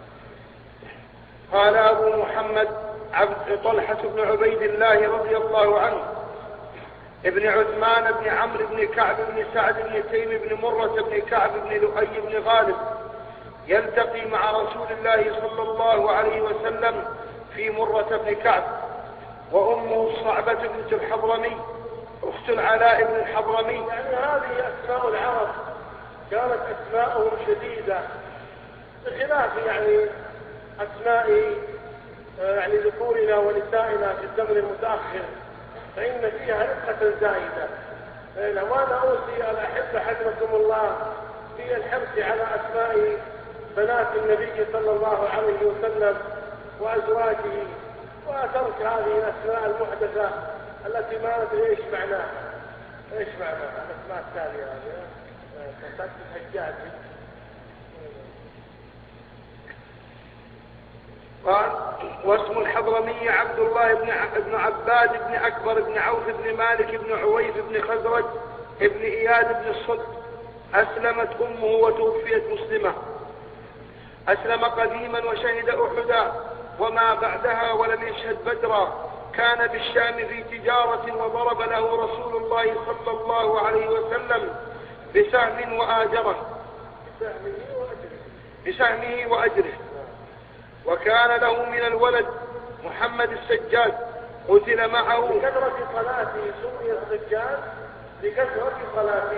قال أبو محمد طلحة بن عبيد الله رضي الله عنه: ابن عثمان بن عمرو بن كعب بن سعد بن تيم بن مرة بن كعب بن لؤي بن غالب يلتقي مع رسول الله صلى الله عليه وسلم في مرة بن كعب، وأمه الصعبة بنت الحضرمي أخت العلاء بن الحضرمي. يعني هذه أسماء العرب كانت أسماءهم شديدة بخلاف يعني أسماء يعني ذكورنا ونسائنا في الزمن المتأخر، فإن فيها رقة زائدة. وأنا أوصي الأحبة حفظكم الله في الحرص على أسماء بنات النبي صلى الله عليه وسلم وأزواجه، وترك هذه الأسماء المحدثة التي ما ندري إيش معناها. إيش معناها الأسماء التالية هذه؟ فتاة الحجاج. قال: واسم الحضرمي عبد الله بن عباد بن أكبر بن عوف بن مالك بن عويف بن خزرج بن إياد بن الصلت. أسلمت أمه وتوفيت مسلمة. أسلم قديما وشهد أحدا وما بعدها ولم يشهد بدرا. كان بالشام في تجارة وضرب له رسول الله صلى الله عليه وسلم بسهم وآجره بسهمه وأجره. وكان له من الولد محمد السجاد قتل معه. لكثرة صلاته سمي السجاد لكثرة صلاته.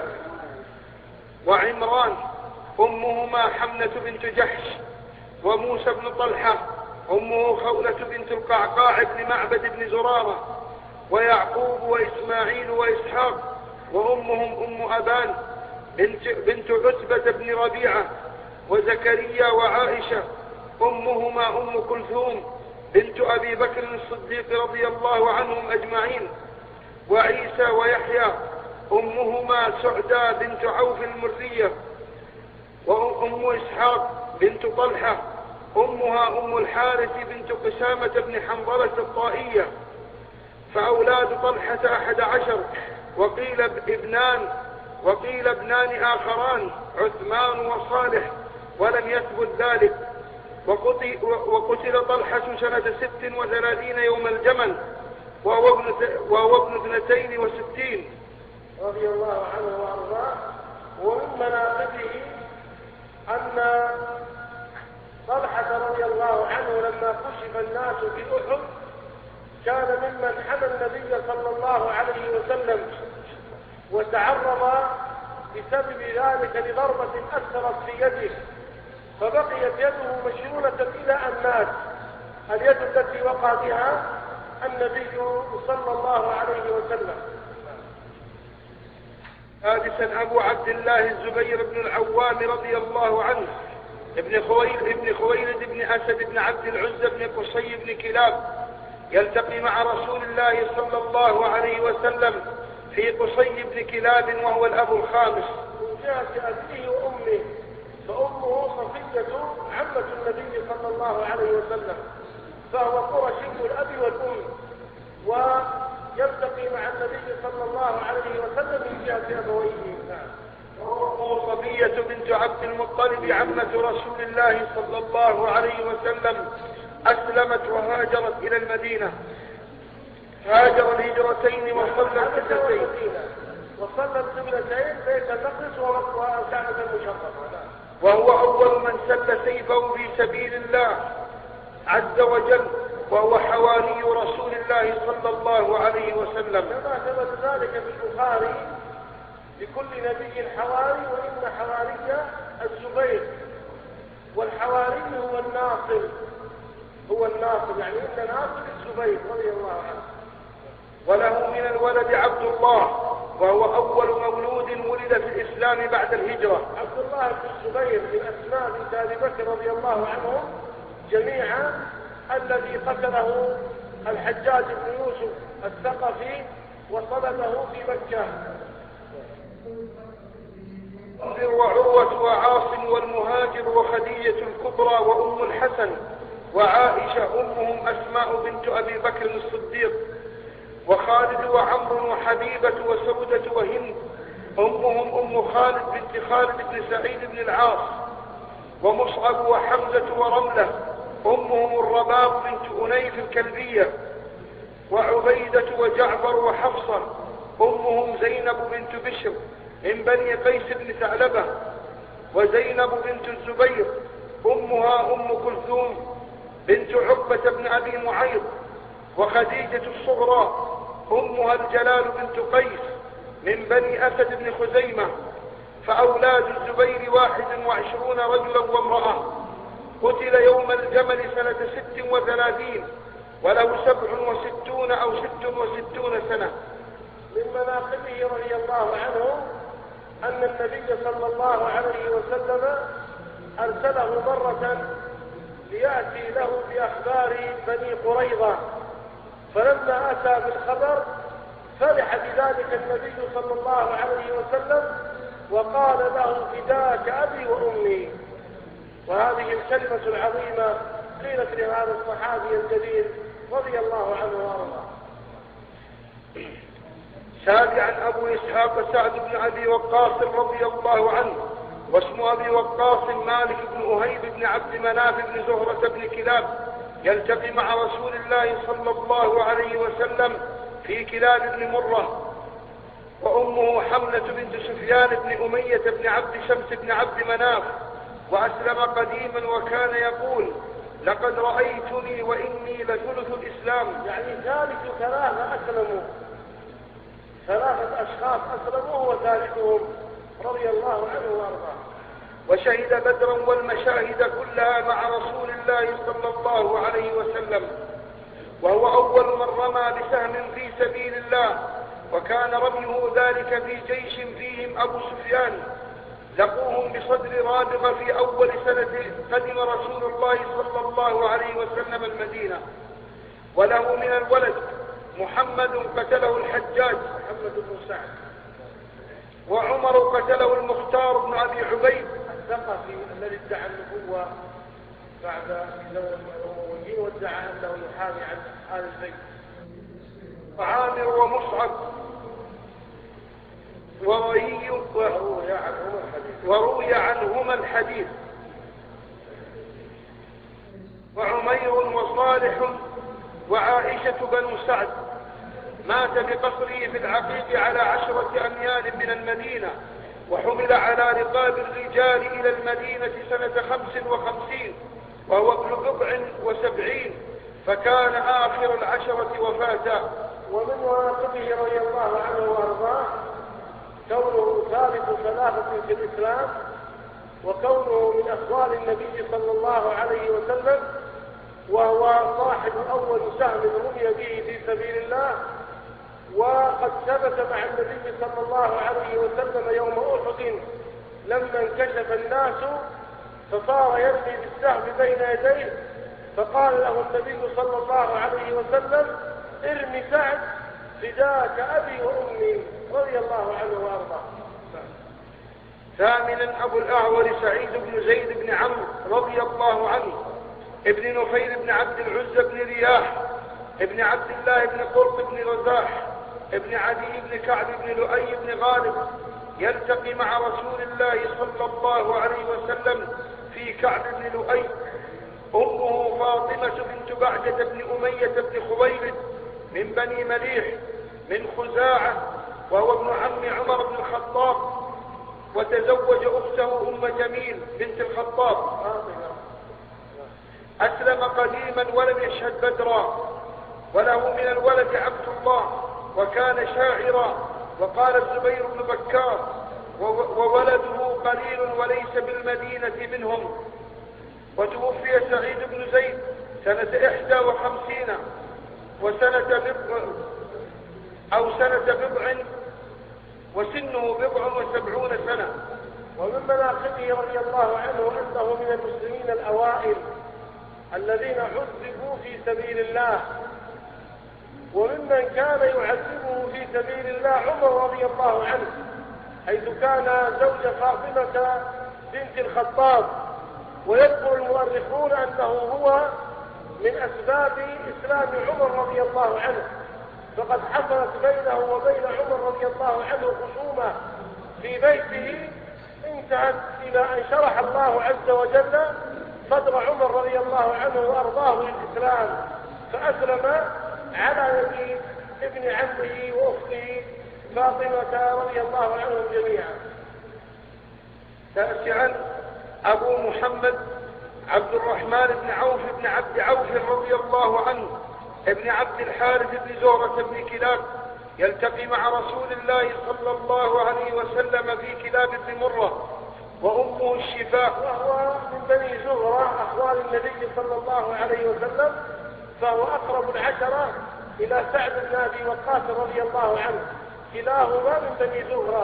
وعمران أمهما حمنة بنت جحش، وموسى بن طلحة أمه خولة بنت القعقاع بن معبد بن زرارة، ويعقوب وإسماعيل وإسحاق، وأمهم أم أبان بنت عتبة بن ربيعة، وزكريا وعائشة أمهما أم كلثوم بنت أبي بكر الصديق رضي الله عنهم أجمعين، وعيسى ويحيى أمهما سعدى بنت عوف المرية، وأم إسحاق بنت طلحة أمها أم الحارث بنت قسامة بن حنظلة الطائية. فأولاد طلحة 11، وقيل ابنان آخران عثمان وصالح، ولم يثبت ذلك. وقتل طلحة سنة 36 يوم الجمل، وهو ابن 62. رضي الله عنه وأرضاه. ومن مناقبه أن طلحة رضي الله عنه لما كشف الناس في أحد كان ممن حمى النبي صلى الله عليه وسلم، وتعرض بسبب ذلك لضربة أثرت في يده، فبقيت يده مشلولة إلى أن مات. اليد التي وقع بها النبي صلى الله عليه وسلم. سادسا أبو عبد الله الزبير بن العوام رضي الله عنه ابن خويلد بن أسد بن عبد العزى بن قصي بن كلاب يلتقي مع رسول الله صلى الله عليه وسلم في قصي بن كلاب وهو الأب الخامس. من جهة أبيه وأمه، فأمه صفية عمة النبي صلى الله عليه وسلم، فهو قرشي الأب والأم، ويلتقي مع النبي صلى الله عليه وسلم من جهة أبويه. وأمه صفية بنت عبد المطلب عمة رسول الله صلى الله عليه وسلم أسلمت وهاجرت إلى المدينة، هاجر الهجرتين وصلى القبلتين بيت المقدس وكعبة المشرفة، وهو أول من سل سيفه في سبيل الله عز وجل، وهو حواري رسول الله صلى الله عليه وسلم، كما ثبت ذلك في البخاري: لكل نبي حواري وإن حواري الزبير، والحواري هو الناصر، يعني إن ناصر الزبير رضي الله عنه. وله من الولد عبد الله، وهو أول مولود ولد في الإسلام بعد الهجرة. عبد الله بن الزبير من أسماء بنت أبي بكر رضي الله عنهم جميعا، الذي قتله الحجاج بن يوسف الثقفي وصلبه في مكة. وعروة وعاصم والمهاجر وخديجة الكبرى وأم الحسن وعائشة أمهم أسماء بنت أبي بكر الصديق، وخالد وعمر وحبيبة وسودة وهند أمهم أم خالد بنت خالد بن سعيد بن العاص، ومصعب وحمزة ورملة أمهم الرباب بنت أنيف الكلبية، وعبيدة وجعفر وحفصة أمهم زينب بنت بشر من بني قيس بن ثعلبة، وزينب بنت الزبير أمها أم كلثوم بنت عقبة بن أبي معيط، وخديجة الصغرى أمها الجلال بنت قيس من بني أسد بن خزيمة. فأولاد الزبير 21 رجلا وامرأة. قتل يوم الجمل سنة 36 وله 67 أو 66 سنة. من مناقبه رضي الله عنه أن النبي صلى الله عليه وسلم أرسله مرة ليأتي له بأخبار بني قريظة، فلما أتى بالخبر فرح بذلك النبي صلى الله عليه وسلم وقال له: فداك أبي وأمي. وهذه الكلمة العظيمة قيلت لهذا الصحابي الجليل رضي الله عنه وارضاه. سابعا أبو إسحاق سعد بن أبي وقاص رضي الله عنه، واسم أبي وقاص مالك بن أهيب بن عبد مناف بن زهرة بن كلاب، يلتقي مع رسول الله صلى الله عليه وسلم في كلاب بن مرة. وأمه حملة بنت سفيان بن أمية بن عبد شمس بن عبد مناف، وأسلم قديما وكان يقول: لقد رأيتني وإني لثلث الإسلام. يعني ثلاثة أشخاص أسلموا وثالثهم رضي الله عنه وارضاه. وشهد بدرا والمشاهد كلها مع رسول الله صلى الله عليه وسلم، وهو أول من رمى بسهم في سبيل الله، وكان رميه ذلك في جيش فيهم أبو سفيان. لقوهم بصدر رابغة في أول سنة قدم رسول الله صلى الله عليه وسلم المدينة. وله من الولد محمد قتله الحجاج محمد بن سعد، وعمر قتله المختار بن أبي عبيد الثقفي الذي ادعى النبوة بعد زمن الأمويين وادعى أنه يحامي عن آل البيت. وعامر ومصعب وروي عنهما الحديث. وعمير وصالح وعائشة بن سعد. مات بقصره في العقيق على 10 أميال من المدينة، وحمل على رقاب الرجال إلى المدينة سنة 55 وهو ابن 77، فكان آخر العشرة وفاة. ومن مواقفه رضي الله عنه وارضاه كونه ثالث ثلاثة في الإسلام، وكونه من أخوال النبي صلى الله عليه وسلم، وهو صاحب أول سهم رمي به في سبيل الله، وقد ثبت مع النبي صلى الله عليه وسلم يوم أحد لما انكشف الناس فصار يرمي بالسهم بين يديه، فقال له النبي صلى الله عليه وسلم: ارمي سعد فداك أبي وأمي، رضي الله عنه وأرضاه. ثامنا أبو الأعور سعيد بن زيد بن عمرو رضي الله عنه ابن نفيل بن عبد العزى بن رياح ابن عبد الله بن قرط بن رزاح ابن عدي بن كعب بن لؤي بن غالب يلتقي مع رسول الله صلى الله عليه وسلم في كعب بن لؤي. أمه فاطمة بنت بعجة بن أمية بن خويلد من بني مليح من خزاعة، وهو ابن عم عمر بن الخطاب، وتزوج أخته أم جميل بنت الخطاب. أسلم قديما ولم يشهد بدرا، وله من الولد عبد الله وكان شاعرا. وقال الزبير بن بكار: وولده قليل وليس بالمدينة منهم. وتوفي سعيد بن زيد سنة 51 سنة بضع وسنه 77 سنة. ومن مناقبه رضي الله عنه أنه من المسلمين الأوائل الذين عذبوا في سبيل الله، وممن كان يعذبه في سبيل الله عمر رضي الله عنه، حيث كان زوج فاطمة بنت الخطاب. ويذكر المؤرخون أنه هو من أسباب إسلام عمر رضي الله عنه، فقد حصلت بينه وبين عمر رضي الله عنه خصومة في بيته انتهت إلى أن شرح الله عز وجل صدر عمر رضي الله عنه وأرضاه للإسلام، فأسلم على يد ابن عمه وأخته فاطمة رضي الله عنهم جميعا. تاسعا أبو محمد عبد الرحمن بن عوف بن عبد عوف رضي الله عنه ابن عبد الحارث بن زهرة بن كلاب يلتقي مع رسول الله صلى الله عليه وسلم في كلاب بن مرة، وأمه الشفاء، وهو من بني زهرة أخوال النبي صلى الله عليه وسلم، فهو أقرب العشرة إلى سعد بن أبي وقاص رضي الله عنه، كلاهما من بني زهرة.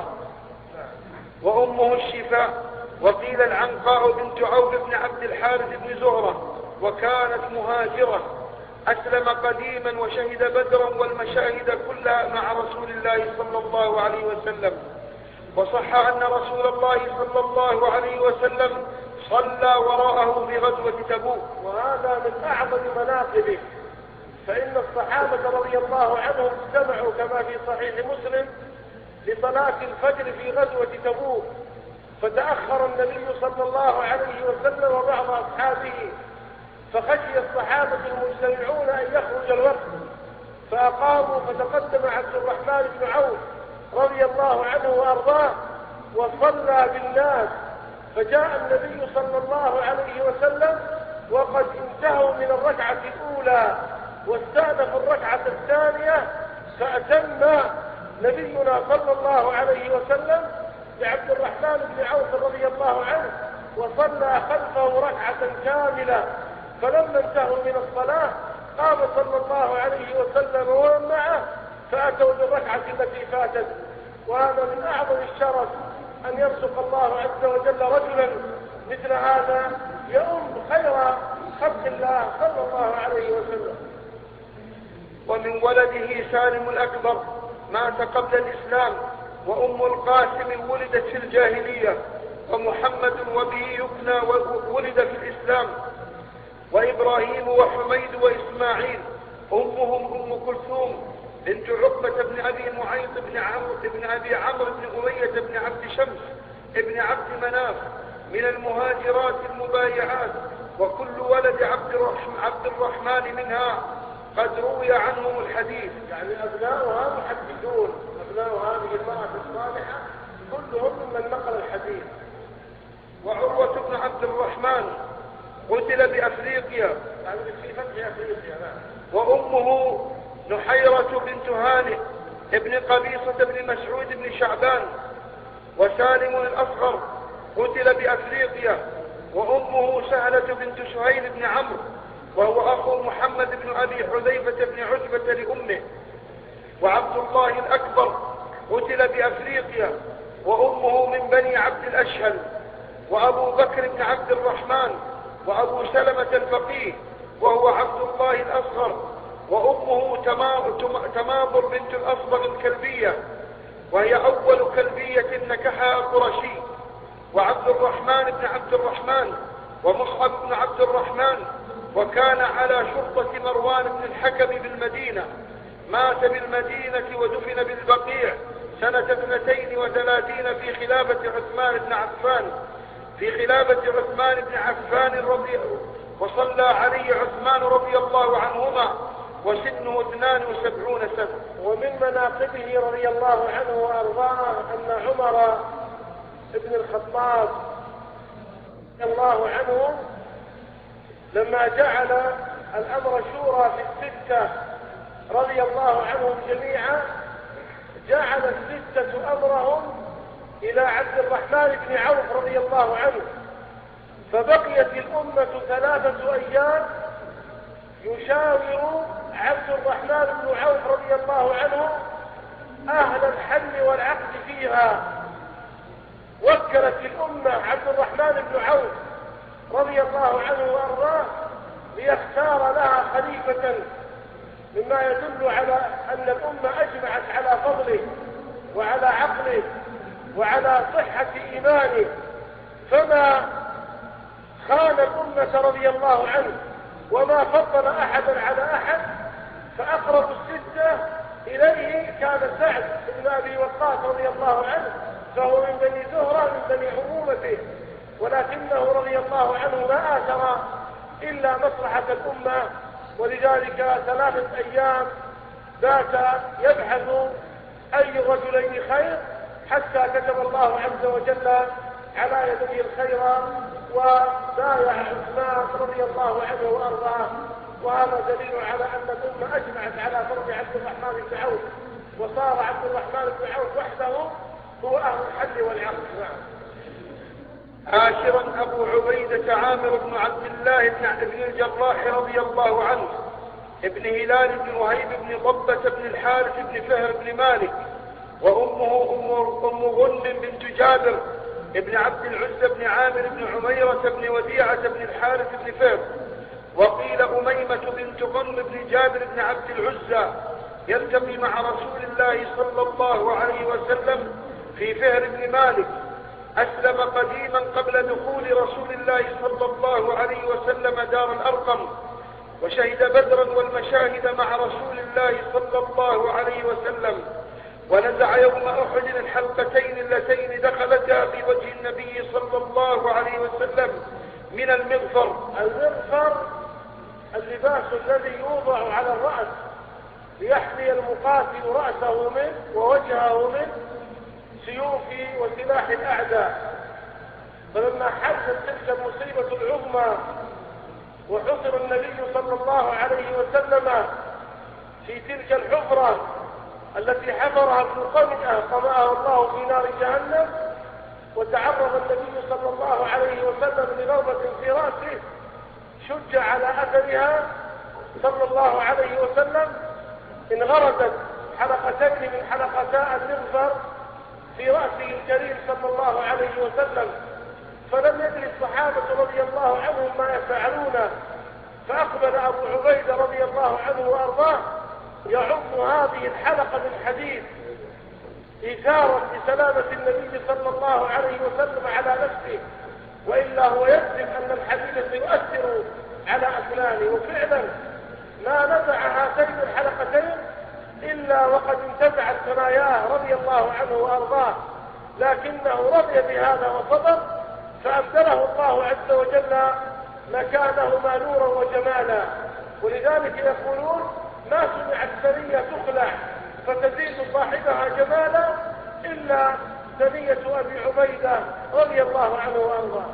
وأمه الشفاء. وقيل العنقاء بنت عوف بن عبد الحارث بن زهرة، وكانت مهاجرة. أسلم قديما وشهد بدرا والمشاهد كلها مع رسول الله صلى الله عليه وسلم. وصح أن رسول الله صلى الله عليه وسلم صلى وراءه في غزوة تبوك، وهذا من أعظم مناقبه، فإن الصحابة رضي الله عنهم اجتمعوا كما في صحيح مسلم لصلاة الفجر في غزوة تبوك، فتأخر النبي صلى الله عليه وسلم وبعض أصحابه، فخشي الصحابة المجتمعون أن يخرج الوقت، فأقاموا، فتقدم عبد الرحمن بن عوف رضي الله عنه وأرضاه وصلى بالناس، فجاء النبي صلى الله عليه وسلم وقد انتهوا من الركعة الأولى واستأنفوا الركعة الثانية، فأتم نبينا صلى الله عليه وسلم بعبد الرحمن بن عوف رضي الله عنه وصلى خلفه ركعة كاملة. فلما انتهوا من الصلاة قام صلى الله عليه وسلم ومن معه فأتوا بالركعة التي فاتت. وهذا من أعظم الشرف أن يرزق الله عز وجل رجلا مثل هذا يؤم خير خلق الله صلى الله عليه وسلم. ومن ولده سالم الأكبر مات قبل الإسلام، وأم القاسم ولدت في الجاهلية، ومحمد وبه يبنى ولد في الإسلام، وإبراهيم وحميد وإسماعيل. أمهم أم كلثوم بنت عقبة بن أبي معيط بن أبي عمرو بن أمية بن عبد شمس بن عبد مناف من المهاجرات المبايعات، وكل ولد عبد الرحمن منها قد روي عنهم الحديث. يعني أبناؤها محدثون، أبناء هذه المرأة الصالحة كلهم ممن نقل الحديث. وعروة بن عبد الرحمن قتل بأفريقيا، يعني في فتح أفريقيا. وأمه نحيرة بنت هانئ ابن قبيصة بن مسعود بن شعبان. وسالم الأصغر قتل بأفريقيا، وأمه سهلة بنت سهيل بن عمرو، وهو أخو محمد بن أبي حذيفة بن عتبة لأمه. وعبد الله الأكبر قتل بأفريقيا وأمه من بني عبد الأشهل، وأبو بكر بن عبد الرحمن، وأبو سلمة الفقيه وهو عبد الله الأصغر، وأمه تماضر بنت الأصبغ الكلبية وهي أول كلبية نكحها قرشي، وعبد الرحمن بن عبد الرحمن ومصعب بن عبد الرحمن، وكان على شرطة مروان بن الحكم بالمدينة. مات بالمدينة ودفن بالبقيع سنة 32 في خلافة عثمان بن عفان وصلى عليه عثمان رضي الله عنهما وسنه 72 سنة. ومن مناقبه رضي الله عنه وأرضاه أن عمر بن الخطاب رضي الله عنه لما جعل الأمر شورى في الستة رضي الله عنهم جميعا، جعل الستة أمرهم إلى عبد الرحمن بن عوف رضي الله عنه، فبقيت الأمة 3 أيام يشاور عبد الرحمن بن عوف رضي الله عنه أهل الحل والعقد فيها. وكلت الأمة عبد الرحمن بن عوف رضي الله عنه وأرضاه ليختار لها خليفة، مما يدل على أن الأمة أجمعت على فضله وعلى عقله وعلى صحة إيمانه، فما خان الأمة رضي الله عنه وما فضل أحدا على أحد. فأقرب الستة إليه كان سعد بن أبي وقاص رضي الله عنه، فهو من بني زهرة من بني عمومته، ولكنه رضي الله عنه ما آثر إلا مصلحة الأمة، ولذلك 3 أيام بات يبحث أي رجلين خير حتى كتب الله عز وجل على يديه الخير وبايع عثمان رضي الله عنه وأرضاه. وهذا دليل على أن الأمة أجمعت على فرض عبد الرحمن بن عوف، وصار عبد الرحمن بن عوف وحده هو أهل الحل والعقد. عاشرا أبو عبيدة عامر بن عبد الله بن الجراح رضي الله عنه، ابن هلال بن وهيب بن ضبة بن الحارث بن فهر بن مالك، وأمه أم غنم بنت جابر ابن عبد العزى بن عامر بن عميرة بن وديعة بن الحارث بن فهر. وقيل أميمة بنت غنم بن جابر بن عبد العزى يلتقي مع رسول الله صلى الله عليه وسلم في فهر بن مالك، أسلم قديما قبل دخول رسول الله صلى الله عليه وسلم دار الأرقم، وشهد بدرا والمشاهد مع رسول الله صلى الله عليه وسلم، ونزع يوم أحد الحلقتين اللتين دخلتا في وجه النبي صلى الله عليه وسلم من المغفر. المغفر اللباس الذي يوضع على الرأس ليحمي المقاتل رأسه منه ووجهه منه سيوف وسلاح الأعداء. فلما حدثت تلك المصيبة العظمى وحصر النبي صلى الله عليه وسلم في تلك الحفرة التي حفرها ابن قمئة قمأه الله في نار جهنم، وتعرض النبي صلى الله عليه وسلم لضربة في رأسه شج على أثرها صلى الله عليه وسلم، انغرزت حلقتين من حلقتا المغفر في رأسه الكريم صلى الله عليه وسلم، فلم يدري الصحابة رضي الله عنهم ما يفعلون. فأقبل أبو عبيدة رضي الله عنه وأرضاه يعض هذه الحلقة من حديد إثارا لسلامة النبي صلى الله عليه وسلم على نفسه، وإلا هو يكذب أن الحديد سيؤثر على أسنانه. وفعلا ما نزع هاتين الحلقتين إلا وقد انتزعت ثناياه رضي الله عنه وأرضاه، لكنه رضي بهذا وصبر، فأبدله الله عز وجل مكانهما نورا وجمالا. ولذلك يقولون ما سمعت ثنية تخلع فتزيد صاحبها جمالا إلا ثنية أبي عبيدة رضي الله عنه وأرضاه.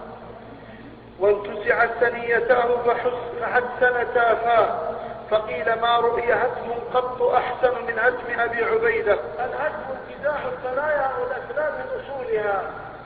وانتزعت ثنيتاه فحسنتا فاه، فقيل ما رؤي هدم قط أحسن من هدم أبي عبيدة. الهدم انتزاع الثنايا والأسنان من أصولها.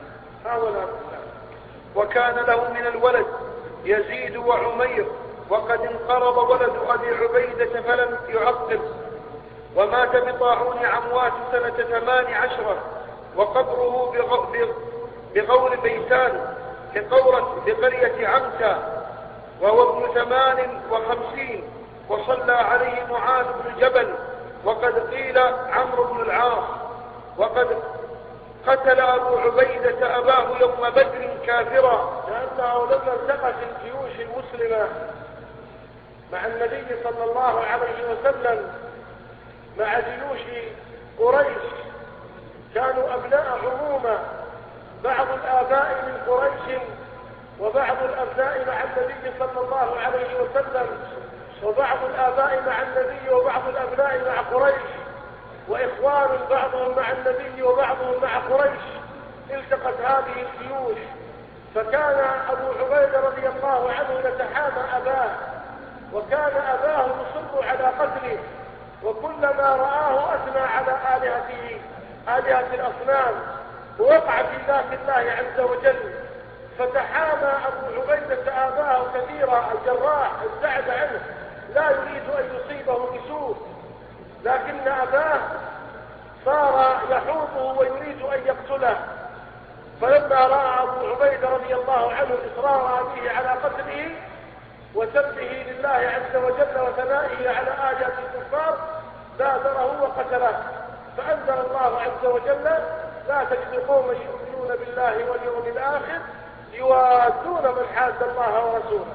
وكان له من الولد يزيد وعمير، وقد انقرض ولد أبي عبيدة فلم يعقب. ومات بطاعون عمواس سنة 18 وقبره بغور بيتان بقرية عمسى وهو ابن 58 وصلى عليه معاذ بن جبل وقد قيل عمرو بن العاص. وقد قتل أبو عبيدة أباه يوم بدر كافرا لأنه لما التقت الجيوش المسلمة مع النبي صلى الله عليه وسلم مع جيوش قريش كانوا أبناء عمومة، بعض الآباء من قريش وبعض الأبناء مع النبي صلى الله عليه وسلم، وبعض الآباء مع النبي وبعض الأبناء مع قريش، وإخوان بعضهم مع النبي وبعضهم مع قريش. التقت هذه الجيوش، فكان أبو عبيدة رضي الله عنه يتحامى أباه، وكان أباه يصر على قتله، وكلما رآه أثنى على آلهة الأصنام، ووقع في ذات الله عز وجل. فتحامى أبو عبيدة أباه كثيرا، الجراح ابتعد عنه لا يريد أن يصيبه بسوء، لكن أباه صار يحوطه ويريد أن يقتله. فلما رأى أبو عبيدة رضي الله عنه إصرار أبيه على قتله وسبه لله عز وجل وثنائه على آلهة الكفار بادره وقتله. فأنزل الله عز وجل: لا تجد قوما يؤمنون بالله واليوم الآخر يوادون من حاد الله ورسوله.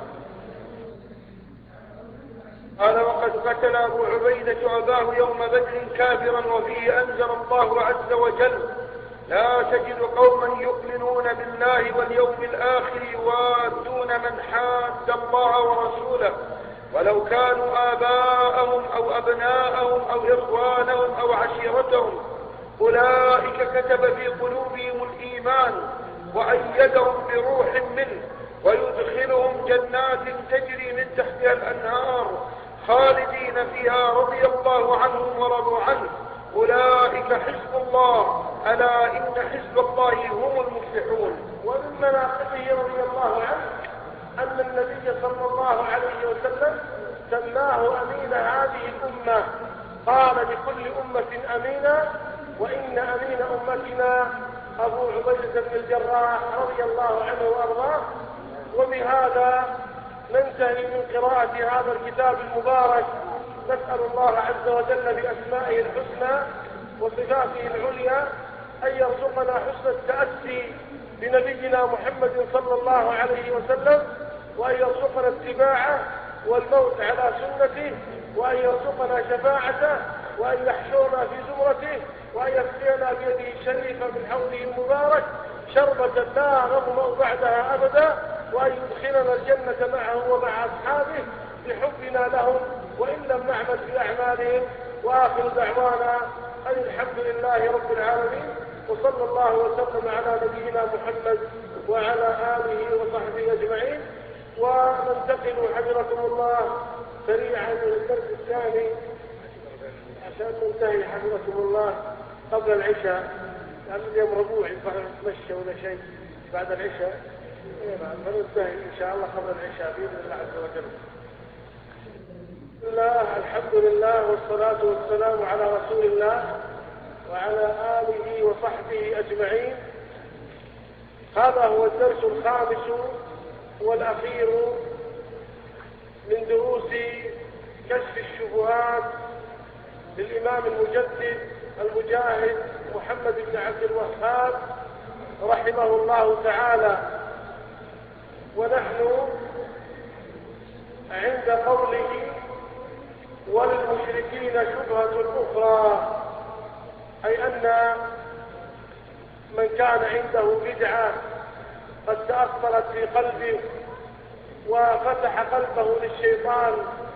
قال: وقد قتل أبو عبيدة أباه يوم بدر كافرا، وفيه أنزل الله عز وجل: لا تجد قوما يؤمنون بالله واليوم الآخر يوادون من حاد الله ورسوله ولو كانوا آباءهم أو أبناءهم أو إخوانهم أو عشيرتهم أولئك كتب في قلوبهم الإيمان وأيدهم بروح منه ويدخلهم جنات تجري من تحتها الأنهار خالدين فيها رضي الله عنهم ورضوا عنه أولئك حزب الله ألا إن حزب الله هم المفلحون. ومن مناقبه رضي الله عنه أن النبي صلى الله عليه وسلم سماه أمين هذه الأمة، قال: لكل أمة أمينا، وإن أمين أمتنا أبو عبيدة بن الجراح رضي الله عنه وأرضاه. وبهذا ننتهي من قراءة هذا الكتاب المبارك. نسأل الله عز وجل بأسمائه الحسنى وصفاته العليا أن يرزقنا حسن التأسي بنبينا محمد صلى الله عليه وسلم، وأن يرزقنا اتباعه والموت على سنته، وأن يرزقنا شفاعته، وأن يحشرنا في زمرته، وأن يسقينا بيده الشريفة من حوضه المبارك شربة لا نظمأ بعدها أبدا، وأن يدخلنا الجنة معه ومع أصحابه بحبنا لهم وإن لم نعمل بأعمالهم. وآخر دعوانا أن الحمد لله رب العالمين، وصلى الله وسلم على نبينا محمد وعلى آله وصحبه أجمعين. وننتقل حفظكم الله سريعا إلى الدرس الثاني عشان ننتهي حفظكم الله قبل العشاء، لأن اليوم ربوع ينفع نتمشى ولا شيء بعد العشاء، فننتهي إن شاء الله قبل العشاء بإذن الله عز وجل. بسم الله، الحمد لله والصلاة والسلام على رسول الله وعلى آله وصحبه أجمعين. هذا هو الدرس الخامس والأخير من دروس كشف الشبهات للإمام المجدد المجاهد محمد بن عبد الوهاب رحمه الله تعالى. ونحن عند قوله: وللمشركين شبهة أخرى، أي أن من كان عنده بدعة قد تأثرت في قلبه وفتح قلبه للشيطان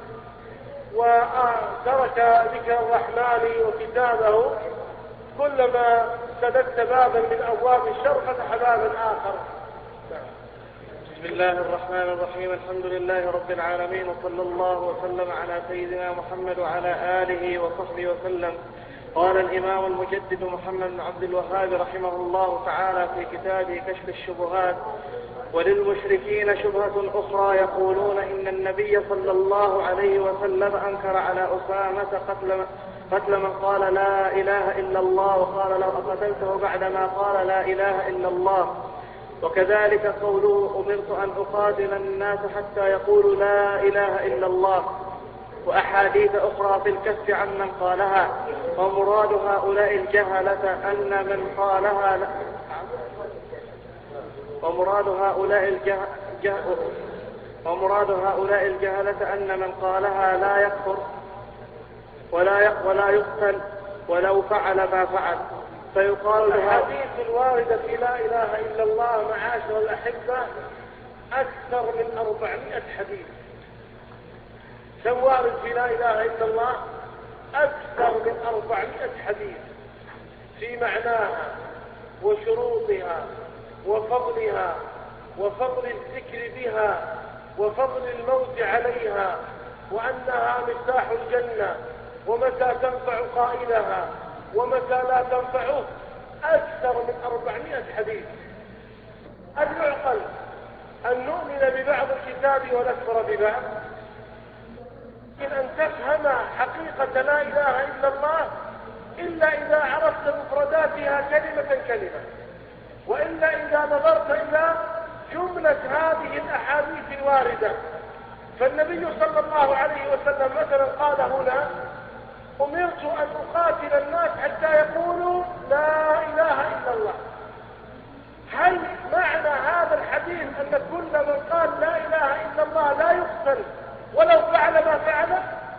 وترك ذكر الرحمن وكتابه، كلما سددت بابا من أبواب الشر فتح بابا آخر. بسم الله الرحمن الرحيم، الحمد لله رب العالمين، وصلى الله وسلم على سيدنا محمد وعلى آله وصحبه وسلم. قال الإمام المجدد محمد بن عبد الوهاب رحمه الله تعالى في كتابه كشف الشبهات: وللمشركين شبهة أخرى يقولون إن النبي صلى الله عليه وسلم أنكر على أسامة قتل من قال لا إله إلا الله وقال لو أقتلته بعدما قال لا إله إلا الله. وكذلك قوله أمرت أن أقاتل الناس حتى يقولوا لا إله إلا الله. وأحاديث أخرى في الكف عمن قالها. ومراد هؤلاء الجهلة أن من قالها ومراد هؤلاء الجهلة أن من قالها لا يكفر ولا يقتل ولو فعل ما فعل. فيقال الحديث الواردة في لا إله إلا الله معاشر الأحبة أكثر من 400 حديث. وارد في لا إله إلا الله أكثر من 400 حديث في معناها وشروطها وفضلها وفضل الذكر بها وفضل الموت عليها وأنها مفتاح الجنة ومتى تنفع قائلها ومتى لا تنفعه. أكثر من 400 حديث. هل يعقل أن نؤمن ببعض الكتاب ونكفر ببعض؟ يمكن أن تفهم حقيقة لا إله إلا الله إلا إذا عرفت مفرداتها كلمة كلمة، وإلا إذا نظرت إلى جملة هذه الأحاديث الواردة. فالنبي صلى الله عليه وسلم مثلا قال هنا أمرت أن أقاتل الناس حتى يقولوا لا إله إلا الله. هل معنى هذا الحديث أن كل من قال لا إله إلا الله لا يقتل ولو فعل ما فعل؟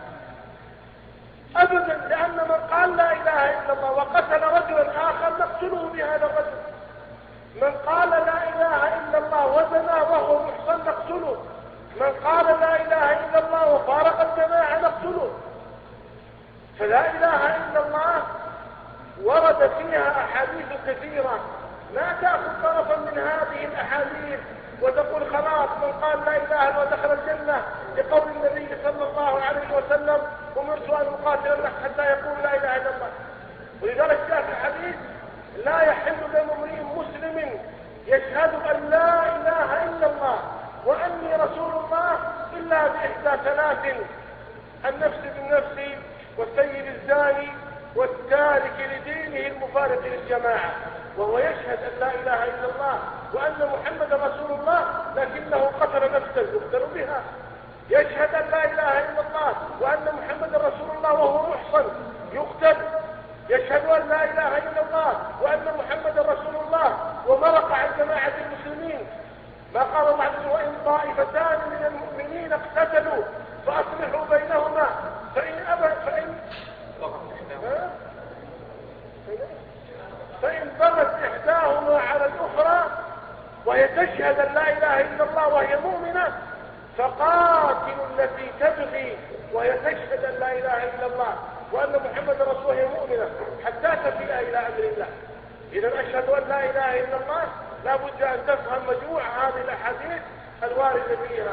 أبدا، لأن من قال لا إله إلا الله وقتل رجلا آخر نقتله بهذا الرجل. من قال لا إله إلا الله وزنى وهو محصن نقتله. من قال لا إله إلا الله وفارق الجماعة نقتله. فلا إله إلا الله ورد فيها أحاديث كثيرة. لا تأخذ طرفا من هذه الأحاديث وتقول خلاص من قال لا إله إلا ودخل الجنة لقول النبي صلى الله عليه وسلم أمرت أن أقاتل الناس حتى يقول لا إله إلا الله. ولذلك جاء في الحديث لا يحل دم امرئ مسلم يشهد أن لا إله إلا الله وأني رسول الله إلا بإحدى ثلاث: النفس بالنفس والسيد الزاني والتارك لدينه المفارق للجماعة. وهو يشهد أن لا إله إلا الله وأن محمد رسول الله لكنه قتل نفسا يقتل بها. يشهد أن لا إله إلا الله وأن محمد رسول الله وهو محصن يقتل. يشهد أن لا إله إلا الله وأن محمد رسول الله ومرق عن جماعة المسلمين. ما قال الله عز وجل وإن طائفتان من المؤمنين اقتتلوا فأصلحوا بينهما فإن بغت إحداهما على الأخرى وهي تشهد أن لا إله إلا الله وهي مؤمنة فقاتلوا التي تبغي وهي تشهد أن لا إله إلا الله وأن محمد رسول الله مؤمنة حتى تفيء إلى أمر الله. إذا أشهد أن لا إله إلا الله لا بد أن تفهم مجموع هذه الأحاديث الواردة فيها.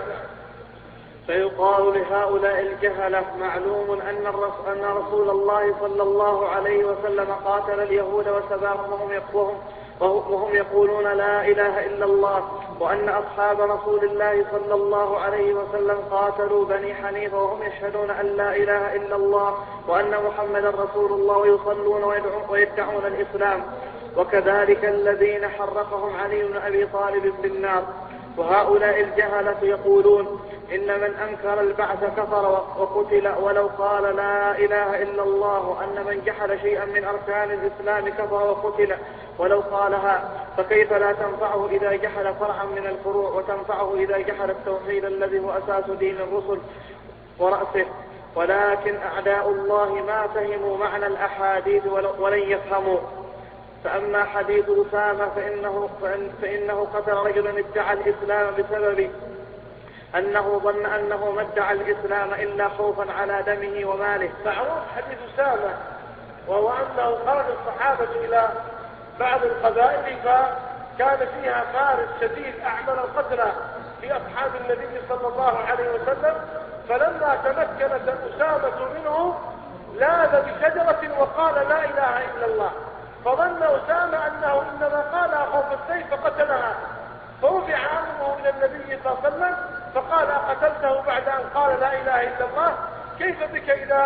فيقال لهؤلاء الجهلة معلوم أن رسول الله صلى الله عليه وسلم قاتل اليهود وسباهم وهم يقولون لا إله إلا الله، وأن أصحاب رسول الله صلى الله عليه وسلم قاتلوا بني حنيفة وهم يشهدون أن لا إله إلا الله وأن محمدا رسول الله ويصلون ويدعون الإسلام. وكذلك الذين حرقهم علي بن أبي طالب بالنار. وهؤلاء الجهلة يقولون إن من أنكر البعث كفر وقتل ولو قال لا إله إلا الله، وأن من جحد شيئا من أركان الإسلام كفر وقتل ولو قالها. فكيف لا تنفعه إذا جحد فرعا من الفروع وتنفعه إذا جحد التوحيد الذي هو أساس دين الرسل ورأسه؟ ولكن أعداء الله ما فهموا معنى الأحاديث ولن يفهموا. فأما حديث أسامة فإنه قتل رجلا ادعى الإسلام بسبب أنه ظن أنه ما ادعى الإسلام إلا خوفا على دمه وماله. معروف حديث أسامة، وهو أنه خرج الصحابة إلى بعض القبائل فكان فيها فارس شديد أعمل القتلى في أصحاب النبي صلى الله عليه وسلم، فلما تمكنت أسامة منه لاذ بشجرة وقال لا إله إلا الله، فظن أسامة أنه إنما قال خوف السيف فقتلها، فرفع أمره إلى النبي صلى الله عليه وسلم فقال أقتلته بعد أن قال لا إله إلا الله؟ كيف بك إذا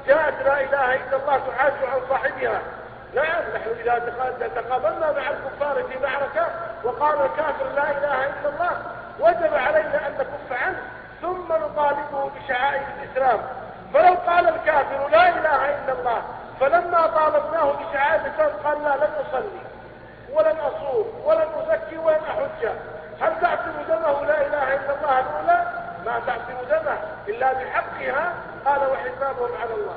جاءت لا إله إلا الله تحاج عن صاحبها. نعم، نحن إذا تقابلنا مع الكفار في معركة وقال الكافر لا إله إلا الله وجب علينا أن نكف عنه ثم نطالبه بشعائر الإسلام. فلو قال الكافر لا إله إلا الله فلما طالبناه بشعائر الإسلام قال لا، لن أصلي ولن أصوم ولن أزكي ولن أحج، هل تعصم دمه لا إله إلا الله الأولى؟ ما تعصم دمه إلا بحقها. قال وحسابهم على الله.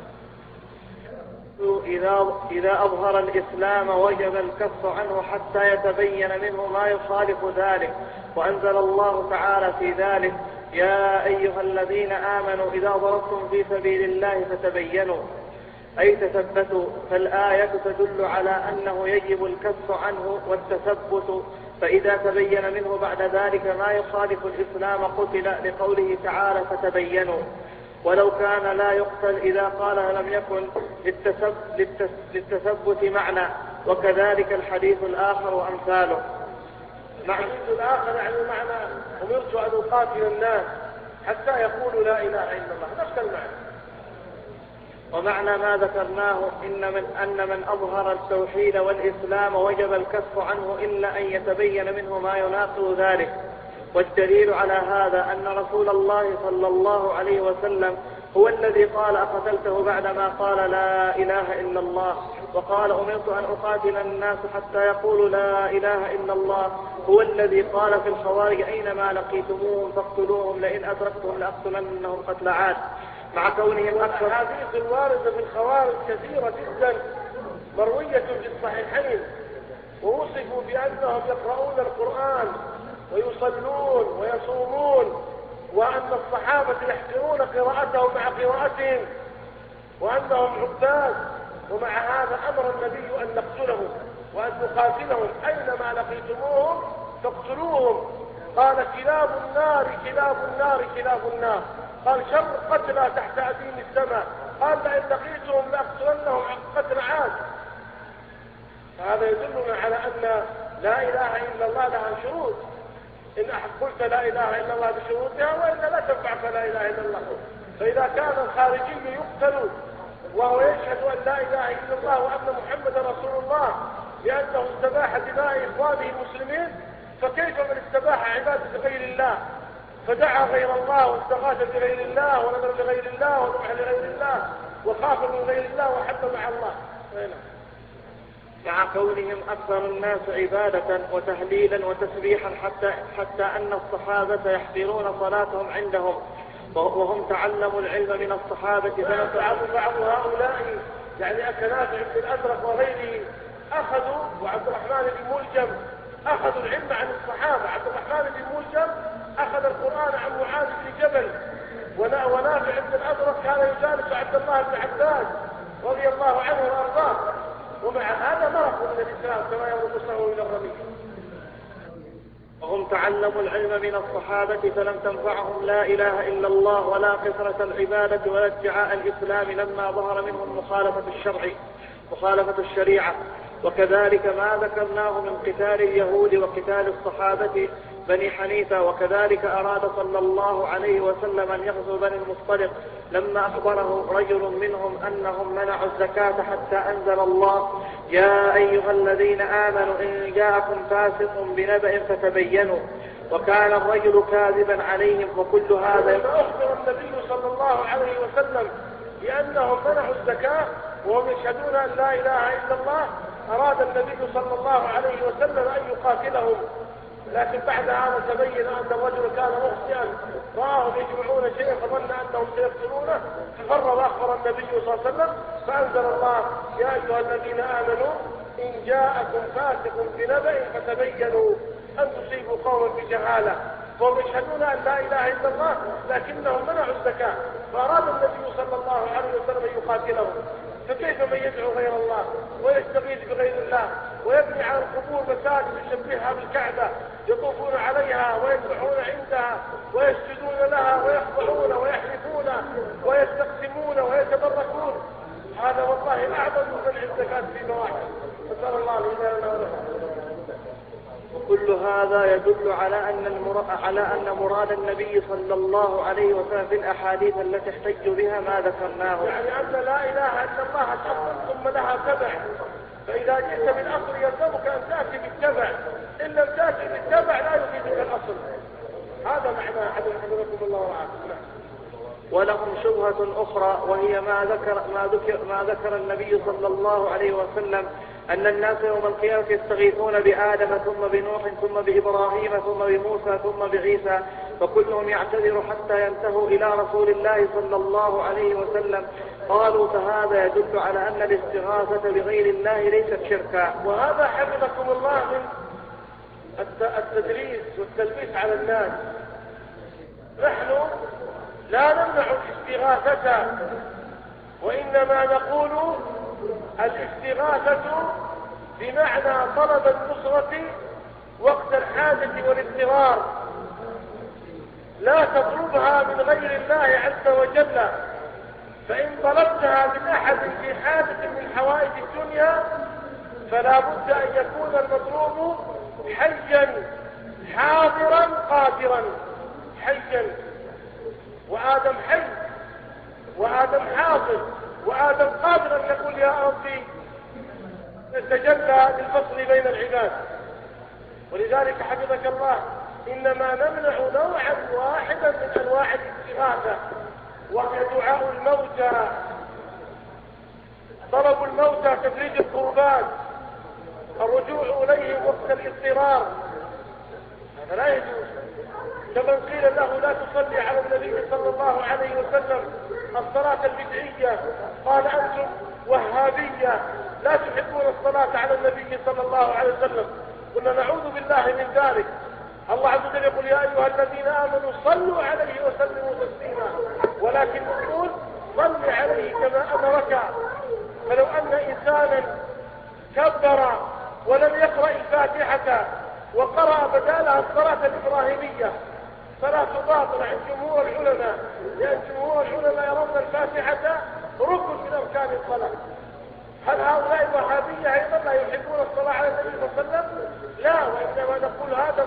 إذا أظهر الإسلام وجب الكف عنه حتى يتبين منه ما يخالف ذلك. وأنزل الله تعالى في ذلك: يا أيها الذين آمنوا إذا ضربتم في سبيل الله فتبينوا، أي تثبتوا. فالآية تدل على أنه يجب الكف عنه والتثبت، فإذا تبين منه بعد ذلك ما يخالف الإسلام قتل، لقوله تعالى فتبينوا. ولو كان لا يقتل إذا قالها لم يكن للتثبت معنى، وكذلك الحديث الآخر وأمثاله. الحديث الآخر يعني معنى أمرت أن أقاتل الناس حتى يقولوا لا إله إلا الله، نفس المعنى. ومعنى ما ذكرناه أن من أظهر التوحيد والإسلام وجب الكف عنه إلا أن يتبين منه ما يناقض ذلك. والدليل على هذا أن رسول الله صلى الله عليه وسلم هو الذي قال أقتلته بعدما قال لا إله إلا الله، وقال أمرت أن أقاتل الناس حتى يقولوا لا إله إلا الله. هو الذي قال في الخوارج: أينما لقيتموهم فاقتلوهم، لئن أدركتهم لأقتلنهم قتل عاد. مع كونهم أكثر. الأحاديث الواردة في الخوارج كثيرة جدا مروية في الصحيحين، ووصفوا بأنهم يقرؤون القرآن ويصلون ويصومون، وأن الصحابة يحسنون قراءتهم مع قراءتهم، وأنهم عباد. ومع هذا أمر النبي أن نقتلهم وأن نقاتلهم، أينما لقيتموهم فاقتلوهم. قال: كلاب النار كلاب النار كلاب النار. قال: شر قتلى تحت أديم السماء. قال: لئن لقيتهم لأقتلنهم قتل عاد. فهذا يدلنا على أن لا إله إلا الله لها شروط. إن قلت لا إله إلا الله بشروطها، وإلا لا تنفعك لا إله إلا الله. فإذا كان الخارجي يقتل وهو يشهد أن لا إله إلا الله وأن محمدا رسول الله لأنه استباح دماء إخوانه المسلمين، فكيف من استباح عبادة غير الله فدعا غير الله واستغاث بغير الله ونذر لغير الله وذبح لغير الله وخاف من غير الله وحب مع الله. مع كونهم أكثر الناس عبادة وتهليلا وتسبيحا حتى أن الصحابة يحقرون صلاتهم عندهم، وهم تعلموا العلم من الصحابة. بعض هؤلاء يعني أكنافع بن الأزرق وغيره أخذوا، وعبد الرحمن بن ملجم أخذوا العلم عن الصحابة. عبد الرحمن بن ملجم أخذ القرآن عن معاذ بن جبل، ونافع بن الأزرق كان يجالس عبد الله بن عباس رضي الله عنه وأرضاه. ومع هذا مرقوا من الإسلام كما يمرق السهم من الرمي. وهم تعلموا العلم من الصحابة فلم تنفعهم لا إله إلا الله ولا كثرة العبادة ولا ادعاء الإسلام لما ظهر منهم مخالفة الشريعة. وكذلك ما ذكرناه من قتال اليهود وقتال الصحابة بني حنيفة. وكذلك أراد صلى الله عليه وسلم أن يغزو بني المصطلق لما أخبره رجل منهم أنهم منعوا الزكاة حتى أنزل الله: يا أيها الذين آمنوا إن جاءكم فاسق بنبأ فتبينوا. وكان الرجل كاذبا عليهم. وكل هذا أخبر النبي صلى الله عليه وسلم بأنهم منعوا الزكاة وهم يشهدون أن لا إله إلا الله، أراد النبي صلى الله عليه وسلم أن يقاتلهم، لكن بعد هذا تبين أن الرجل كان مخطئا، رآهم يجمعون شيئا فظن أنهم سيقتلونه، ففر وأخبر النبي صلى الله عليه وسلم فأنزل الله: يا أيها الذين آمنوا إن جاءكم فاسق بنبأ فتبينوا أن تصيبوا قوما بجهالة. فهم يشهدون أن لا إله إلا الله لكنهم منعوا الزكاة، فأراد النبي صلى الله عليه وسلم أن يقاتلهم. فكيف من يدعو غير الله ويستغيث بغير الله ويبني على القبور مساجد يشبهها بالكعبة، يطوفون عليها ويذبحون عندها ويسجدون لها ويخضعون ويحلفون ويستقسمون ويتبركون؟ هذا والله أعظم من منع الزكاة في مواحد. نسأل الله لنا ولكم. كل هذا يدل على أن مراد النبي صلى الله عليه وسلم في الأحاديث التي احتج بها ما ذكرناه. يعني أن لا إله إلا الله شرط ثم لها تبع، فإذا جئت بالأصل يلزمك أن تأتي بالتبع، إن لم تأتي بالتبع لا يفيدك الأصل. هذا معنى حفظكم الله ورعاكم. ولهم شبهة أخرى وهي ما ذكر النبي صلى الله عليه وسلم أن الناس يوم القيامة يستغيثون بآدم ثم بنوح ثم بإبراهيم ثم بموسى ثم بعيسى، فكلهم يعتذر حتى ينتهوا إلى رسول الله صلى الله عليه وسلم. قالوا فهذا يدل على أن الاستغاثة بغير الله ليست شركا. وهذا حفظكم الله من التدريس والتلبيس على الناس. نحن لا نمنع الاستغاثة، وإنما نقول الاستغاثة بمعنى طلب النصرة وقت الحاجة والاضطرار، لا تطلبها من غير الله عز وجل. فإن طلبتها من أحد في حاجة من حوائج الدنيا فلا بد أن يكون المطلوب حيا حاضرا قادرا. حيا، وآدم حي، وآدم حاضر، وآدم قادر أن يقول يا ربي نتجلى للفصل بين العباد. ولذلك حفظك الله إنما نمنع نوعا واحدا من أنواع الاستغاثة، وهي دعاء الموتى، طلب الموتى، تفريج الكربات، الرجوع إليهم وقت الاضطرار، هذا لا يجوز. كمن قيل له لا تصلي على النبي صلى الله عليه وسلم الصلاة البدعية، قال أنتم وهابية لا تحبون الصلاة على النبي صلى الله عليه وسلم. قلنا نعوذ بالله من ذلك. الله عز وجل يقول يا أيها الذين آمنوا صلوا عليه وسلموا تسليما، ولكن نقول صل عليه كما أمرك. فلو أن إنسانا كبر ولم يقرأ الفاتحة وقرأ بدالها الصلاة الإبراهيمية فلا تباطل عند جمهور العلماء، لأن جمهور العلماء يرون الفاتحة ركن من أركان الصلاة. هل هؤلاء الوهابية أيضا لا يحبون الصلاة على النبي صلى الله عليه وسلم؟ لا، وإنما نقول هذا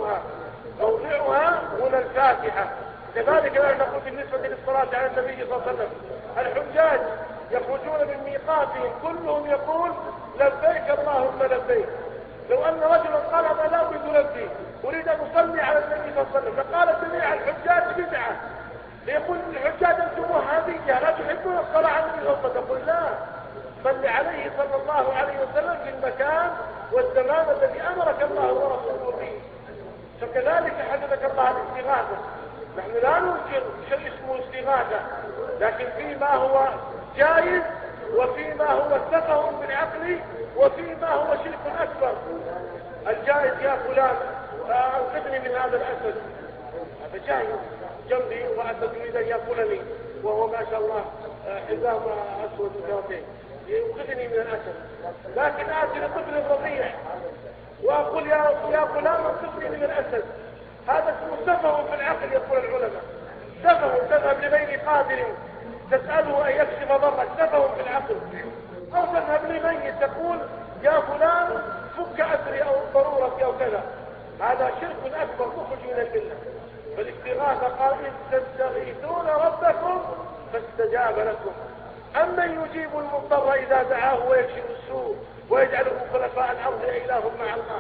موضعها هنا الفاتحة. كذلك لا نقول بالنسبة للصلاة على النبي صلى الله عليه وسلم. الحجاج يخرجون من ميقاتهم كلهم يقول لبيك اللهم لبيك. لو أن رجلا قال أنا لا أريد لبي، أريد أن أصلي على النبي صلى الله عليه وسلم، فقال جميع الحجاج بدعة، ليقول الحجاج أنتم وهابية لا تحبون الصلاة على النبي صلى الله عليه وسلم. يقول لا، صل عليه صلى الله عليه وسلم في المكان والزمان الذي أمرك الله ورسوله به. فكذلك حدثك الله الاستغاثة. نحن لا ننكر شيء اسمه استغاثة، لكن فيما هو جائز وفيما هو سفه بالعقل وفيما هو شرك أكبر. الجائز يا فلان أنقذني من هذا الأسد، هذا جائز جنبي وأسد يريد أن يأكلني وهو ما شاء الله حزام أسود وكرتين، ينقذني من الأسد. لكن آتي لطفل الرضيع وأقول يا فلان انقذني من الأسد، هذا اسمه سفه في العقل يقول العلماء. سفه، تذهب لغير قادر تسأله أن يكشف ضرك، سفه في العقل. أو تذهب لميت تقول يا فلان فك أسري أو ضرورتي أو كذا، هذا شرك أكبر مخرج من الملة. فالاستغاثة قال إذ تستغيثون ربكم فاستجاب لكم أمن يجيب المضطر إذا دعاه ويكشف السوء ويجعلكم خلفاء الأرض إله مع الله.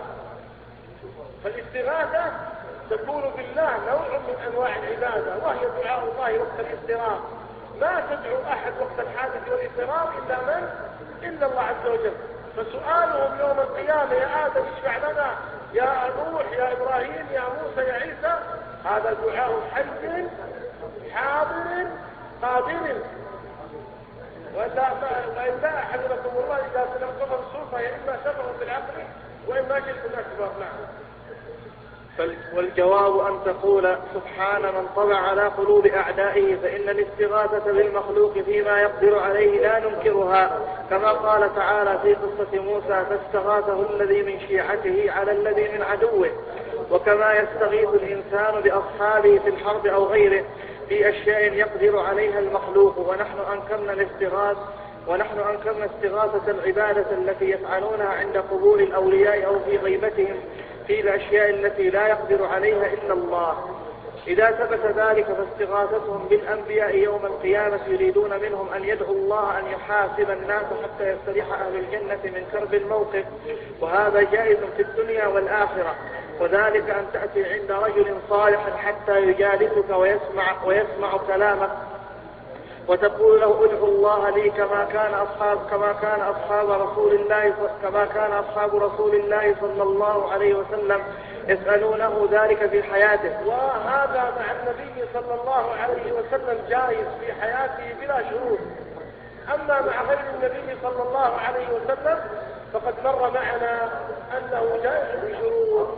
فالاستغاثة تكون بالله نوع من أنواع العبادة، وهي دعاء الله وقت الاضطرار. ما تدعو أحد وقت الحاجة والاضطرار إلا الله عز وجل. فسؤالهم يوم القيامة يا آدم اشفع لنا، يا نوح، يا إبراهيم، يا موسى، يا عيسى، هذا دعاء حي حاضر قادر. وإلا حفظكم الله إذا سلمتم السلطة يا إما سفه بالعقل وإما شرك أكبر. نعم. والجواب أن تقول سبحان من طبع على قلوب أعدائه، فإن الاستغاثة بالمخلوق فيما يقدر عليه لا ننكرها، كما قال تعالى في قصة موسى فاستغاثه الذي من شيعته على الذي من عدوه. وكما يستغيث الإنسان بأصحابه في الحرب أو غيره في أشياء يقدر عليها المخلوق. ونحن أنكرنا استغاثة العبادة التي يفعلونها عند قبور الأولياء أو في غيبتهم، في الأشياء التي لا يقدر عليها إلا الله. إذا ثبت ذلك فاستغاثتهم بالأنبياء يوم القيامة يريدون منهم أن يدعوا الله أن يحاسب الناس حتى يستريح أهل الجنة من كرب الموقف، وهذا جائز في الدنيا والآخرة. وذلك أن تأتي عند رجل صالح حتى يجالسك ويسمع كلامك وتقول له ادعو الله لي كما كان أصحاب رسول الله صلى الله عليه وسلم يسألونه ذلك في حياته. وهذا مع النبي صلى الله عليه وسلم جائز في حياته بلا شروط. أما مع غير النبي صلى الله عليه وسلم فقد مر معنا أنه جائز بشروط.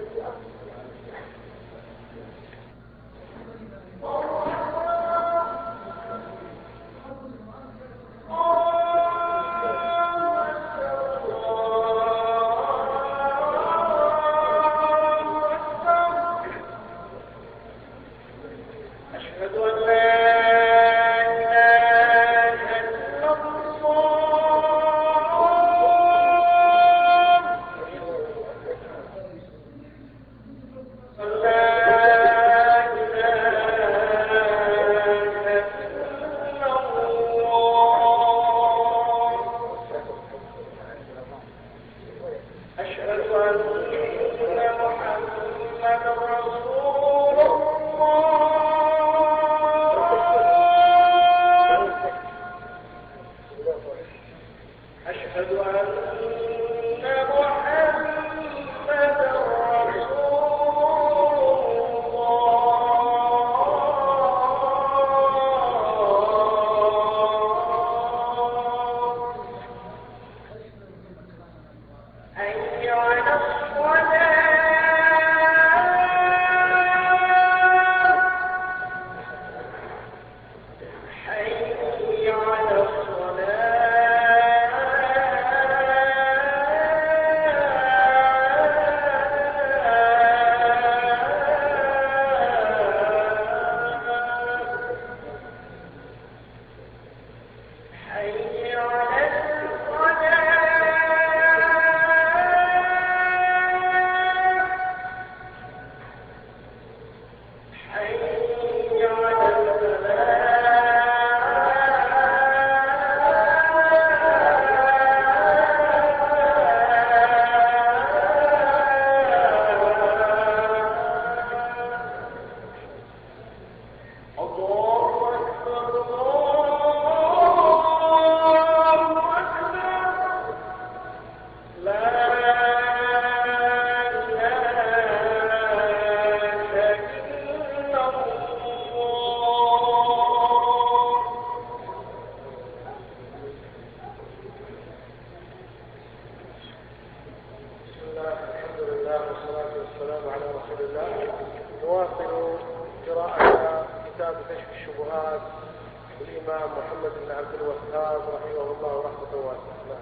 الإمام محمد بن عبد الوهاب رحمه الله رحمة واسعة.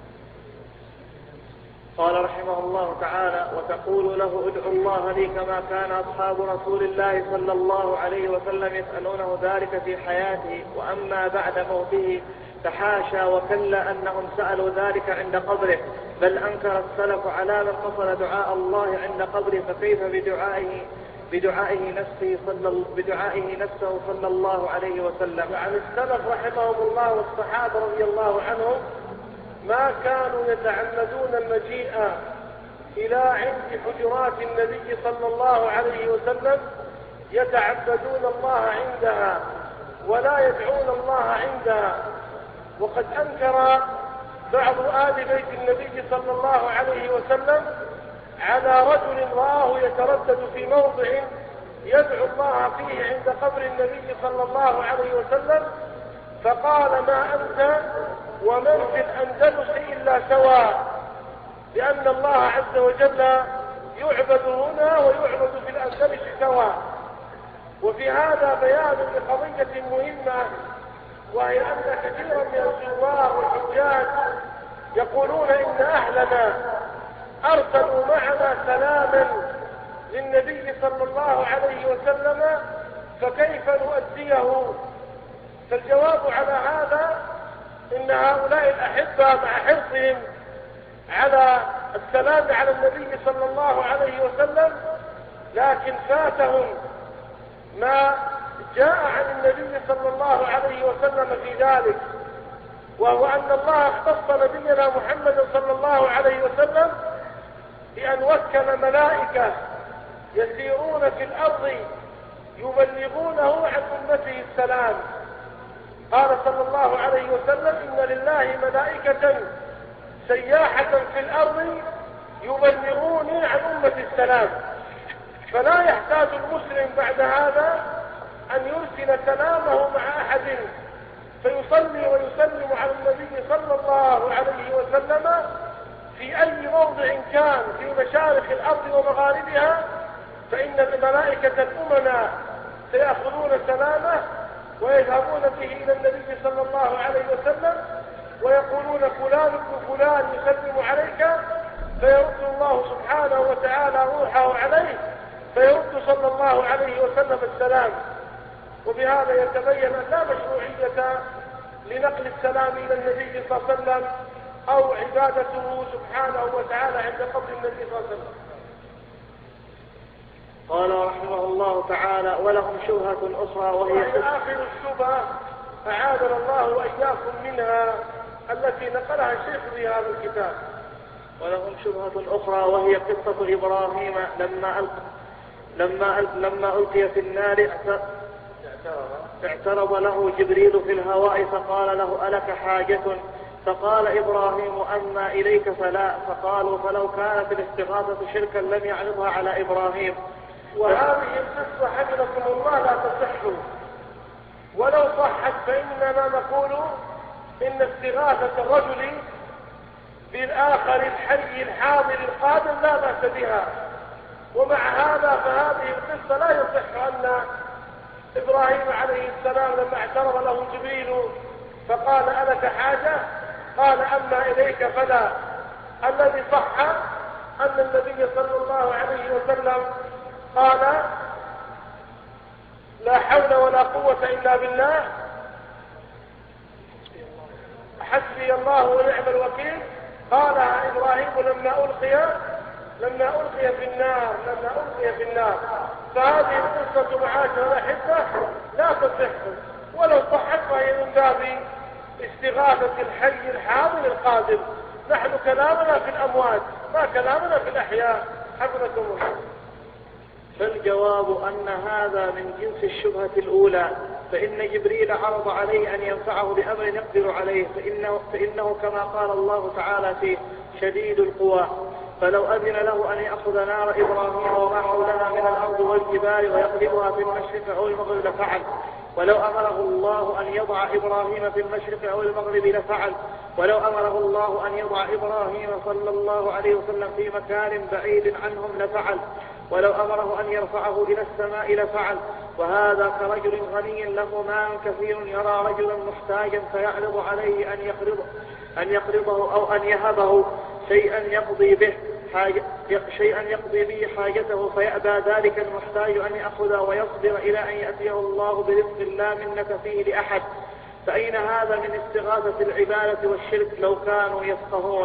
قال رحمه الله تعالى: وتقول له ادعوا الله لي كما كان أصحاب رسول الله صلى الله عليه وسلم يسألونه ذلك في حياته، وأما بعد موته فحاشا وكلا أنهم سألوا ذلك عند قبره، بل أنكر السلف على من قصد دعاء الله عند قبره، فكيف بدعائه نفسه صلى الله عليه وسلم. عن السلف رحمهم الله والصحابة رضي الله عنهم ما كانوا يتعمدون المجيء إلى عند حجرات النبي صلى الله عليه وسلم يتعبدون الله عندها ولا يدعون الله عندها. وقد أنكر بعض آل بيت النبي صلى الله عليه وسلم على رجل رآه يتردد في موضع يدعو الله فيه عند قبر النبي صلى الله عليه وسلم، فقال: ما أنت ومن في الأندلس إلا سواء، لأن الله عز وجل يعبد هنا ويعبد في الأندلس سواء. وفي هذا بيان لقضية مهمة، وهي أن كثيرا من الزوار والحجاج يقولون إن أهلنا أرسلوا معنا سلاما للنبي صلى الله عليه وسلم، فكيف نؤديه؟ فالجواب على هذا إن هؤلاء الأحبة مع حرصهم على السلام على النبي صلى الله عليه وسلم، لكن فاتهم ما جاء عن النبي صلى الله عليه وسلم في ذلك، وهو أن الله اختص نبينا محمد صلى الله عليه وسلم بأن وكل ملائكة يسيرون في الأرض يبلغونه عن أمته السلام. قال صلى الله عليه وسلم: إن لله ملائكة سياحة في الأرض يبلغوني عن أمة السلام. فلا يحتاج المسلم بعد هذا أن يرسل سلامه مع أحد فيصلي ويسلم على النبي صلى الله عليه وسلم في أي موضع كان في مشارق الأرض ومغاربها، فإن الملائكة الأمنا سيأخذون سلامه ويذهبون به إلى النبي صلى الله عليه وسلم ويقولون: فلان ابن فلان يسلم عليك، فيرد الله سبحانه وتعالى روحه عليه فيرد صلى الله عليه وسلم السلام. وبهذا يتبين أن لا مشروعية لنقل السلام إلى النبي صلى الله عليه وسلم أو عبادته سبحانه وتعالى عند قبر النبي صلى الله عليه وسلم. قال رحمه الله تعالى: ولهم شبهة أخرى وهي آخر الشبهة أعاذنا الله وإياكم منها التي نقلها الشيخ في هذا الكتاب. ولهم شبهة أخرى وهي قصة إبراهيم لما ألقي في النار اعترض له جبريل في الهواء فقال له: ألك حاجة؟ فقال إبراهيم: أما إليك فلا. فقالوا: فلو كانت الاستغاثة شركا لم يعرضها على إبراهيم. وهذه القصة حفظكم الله لا تصح، ولو صحت فإننا نقول إن استغاثة الرجل بالآخر الحي الحاضر القادم لا بأس بها. ومع هذا فهذه القصة لا يصح أن إبراهيم عليه السلام لما اعترض له جبريل فقال: ألك حاجة؟ قال: أما إليك فلا. الذي صح أن النبي صلى الله عليه وسلم قال: لا حول ولا قوة إلا بالله، حسبي الله ونعم الوكيل. قالها إبراهيم لما ألقي في النار. فهذه القصة معاشر الأحبة لا تصح، ولو صحت فهي من باب استغاثة الحي الحاضر القادم. نحن كلامنا في الأموات ما كلامنا في الأحياء. حفظكم الله. فالجواب أن هذا من جنس الشبهة الأولى، فإن جبريل عرض عليه أن ينفعه بأمر يقدر عليه، فإنه كما قال الله تعالى فيه: شديد القوى. فلو أذن له أن يأخذ نار إبراهيم وما حولها من الأرض والجبال ويقلبها في المشرق أو المغرب لفعل، ولو أمره الله أن يضع إبراهيم في المشرق أو المغرب لفعل، ولو أمره الله أن يضع إبراهيم صلى الله عليه وسلم في مكان بعيد عنهم لفعل، ولو أمره أن يرفعه إلى السماء لفعل. وهذا كرجل غني له مال كثير يرى رجلا محتاجا فيعرض عليه أن يقرضه أو أن يهبه شيئا يقضي به حاجته، فيأبى ذلك المحتاج أن يأخذ ويصبر إلى أن يأتيه الله برزق لا منة فيه لأحد. فأين هذا من استغاثة العبادة والشرك لو كانوا يفقهون؟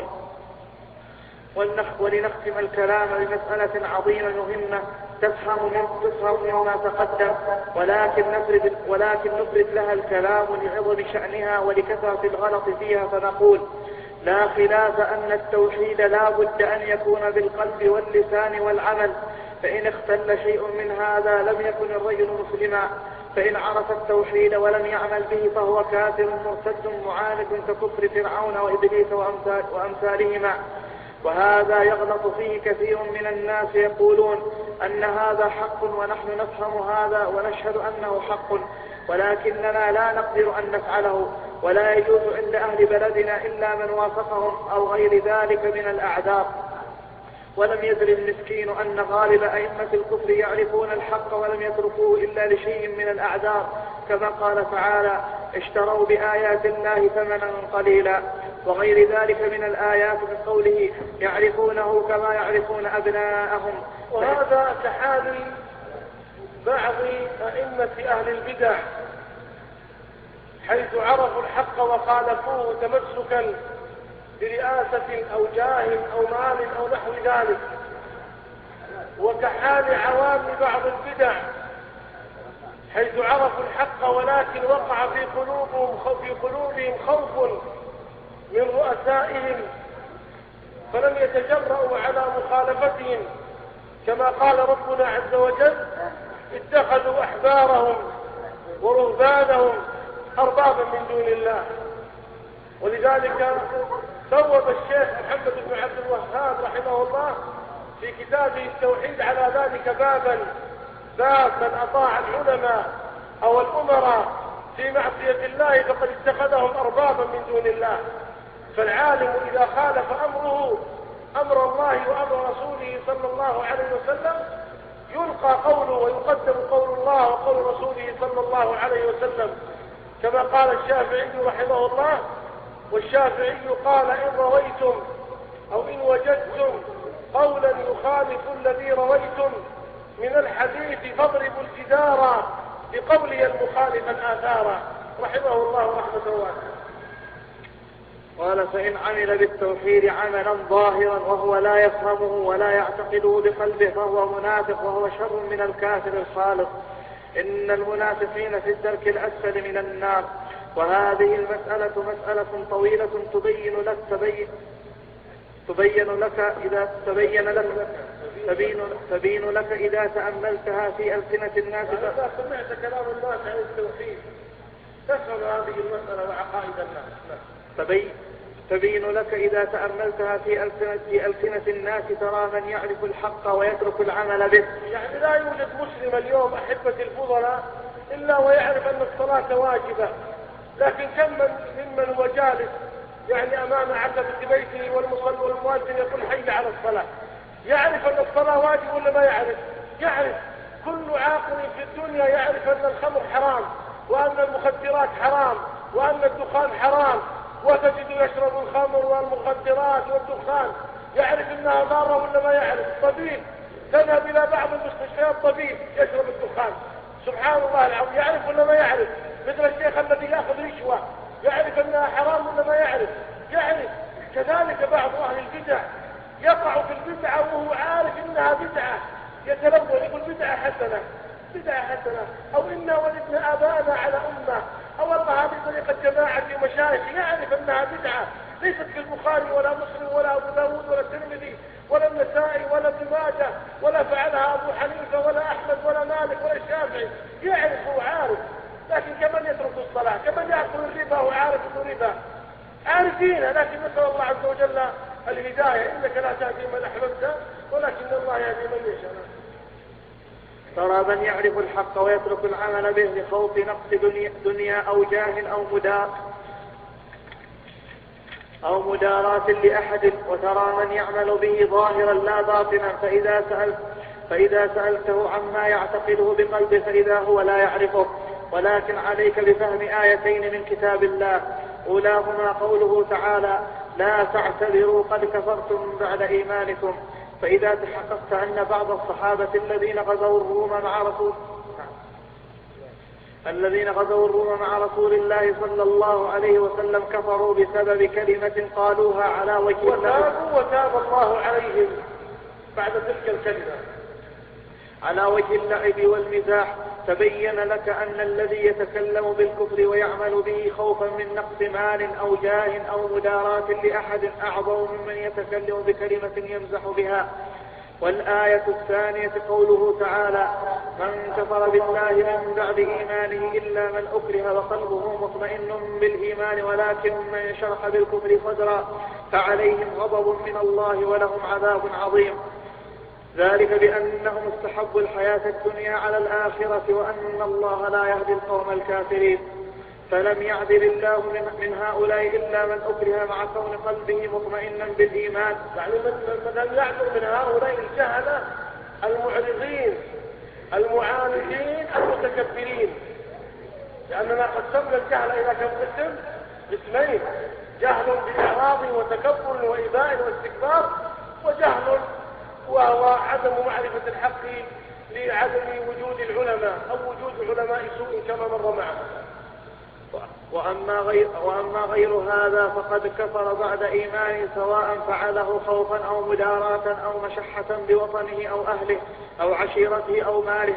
ولنختم الكلام بمسألة عظيمة مهمة تفهم مما تقدم، ولكن نفرد لها الكلام لعظم شأنها ولكثرة الغلط فيها. فنقول: لا خلاف أن التوحيد لا بد أن يكون بالقلب واللسان والعمل، فإن اختل شيء من هذا لم يكن الرجل مسلما، فإن عرف التوحيد ولم يعمل به فهو كافر مرتد معاند ككفر فرعون وإبليس وأمثالهما. وهذا يغلط فيه كثير من الناس، يقولون أن هذا حق ونحن نفهم هذا ونشهد أنه حق، ولكننا لا نقدر أن نفعله، ولا يجوز عند أهل بلدنا إلا من وافقهم أو غير ذلك من الأعذار. ولم يدر المسكين أن غالب أئمة الكفر يعرفون الحق ولم يتركوه إلا لشيء من الأعذار، كما قال تعالى: اشتروا بآيات الله ثمنا قليلا، وغير ذلك من الآيات من قوله: يعرفونه كما يعرفون أبناءهم. وهذا كحال بعض أئمة أهل البدع، حيث عرفوا الحق وخالفوه تمسكا برئاسة أو جاه أو مال أو نحو ذلك، وكحال عوام بعض البدع حيث عرفوا الحق ولكن وقع في قلوبهم خوف من رؤسائهم فلم يتجرؤوا على مخالفتهم، كما قال ربنا عز وجل: اتخذوا أحبارهم ورهبانهم أربابا من دون الله. ولذلك ثوب الشيخ محمد بن عبد الوهاب رحمه الله في كتابه التوحيد على ذلك باب من أطاع العلماء أو الأمراء في معصية الله فقد اتخذهم أربابا من دون الله. فالعالم إذا خالف أمره أمر الله وأمر رسوله صلى الله عليه وسلم يلقى قوله ويقدم قول الله وقول رسوله صلى الله عليه وسلم، كما قال الشافعي رحمه الله: والشافعي قال: إن رويتم أو إن وجدتم قولا يخالف الذي رويتم من الحديث فاضربوا الجدار بقولي المخالف الآثار. رحمه الله رحمة واسعة. قال: فإن عمل بالتوحيد عملا ظاهرا وهو لا يفهمه ولا يعتقده بقلبه فهو منافق وهو شر من الكافر الخالص. إن المنافقين في الدرك الأسفل من النار. وهذه المسألة مسألة طويلة تبين لك إذا تأملتها في ألسنة الناس. إذا سمعت كلام الناس عن التوحيد تفهم هذه المسألة وعقائد الناس. تبين لك إذا تأملتها في ألسنة الناس ترى من يعرف الحق ويترك العمل به. يعني لا يوجد مسلم اليوم أحبة الفضلاء إلا ويعرف أن الصلاة واجبة، لكن كم ممن هو جالس يعني أمام عتبة بيته والمصلي والمؤذن يقول حي على الصلاة، يعرف أن الصلاة واجب ولا ما يعرف؟ يعرف. كل عاقل في الدنيا يعرف أن الخمر حرام وأن المخدرات حرام وأن الدخان حرام، وتجد يشرب الخمر والمخدرات والدخان، يعرف أنها ضارة ولا ما يعرف؟ طبيب تذهب إلى بعض المستشفيات طبيب يشرب الدخان، سبحان الله العظيم، يعرف ولا ما يعرف؟ مثل الشيخ الذي يأخذ رشوة يعرف أنها حرام ولا ما يعرف؟ يعرف. كذلك بعض أهل البدع يقع في البدعة وهو عارف إنها بدعة، يتلون يقول بدعة حسنة أو إنا ولدنا آباءنا على أمة أو الله هذه طريقة جماعة ومشايخ، يعرف أنها بدعة ليست في البخاري ولا مسلم ولا أبو داود ولا الترمذي ولا النسائي ولا ابن ماجه ولا فعلها أبو حنيفة ولا أحمد ولا مالك ولا الشافعي، يعرف وعارف. لكن كمن يترك الصلاة، كمن يأكل الربا وعارف انه ربا، عارفين، لكن نسأل الله عز وجل الهداية، إنك لا تهدي من أحببت ولكن الله يهدي من يشاء. ترى من يعرف الحق ويترك العمل به لخوف نقص دنيا أو جاه أو مداراة لأحد، وترى من يعمل به ظاهرا لا باطنا، فإذا سألته عما يعتقده بقلبه فإذا هو لا يعرفه. ولكن عليك بفهم آيتين من كتاب الله، أولاهما قوله تعالى: لا تعتذروا قد كفرتم بعد إيمانكم. فإذا تحققت أن بعض الصحابة الذين غزوا الروم مع رسول الله صلى الله عليه وسلم كفروا بسبب كلمة قالوها على وجه وتاب الله عليهم بعد تلك الكلمة على وجه اللعب والمزاح، تبين لك أن الذي يتكلم بالكفر ويعمل به خوفا من نقص مال أو جاه أو مداراة لأحد أعظم ممن يتكلم بكلمة يمزح بها. والآية الثانية قوله تعالى: من كفر بالله من بعد إيمانه إلا من أكره وقلبه مطمئن بالإيمان ولكن من شرح بالكفر صدرا فعليهم غضب من الله ولهم عذاب عظيم. ذلك بأنهم استحبوا الحياة الدنيا على الآخرة وأن الله لا يهدي القوم الكافرين. فلم يعدل الله من هؤلاء إلا من أكره مع كون قلبه مطمئنا بالإيمان. يعني لم يعدل من هؤلاء الجهلة المعرضين المعاندين المتكبرين، لأننا قسمنا الجهل إلى كم قسم؟ قسمين: جهل بإعراض وتكبر وإباء واستكبار، وجهل وهو عدم معرفة الحق لعدم وجود العلماء أو وجود علماء سوء كما مر معنا. وأما غير هذا فقد كفر بعد إيمانه، سواء فعله خوفا أو مداراة أو مشحة بوطنه أو أهله أو عشيرته أو ماله،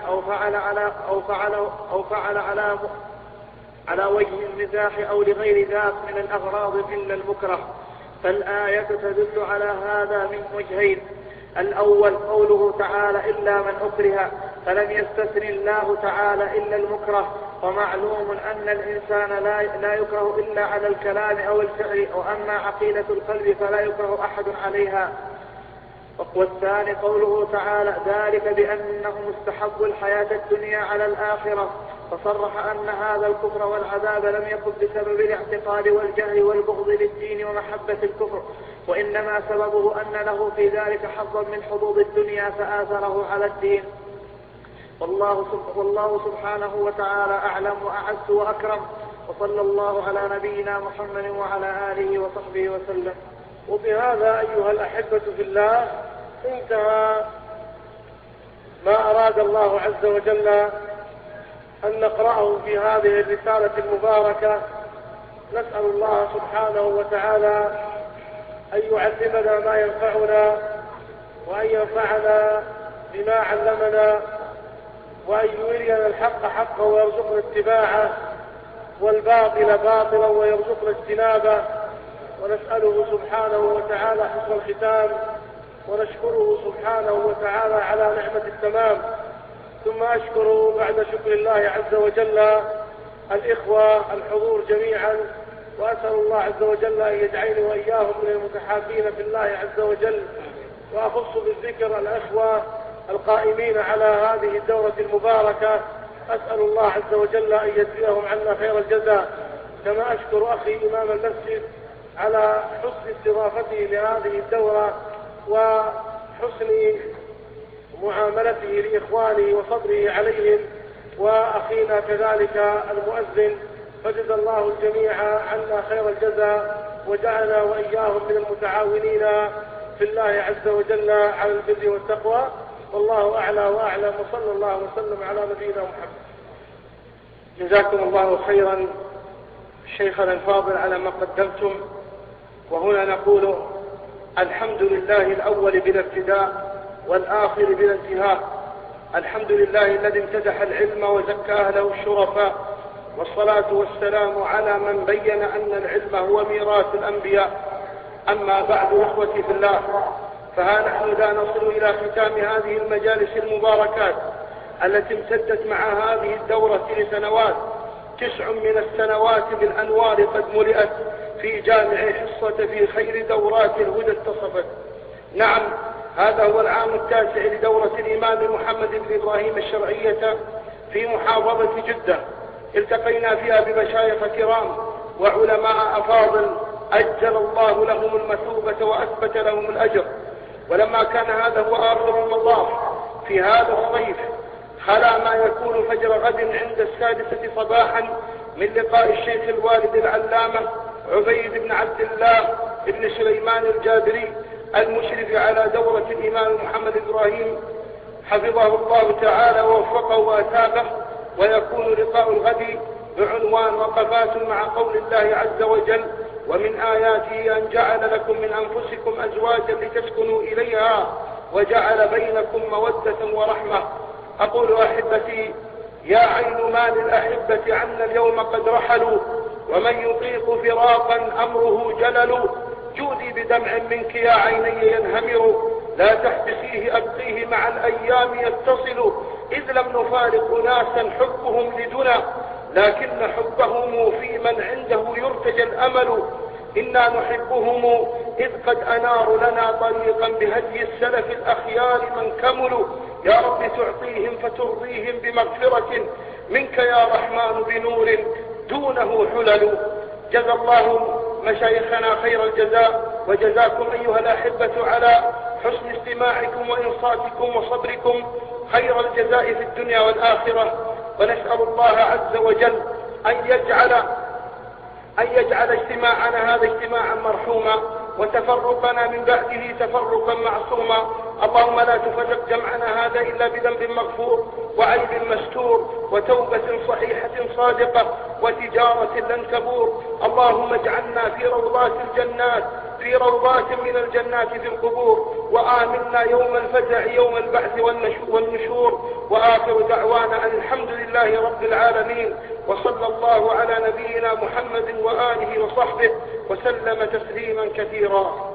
أو فعل على وجه المزاح أو لغير ذاك من الأغراض إلا المكره. فالآية تدل على هذا من وجهين: الأول قوله تعالى إلا من أكره، فلم يستثن الله تعالى إلا المكره، ومعلوم أن الإنسان لا يكره إلا على الكلام أو الفعل، وأما عقيدة القلب فلا يكره أحد عليها. والثاني قوله تعالى ذلك بأنهم استحبوا الحياة الدنيا على الآخرة، فصرح أن هذا الكفر والعذاب لم يكن بسبب الاعتقاد والجهل والبغض للدين ومحبة الكفر، وإنما سببه أن له في ذلك حظا من حظوظ الدنيا فآثره على الدين. والله سبحانه وتعالى أعلم وأعز وأكرم، وصلى الله على نبينا محمد وعلى آله وصحبه وسلم. وبهذا أيها الأحبة في الله انتهى ما أراد الله عز وجل أن نقرأه في هذه الرسالة المباركة. نسأل الله سبحانه وتعالى أن يعلمنا ما ينفعنا، وأن ينفعنا بما علمنا، وأن يرينا الحق حقا ويرزقنا اتباعه، والباطل باطلا ويرزقنا اجتنابه. ونسأله سبحانه وتعالى حسن الختام، ونشكره سبحانه وتعالى على نعمة التمام. ثم أشكر بعد شكر الله عز وجل الإخوة الحضور جميعا، وأسأل الله عز وجل أن يجعلني وإياهم من المتحابين في الله عز وجل. وأخص بالذكر الأخوة القائمين على هذه الدورة المباركة، أسأل الله عز وجل أن يجزيهم عنا خير الجزاء، كما أشكر أخي إمام المسجد على حسن استضافته لهذه الدورة وحسن معاملته لإخوانه وصبره عليهم، وأخينا كذلك المؤذن، فجزا الله الجميع عنا خير الجزاء، وجعلنا وإياهم من المتعاونين في الله عز وجل على البر والتقوى. والله أعلى وأعلم، وصلى الله وسلم على نبينا محمد. جزاكم الله خيرا شيخنا الفاضل على ما قدمتم. وهنا نقول الحمد لله الأول بلا ابتداء والآخر بلا انتهاء. الحمد لله الذي امتدح العلم وزكى أهله الشرفاء، والصلاة والسلام على من بين أن العلم هو ميراث الأنبياء. أما بعد إخوتي في الله، فها نحن لا نصل إلى ختام هذه المجالس المباركات التي امتدت مع هذه الدورة لسنوات. 9 من السنوات بالأنوار قد ملئت في جامع حصة في خير دورات الهدى اتصفت. نعم، هذا هو العام 9 لدورة الإمام محمد بن إبراهيم الشرعية في محافظة جدة. التقينا فيها بمشايخ كرام وعلماء أفاضل أجل الله لهم المثوبة وأثبت لهم الأجر. ولما كان هذا هو آخر المطاف في هذا الصيف، خلا ما يكون فجر غد عند 6 صباحا من لقاء الشيخ الوالد العلامة عبيد بن عبد الله بن سليمان الجابري المشرف على دورة الإمام محمد إبراهيم حفظه الله تعالى ووفقه وأتابه. ويكون لقاء الغد بعنوان وقفات مع قول الله عز وجل: ومن آياته أن جعل لكم من أنفسكم أزواجا لتسكنوا إليها وجعل بينكم مودة ورحمة. أقول أحبتي: يا عين ما للأحبة عنا اليوم قد رحلوا، ومن يطيق فراقا أمره جلل. جودي بدمع منك يا عيني ينهمر، لا تحبسيه أبقيه مع الأيام يتصل. إذ لم نفارق ناسا حبهم لدنا، لكن حبهم في من عنده يرتجى الأمل. إنا نحبهم إذ قد أناروا لنا طريقا بهدي السلف الأخيار من كملوا. يا رب تعطيهم فترضيهم بمغفرة منك يا رحمن بنور دونه حلل. جزا الله مشايخنا خير الجزاء، وجزاكم أيها الأحبة على حسن استماعكم وإنصاتكم وصبركم خير الجزاء في الدنيا والآخرة. ونسأل الله عز وجل أن يجعل اجتماعنا هذا اجتماعا مرحوما، وتفرقنا من بعده تفرقا معصوما. اللهم لا تفرق جمعنا هذا إلا بذنب مغفور وعيب مستور وتوبة صحيحة صادقة وتجارة لن تبور. اللهم اجعلنا في روضات الجنات، في روضات من الجنات في القبور، وآمنا يوم الفزع يوم البعث والنشور. وآخر دعوانا أن الحمد لله رب العالمين، وصلى الله على نبينا محمد وآله وصحبه وسلم تسليما كثيرا.